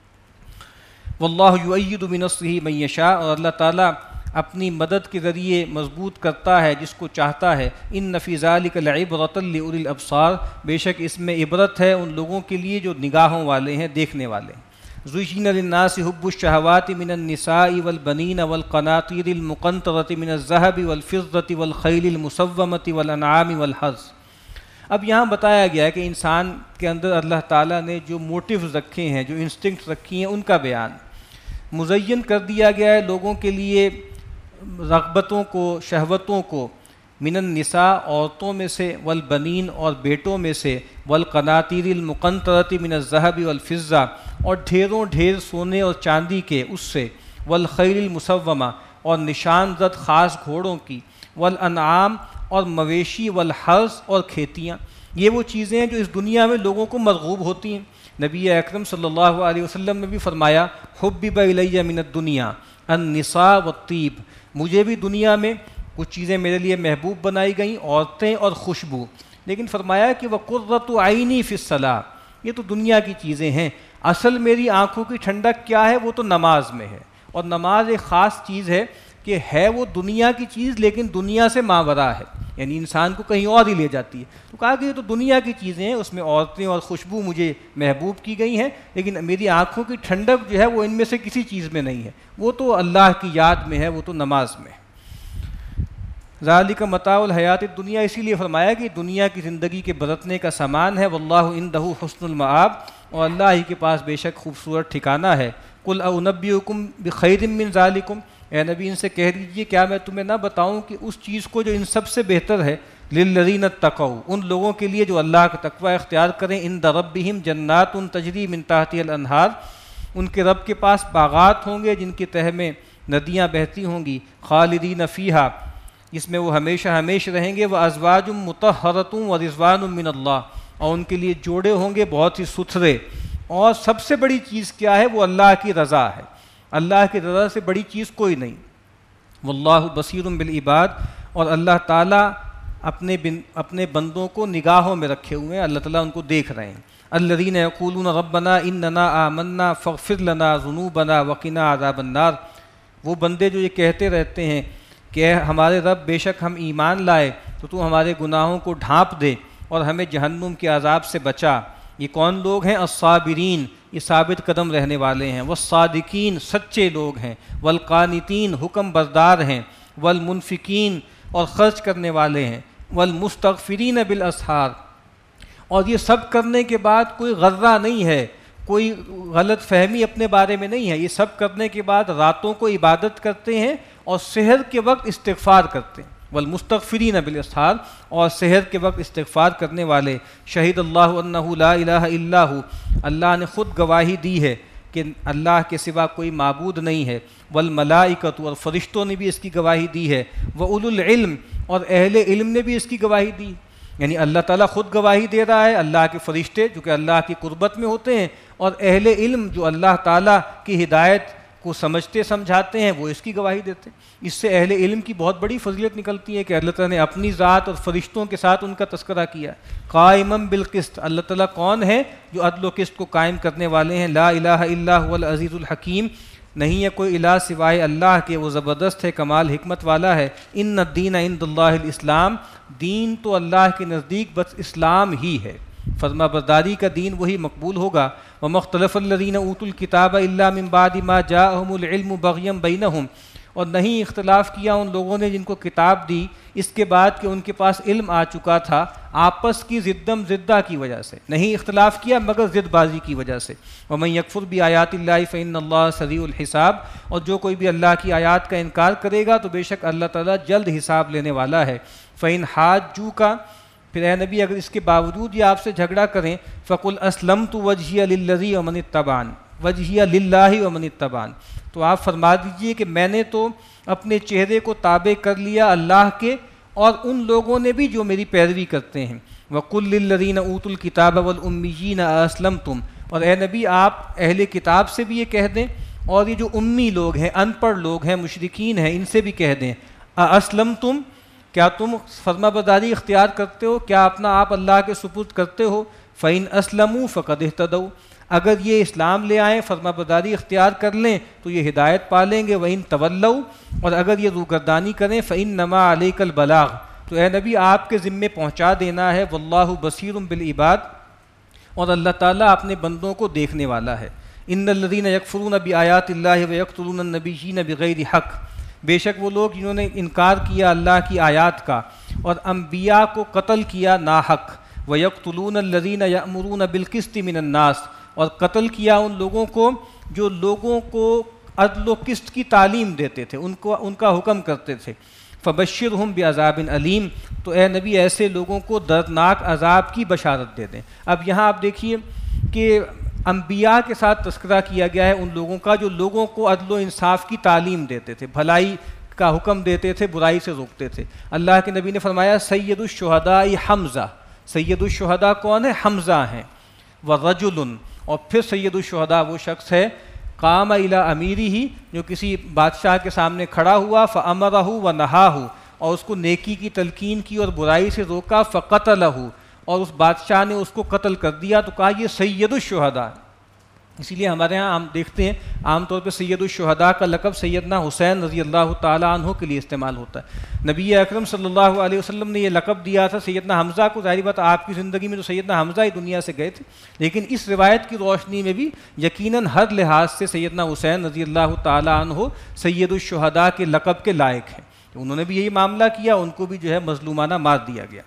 واللہ یؤید بنصرہ من یشاء، اور اللہ تعالیٰ اپنی مدد کے ذریعے مضبوط کرتا ہے جس کو چاہتا ہے. ان فی ذلک لعبرۃ لاولی الابصار، بے شک اس میں عبرت ہے ان لوگوں کے لیے جو نگاہوں والے ہیں، دیکھنے والے ہیں. زُیِّنَ لِلنَّاسِ حُبُّ الشَّهَوَاتِ مِنَ النِّسَاءِ وَالْبَنِينَ وَالْقَنَاطِيرِ الْمُقَنطَرَةِ مِنَ الذَّهَبِ وَالْفِضَّةِ وَالْخَيْلِ الْمُسَوَّمَةِ وَالْأَنْعَامِ وَالْحَرْثِ. اب یہاں بتایا گیا ہے کہ انسان کے اندر اللہ تعالیٰ نے جو موٹیوز رکھے ہیں، جو انسٹنکٹس رکھی ہیں، ان کا بیان مزین کر دیا گیا ہے لوگوں کے لیے رغبتوں کو، شہوتوں کو. من النساء، عورتوں میں سے، والبنین، اور بیٹوں میں سے، والقناطیر المقنطرۃ من الذهب والفضہ، اور ڈھیروں ڈھیر سونے اور چاندی کے اس سے، والخیل المسومہ، اور نشان زد خاص گھوڑوں کی، والانعام، اور مویشی، والحرث، اور کھیتیاں. یہ وہ چیزیں ہیں جو اس دنیا میں لوگوں کو مرغوب ہوتی ہیں. نبی اکرم صلی اللہ علیہ وسلم نے بھی فرمایا حبب الی من الدنیا النساء والطیب، مجھے بھی دنیا میں کچھ چیزیں میرے لیے محبوب بنائی گئیں، عورتیں اور خوشبو، لیکن فرمایا کہ وَقُرَّةُ عَيْنِي فِي الصَّلَاةِ، یہ تو دنیا کی چیزیں ہیں، اصل میری آنکھوں کی ٹھنڈک کیا ہے؟ وہ تو نماز میں ہے، اور نماز ایک خاص چیز ہے کہ ہے وہ دنیا کی چیز لیکن دنیا سے ماوراء ہے، یعنی انسان کو کہیں اور ہی لے جاتی ہے۔ تو کہا کہ یہ تو دنیا کی چیزیں ہیں، اس میں عورتیں اور خوشبو مجھے محبوب کی گئی ہیں، لیکن میری آنکھوں کی ٹھنڈک جو ہے وہ ان میں سے کسی چیز میں نہیں ہے، وہ تو اللہ کی یاد میں ہے، وہ تو نماز میں ہے۔ ذالک متاع الحیات الدنیا، اسی لیے فرمایا کہ دنیا کی زندگی کے برتنے کا سامان ہے، واللہ عندہ حسن المآب، اور اللہ ہی کے پاس بے شک خوبصورت ٹھکانہ ہے۔ قل انبئکم بخیر من ذالکم، اے نبی ان سے کہہ دیجئے کیا میں تمہیں نہ بتاؤں کہ اس چیز کو جو ان سب سے بہتر ہے، للذین اتقوا، ان لوگوں کے لیے جو اللہ کا تقوی اختیار کریں، عند ربہم جنات تجری من تحتها الانہار، ان کے رب کے پاس باغات ہوں گے جن کے تہہ میں ندیاں بہتی ہوں گی، خالدین فیہا، اس میں وہ ہمیشہ ہمیشہ رہیں گے، وازواج مطہرۃ ورضوان من اللہ، اور ان کے لیے جوڑے ہوں گے بہت ہی ستھرے، اور سب سے بڑی چیز کیا ہے؟ وہ اللہ کی رضا ہے، اللہ کی رضا سے بڑی چیز کوئی نہیں۔ واللہ بصیر بالعباد، اور اللہ تعالیٰ اپنے بن اپنے بندوں کو نگاہوں میں رکھے ہوئے ہیں، اللہ تعالیٰ ان کو دیکھ رہے ہیں۔ الذین یقولون ربنا اننا آمنا فاغفر لنا ذنوبنا وقنا عذاب النار، وہ بندے جو یہ کہتے رہتے ہیں کہ اے ہمارے رب بے شک ہم ایمان لائے تو تو ہمارے گناہوں کو ڈھانپ دے اور ہمیں جہنم کے عذاب سے بچا۔ یہ کون لوگ ہیں؟ الصابرین، یہ ثابت قدم رہنے والے ہیں، والصادقین، سچے لوگ ہیں، والقانتین، حکم بردار ہیں، والمنفقین، اور خرچ کرنے والے ہیں، والمستغفرین بالاسحار، اور یہ سب کرنے کے بعد کوئی غرہ نہیں ہے، کوئی غلط فہمی اپنے بارے میں نہیں ہے، یہ سب کرنے کے بعد راتوں کو عبادت کرتے ہیں اور سحر کے وقت استغفار کرتے ہیں، والمستغفرین بالاسحار، اور سحر کے وقت استغفار کرنے والے۔ شہید اللہ انہ لا الہ الا ہو، اللہ نے خود گواہی دی ہے کہ اللہ کے سوا کوئی معبود نہیں ہے، والملائکۃ، اور فرشتوں نے بھی اس کی گواہی دی ہے، واولو العلم، اور اہل علم نے بھی اس کی گواہی دی، یعنی اللہ تعالیٰ خود گواہی دے رہا ہے، اللہ کے فرشتے جو کہ اللہ کی قربت میں ہوتے ہیں، اور اہل علم جو اللہ تعالیٰ کی ہدایت کو سمجھتے سمجھاتے ہیں وہ اس کی گواہی دیتے ہیں۔ اس سے اہل علم کی بہت بڑی فضیلت نکلتی ہے کہ اللہ تعالیٰ نے اپنی ذات اور فرشتوں کے ساتھ ان کا تذکرہ کیا۔ قائما بالقسط، اللہ تعالیٰ کون ہے؟ جو عدل و قسط کو قائم کرنے والے ہیں۔ لا الہ الا هو العزیز الحکیم، نہیں ہے کوئی الہ سوائے اللہ کے، وہ زبردست ہے، کمال حکمت والا ہے۔ ان الدین عند اللہ الاسلام، دین تو اللہ کے نزدیک بس اسلام ہی ہے، فرما برداری کا دین وہی مقبول ہوگا۔ وَمَا اخْتَلَفَ الَّذِينَ أُوتُوا الْكِتَابَ إِلَّا مِن بَعْدِ مَا جَاءَهُمُ الْعِلْمُ بَغْيًا بَيْنَهُمْ، اور نہیں اختلاف کیا ان لوگوں نے جن کو کتاب دی اس کے بعد کہ ان کے پاس علم آ چکا تھا، آپس کی ضدم زدہ کی وجہ سے، نہیں اختلاف کیا مگر ضد بازی کی وجہ سے۔ وَمَن يَكْفُرْ بِآيَاتِ اللَّهِ فَإِنَّ اللَّهَ سَرِيعُ الْحِسَابِ، اور جو کوئی بھی اللہ کی آیات کا انکار کرے گا تو بے شک اللہ تعالیٰ جلد حساب لینے والا ہے۔ فَإِنْ حَاجُّوكَ، پھر اے نبی اگر اس کے باوجود یہ آپ سے جھگڑا کریں، فَقُلْ أَسْلَمْتُ وَجْهِيَ لِلَّذِي وَمَنِ اتَّبَعَنِ وَجْهِيَ لِلَّهِ وَمَنِ اتَّبَعَنِ، تو آپ فرما دیجئے کہ میں نے تو اپنے چہرے کو تابع کر لیا اللہ کے اور ان لوگوں نے بھی جو میری پیروی کرتے ہیں۔ وَقُلْ لِلَّذِينَ أُوتُوا الْكِتَابَ وَالْأُمِّيِّينَ أَأَسْلَمْتُمْ، اور اے نبی آپ اہل کتاب سے بھی یہ کہہ دیں، اور یہ جو امی لوگ ہیں، ان پڑھ لوگ ہیں، مشرکین ہیں، ان سے بھی کہہ دیں، أَأَسْلَمْتُمْ، کیا تم فرما برداری اختیار کرتے ہو، کیا اپنا آپ اللہ کے سپرد کرتے ہو؟ فَإِنْ أَسْلَمُوا فَقَدْ اهْتَدَوْا، اگر یہ اسلام لے آئیں، فرما برداری اختیار کر لیں تو یہ ہدایت پا لیں گے۔ وَإِنْ تَوَلَّوْا، اور اگر یہ روگردانی کریں، فَإِنَّمَا عَلَيْكَ الْبَلَاغُ، تو اے نبی آپ کے ذمے پہنچا دینا ہے۔ وَاللَّهُ بَصِيرٌ بِالْعِبَادِ، اور اللہ تعالیٰ اپنے بندوں کو دیکھنے والا ہے۔ إِنَّ الَّذِينَ يَكْفُرُونَ بِآيَاتِ اللَّهِ وَيَقْتُلُونَ النَّبِيِّينَ بِغَيْرِ حَقٍّ، بے شک وہ لوگ جنہوں نے انکار کیا اللہ کی آیات کا اور انبیاء کو قتل کیا ناحق۔ وَيَقْتُلُونَ الَّذِينَ يَأْمُرُونَ بِالْقِسْطِ مِنَ النَّاسِ، اور قتل کیا ان لوگوں کو جو لوگوں کو عدل و قسط کی تعلیم دیتے تھے، ان کو ان کا حکم کرتے تھے۔ فَبَشِّرْهُمْ بِعَذَابٍ أَلِيمٍ، تو اے نبی ایسے لوگوں کو دردناک عذاب کی بشارت دے دیں۔ اب یہاں آپ دیکھیے کہ انبیاء کے ساتھ تذکرہ کیا گیا ہے ان لوگوں کا جو لوگوں کو عدل و انصاف کی تعلیم دیتے تھے، بھلائی کا حکم دیتے تھے، برائی سے روکتے تھے۔ اللہ کے نبی نے فرمایا سید الشہداء حمزہ، سید الشہداء کون ہے؟ حمزہ ہیں۔ وَرَجُلٌ، اور پھر سید الشہداء وہ شخص ہے قام الی امیرہ، جو کسی بادشاہ کے سامنے کھڑا ہوا، فَأَمَرَهُ وَنَهَاهُ، اور اس کو نیکی کی تلقین کی اور برائی سے روکا، فقتلہ، اور اس بادشاہ نے اس کو قتل کر دیا، تو کہا یہ سید الشہداء۔ اسی لیے ہمارے ہاں ہم دیکھتے ہیں عام طور پہ سید الشہداء کا لقب سیدنا حسین رضی اللہ تعالیٰ عنہ کے لیے استعمال ہوتا ہے۔ نبی اکرم صلی اللہ علیہ وسلم نے یہ لقب دیا تھا سیدنا حمزہ کو، ظاہری بات آپ کی زندگی میں تو سیدنا حمزہ ہی دنیا سے گئے تھے، لیکن اس روایت کی روشنی میں بھی یقیناً ہر لحاظ سے سیدنا حسین رضی اللہ تعالیٰ عنہ سید الشہداء کے لقب کے لائق ہیں۔ انہوں نے بھی یہی معاملہ کیا، ان کو بھی جو ہے مظلومانہ مار دیا گیا۔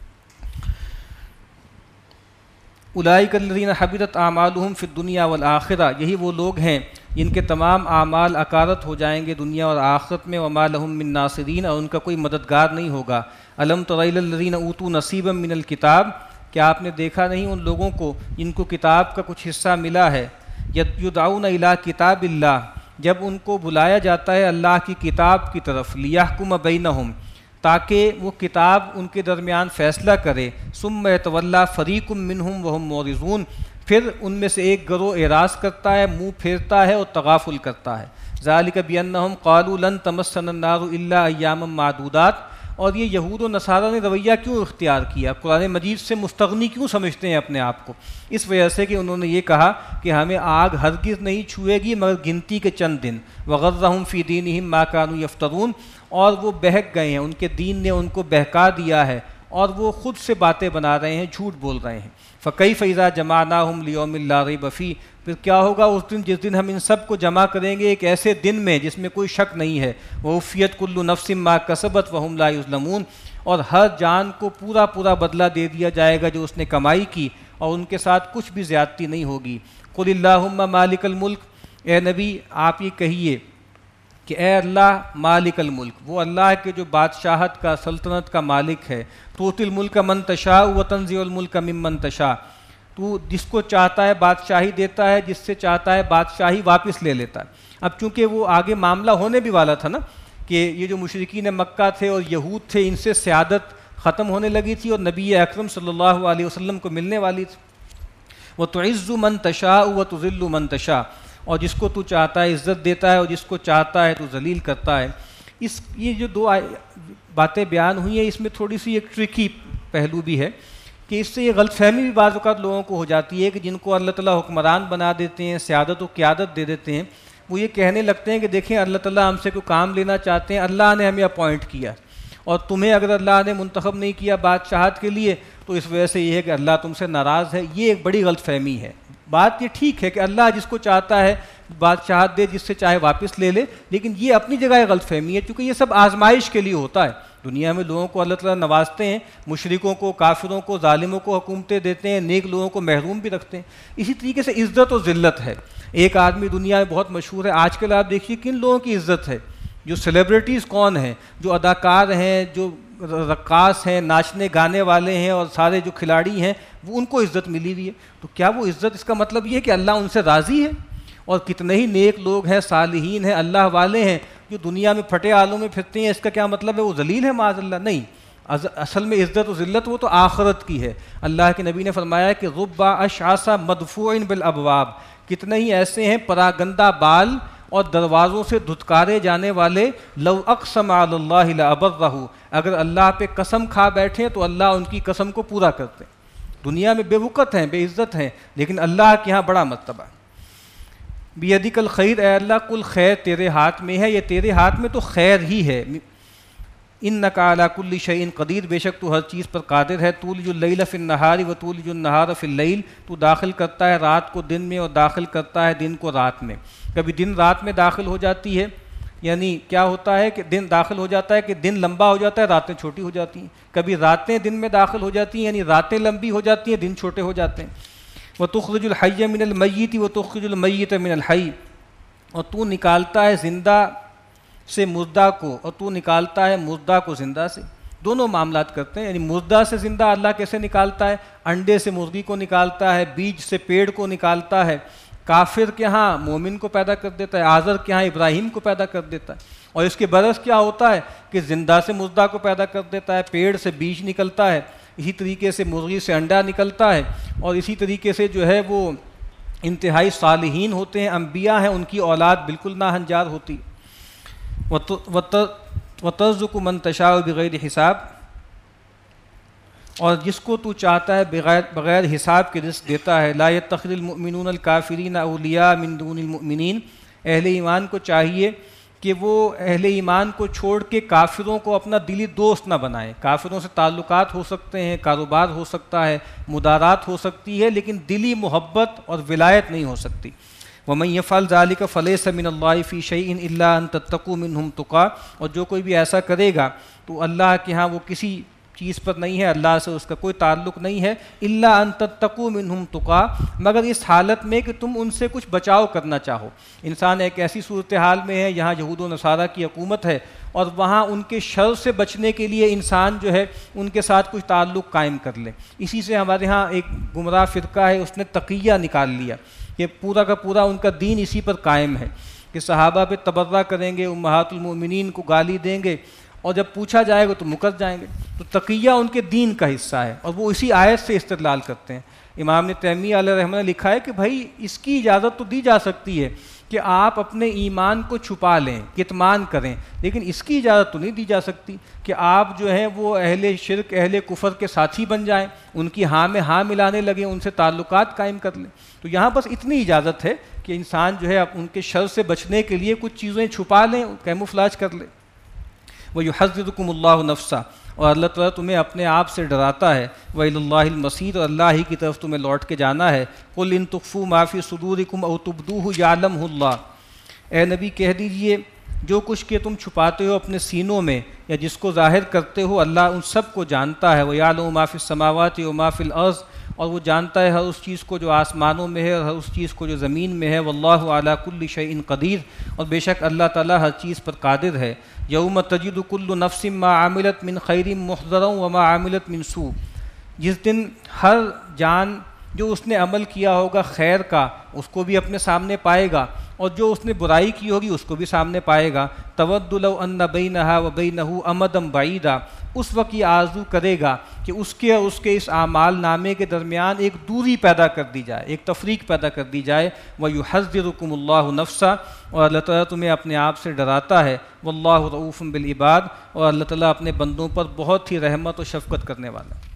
اولئک الذین حبطت اعمالہم فی الدنیا والآخرہ، یہی وہ لوگ ہیں جن کے تمام اعمال اکارت ہو جائیں گے دنیا اور آخرت میں، وما لہم من ناصرین، اور ان کا کوئی مددگار نہیں ہوگا۔ الم تر الی الذین اوتوا نصیبا من الکتاب، کیا آپ نے دیکھا نہیں ان لوگوں کو جن کو کتاب کا کچھ حصہ ملا ہے، یدعون الی کتاب اللہ، جب ان کو بلایا جاتا ہے اللہ کی کتاب کی طرف، لیحکم بینہم، تاکہ وہ کتاب ان کے درمیان فیصلہ کرے، ثم یتولی فریق منہم وہم معرضون، پھر ان میں سے ایک گروہ اعراض کرتا ہے، منہ پھیرتا ہے اور تغافل کرتا ہے۔ ذالک بانہم قالوا لن تمسنا النار الا ایاما معدودات، اور یہ یہود و نصارہ نے رویہ کیوں اختیار کیا، قرآن مجید سے مستغنی کیوں سمجھتے ہیں اپنے آپ کو؟ اس وجہ سے کہ انہوں نے یہ کہا کہ ہمیں آگ ہرگز نہیں چھوئے گی مگر گنتی کے چند دن، وغرہم فی دینہم ما کانوا یفترون، اور وہ بہک گئے ہیں، ان کے دین نے ان کو بہکا دیا ہے اور وہ خود سے باتیں بنا رہے ہیں، جھوٹ بول رہے ہیں۔ فکیف اذا جمعناہم لیوم لا ریب فیہ، پھر کیا ہوگا اس دن جس دن ہم ان سب کو جمع کریں گے ایک ایسے دن میں جس میں کوئی شک نہیں ہے، ووفیت کل نفس ما کسبت وہم لا یظلمون، اور ہر جان کو پورا پورا بدلہ دے دیا جائے گا جو اس نے کمائی کی، اور ان کے ساتھ کچھ بھی زیادتی نہیں ہوگی۔ قل اللہم مالک الملک، اے نبی آپ یہ کہیے کہ اے اللہ مالک الملک، وہ اللہ کے جو بادشاہت کا، سلطنت کا مالک ہے، تؤتی الملک من تشاء وتنزع الملک ممن تشاء، تو جس کو چاہتا ہے بادشاہی دیتا ہے، جس سے چاہتا ہے بادشاہی واپس لے لیتا ہے۔ اب چونکہ وہ آگے معاملہ ہونے بھی والا تھا نا کہ یہ جو مشرکین مکہ تھے اور یہود تھے، ان سے سیادت ختم ہونے لگی تھی اور نبی اکرم صلی اللہ علیہ وسلم کو ملنے والی تھی۔ وتعز من تشاء وتذل من تشاء، اور جس کو تو چاہتا ہے عزت دیتا ہے اور جس کو چاہتا ہے تو ذلیل کرتا ہے۔ اس یہ جو دو باتیں بیان ہوئی ہیں، اس میں تھوڑی سی ایک ٹرکی پہلو بھی ہے کہ اس سے یہ غلط فہمی بھی بعض اوقات لوگوں کو ہو جاتی ہے کہ جن کو اللہ تعالیٰ حکمران بنا دیتے ہیں، سیادت و قیادت دے دیتے ہیں، وہ یہ کہنے لگتے ہیں کہ دیکھیں اللہ تعالیٰ ہم سے کوئی کام لینا چاہتے ہیں، اللہ نے ہمیں اپوائنٹ کیا، اور تمہیں اگر اللہ نے منتخب نہیں کیا بادشاہت کے لیے تو اس وجہ سے یہ ہے کہ اللہ تم سے ناراض ہے۔ یہ ایک بڑی غلط فہمی ہے۔ بات یہ ٹھیک ہے کہ اللہ جس کو چاہتا ہے بادشاہت دے، جس سے چاہے واپس لے لے، لیکن یہ اپنی جگہ غلط فہمی ہے، کیونکہ یہ سب آزمائش کے لیے ہوتا ہے۔ دنیا میں لوگوں کو اللہ تعالیٰ نوازتے ہیں، مشرکوں کو، کافروں کو، ظالموں کو حکومتیں دیتے ہیں، نیک لوگوں کو محروم بھی رکھتے ہیں۔ اسی طریقے سے عزت و ذلت ہے۔ ایک آدمی دنیا میں بہت مشہور ہے، آج کل آپ دیکھیے کن لوگوں کی عزت ہے، جو سیلیبریٹیز کون ہیں، جو اداکار ہیں، جو رقاص ہیں، ناچنے گانے والے ہیں، اور سارے جو کھلاڑی ہیں، وہ ان کو عزت ملی ہوئی ہے۔ تو کیا وہ عزت، اس کا مطلب یہ ہے کہ اللہ ان سے راضی ہے؟ اور کتنے ہی نیک لوگ ہیں، صالحین ہیں، اللہ والے ہیں، جو دنیا میں پھٹے آلوں میں پھرتے ہیں، اس کا کیا مطلب ہے وہ ذلیل ہے؟ معاذ اللہ، نہیں۔ اصل میں عزت و ذلت وہ تو آخرت کی ہے۔ اللہ کے نبی نے فرمایا کہ رب اشعث مدفوع بالابواب، کتنے ہی ایسے ہیں پراگندہ بال اور دروازوں سے دھتکارے جانے والے، لو اقسم علی اللہ لابرہ، اگر اللہ پہ قسم کھا بیٹھیں تو اللہ ان کی قسم کو پورا کرتے ہیں۔ دنیا میں بے وقت ہیں، بے عزت ہیں، لیکن اللہ کے ہاں بڑا مرتبہ۔ بیدک الخیر، اے اللہ کل خیر تیرے ہاتھ میں ہے، یہ تیرے ہاتھ میں تو خیر ہی ہے۔ انک علی کل شیء قدیر، بے شک تو ہر چیز پر قادر ہے۔ تولج اللیل فی النہار وتولج النہار فی اللیل، تو داخل کرتا ہے رات کو دن میں اور داخل کرتا ہے دن کو رات میں۔ کبھی دن رات میں داخل ہو جاتی ہے، یعنی کیا ہوتا ہے کہ دن داخل ہو جاتا ہے کہ دن لمبا ہو جاتا ہے، راتیں چھوٹی ہو جاتی ہیں۔ کبھی راتیں دن میں داخل ہو جاتی ہیں، یعنی راتیں لمبی ہو جاتی ہیں، دن چھوٹے ہو جاتے ہیں۔ وَتُخْرِجُ الْحَيَّ مِنَ الْمَيِّتِ وَتُخْرِجُ الْمَيِّتَ مِنَ الْحَيِّ، اور تو نکالتا ہے زندہ سے مردہ کو اور تو نکالتا ہے مردہ کو زندہ سے۔ دونوں معاملات کرتے ہیں، یعنی مردہ سے زندہ اللہ کیسے نکالتا ہے؟ انڈے سے مرغی کو نکالتا ہے، بیج سے پیڑ کو نکالتا ہے۔ کافر کے ہاں مومن کو پیدا کر دیتا ہے، آزر کے ہاں ابراہیم کو پیدا کر دیتا ہے۔ اور اس کے برعکس کیا ہوتا ہے کہ زندہ سے مردہ کو پیدا کر دیتا ہے، پیڑ سے بیج نکلتا ہے، اسی طریقے سے مرغی سے انڈا نکلتا ہے، اور اسی طریقے سے جو ہے وہ انتہائی صالحین ہوتے ہیں، انبیاء ہیں، ان کی اولاد بالکل ناہنجار ہوتی۔ وَتَرْزُقُ مَن تَشَاءُ بِغَيْرِ حساب، اور جس کو تو چاہتا ہے بغیر بغیر حساب کے رزق دیتا ہے. لا يتخذ المؤمنون الکافرین اولیاء من دون المؤمنین، اہل ایمان کو چاہیے کہ وہ اہل ایمان کو چھوڑ کے کافروں کو اپنا دلی دوست نہ بنائے. کافروں سے تعلقات ہو سکتے ہیں، کاروبار ہو سکتا ہے، مدارات ہو سکتی ہے، لیکن دلی محبت اور ولایت نہیں ہو سکتی. وَمَن يَفْعَلْ ذَلِكَ فَلَيْسَ مِنَ اللَّهِ فِي شَيْءٍ إِلَّا أَن تَتَّقُوا مِنْهُمْ تُقَاةً، اور جو کوئی بھی ایسا کرے گا تو اللہ کے ہاں وہ کسی چیز پر نہیں ہے، اللہ سے اس کا کوئی تعلق نہیں ہے. الا ان تتقوا منہم تقا، مگر اس حالت میں کہ تم ان سے کچھ بچاؤ کرنا چاہو. انسان ایک ایسی صورتحال میں ہے یہاں یہود و نصارہ کی حکومت ہے، اور وہاں ان کے شر سے بچنے کے لیے انسان جو ہے ان کے ساتھ کچھ تعلق قائم کر لے. اسی سے ہمارے ہاں ایک گمراہ فرقہ ہے، اس نے تقیہ نکال لیا کہ پورا کا پورا ان کا دین اسی پر قائم ہے کہ صحابہ پہ تبرہ کریں گے، امہات المؤمنین کو گالی دیں گے، اور جب پوچھا جائے گا تو مکر جائیں گے. تو تقیہ ان کے دین کا حصہ ہے، اور وہ اسی آیت سے استدلال کرتے ہیں. امام نے تیمیہ علیہ رحمہ نے لکھا ہے کہ بھائی اس کی اجازت تو دی جا سکتی ہے کہ آپ اپنے ایمان کو چھپا لیں، کتمان کریں، لیکن اس کی اجازت تو نہیں دی جا سکتی کہ آپ جو ہیں وہ اہل شرک، اہل کفر کے ساتھی بن جائیں، ان کی ہاں میں ہاں ملانے لگیں، ان سے تعلقات قائم کر لیں. تو یہاں بس اتنی اجازت ہے کہ انسان جو ہے ان کے شر سے بچنے کے لیے کچھ چیزیں چھپا لیں، کیموفلاج کر لیں. وَيُحَذِّرُكُمُ اللَّهُ نَفْسَهُ، اور اللہ تعالیٰ تمہیں اپنے آپ سے ڈراتا ہے. وَإِلَى اللَّهِ الْمَصِيرُ، اور اللہ ہی کی طرف تمہیں لوٹ کے جانا ہے. قُلْ إِن تُخْفُوا مَا فِي صُدُورِكُمْ أَوْ تُبْدُوهُ يَعْلَمْهُ اللَّهُ، اے نبی کہہ دیجئے جو کچھ کہ تم چھپاتے ہو اپنے سینوں میں یا جس کو ظاہر کرتے ہو اللہ ان سب کو جانتا ہے. وَيَعْلَمُ مَا فِي السَّمَاوَاتِ وَمَا فِي الْأَرْضِ، اور وہ جانتا ہے ہر اس چیز کو جو آسمانوں میں ہے اور ہر اس چیز کو جو زمین میں ہے. وَاللَّهُ عَلَى كُلِّ شَيْءٍ قَدِيرٌ، اور بے شک اللہ تعالیٰ ہر چیز پر قادر ہے. یوم تجد کل نفس ما عملت من خیر محضرا وما عملت من سوء، جس دن ہر جان جو اس نے عمل کیا ہوگا خیر کا اس کو بھی اپنے سامنے پائے گا، اور جو اس نے برائی کی ہوگی اس کو بھی سامنے پائے گا. تود لو ان بینہا و بینہ امدا بعیدا، اس وقت یہ آرزو کرے گا کہ اس کے اور اس کے اس اعمال نامے کے درمیان ایک دوری پیدا کر دی جائے، ایک تفریق پیدا کر دی جائے. وَيُحَذِّرُكُمُ اللَّهُ نَفْسَهُ، اور اللہ تعالیٰ تمہیں اپنے آپ سے ڈراتا ہے. وَاللَّهُ رؤوف بالعباد، اور اللہ تعالیٰ اپنے بندوں پر بہت ہی رحمت و شفقت کرنے والا.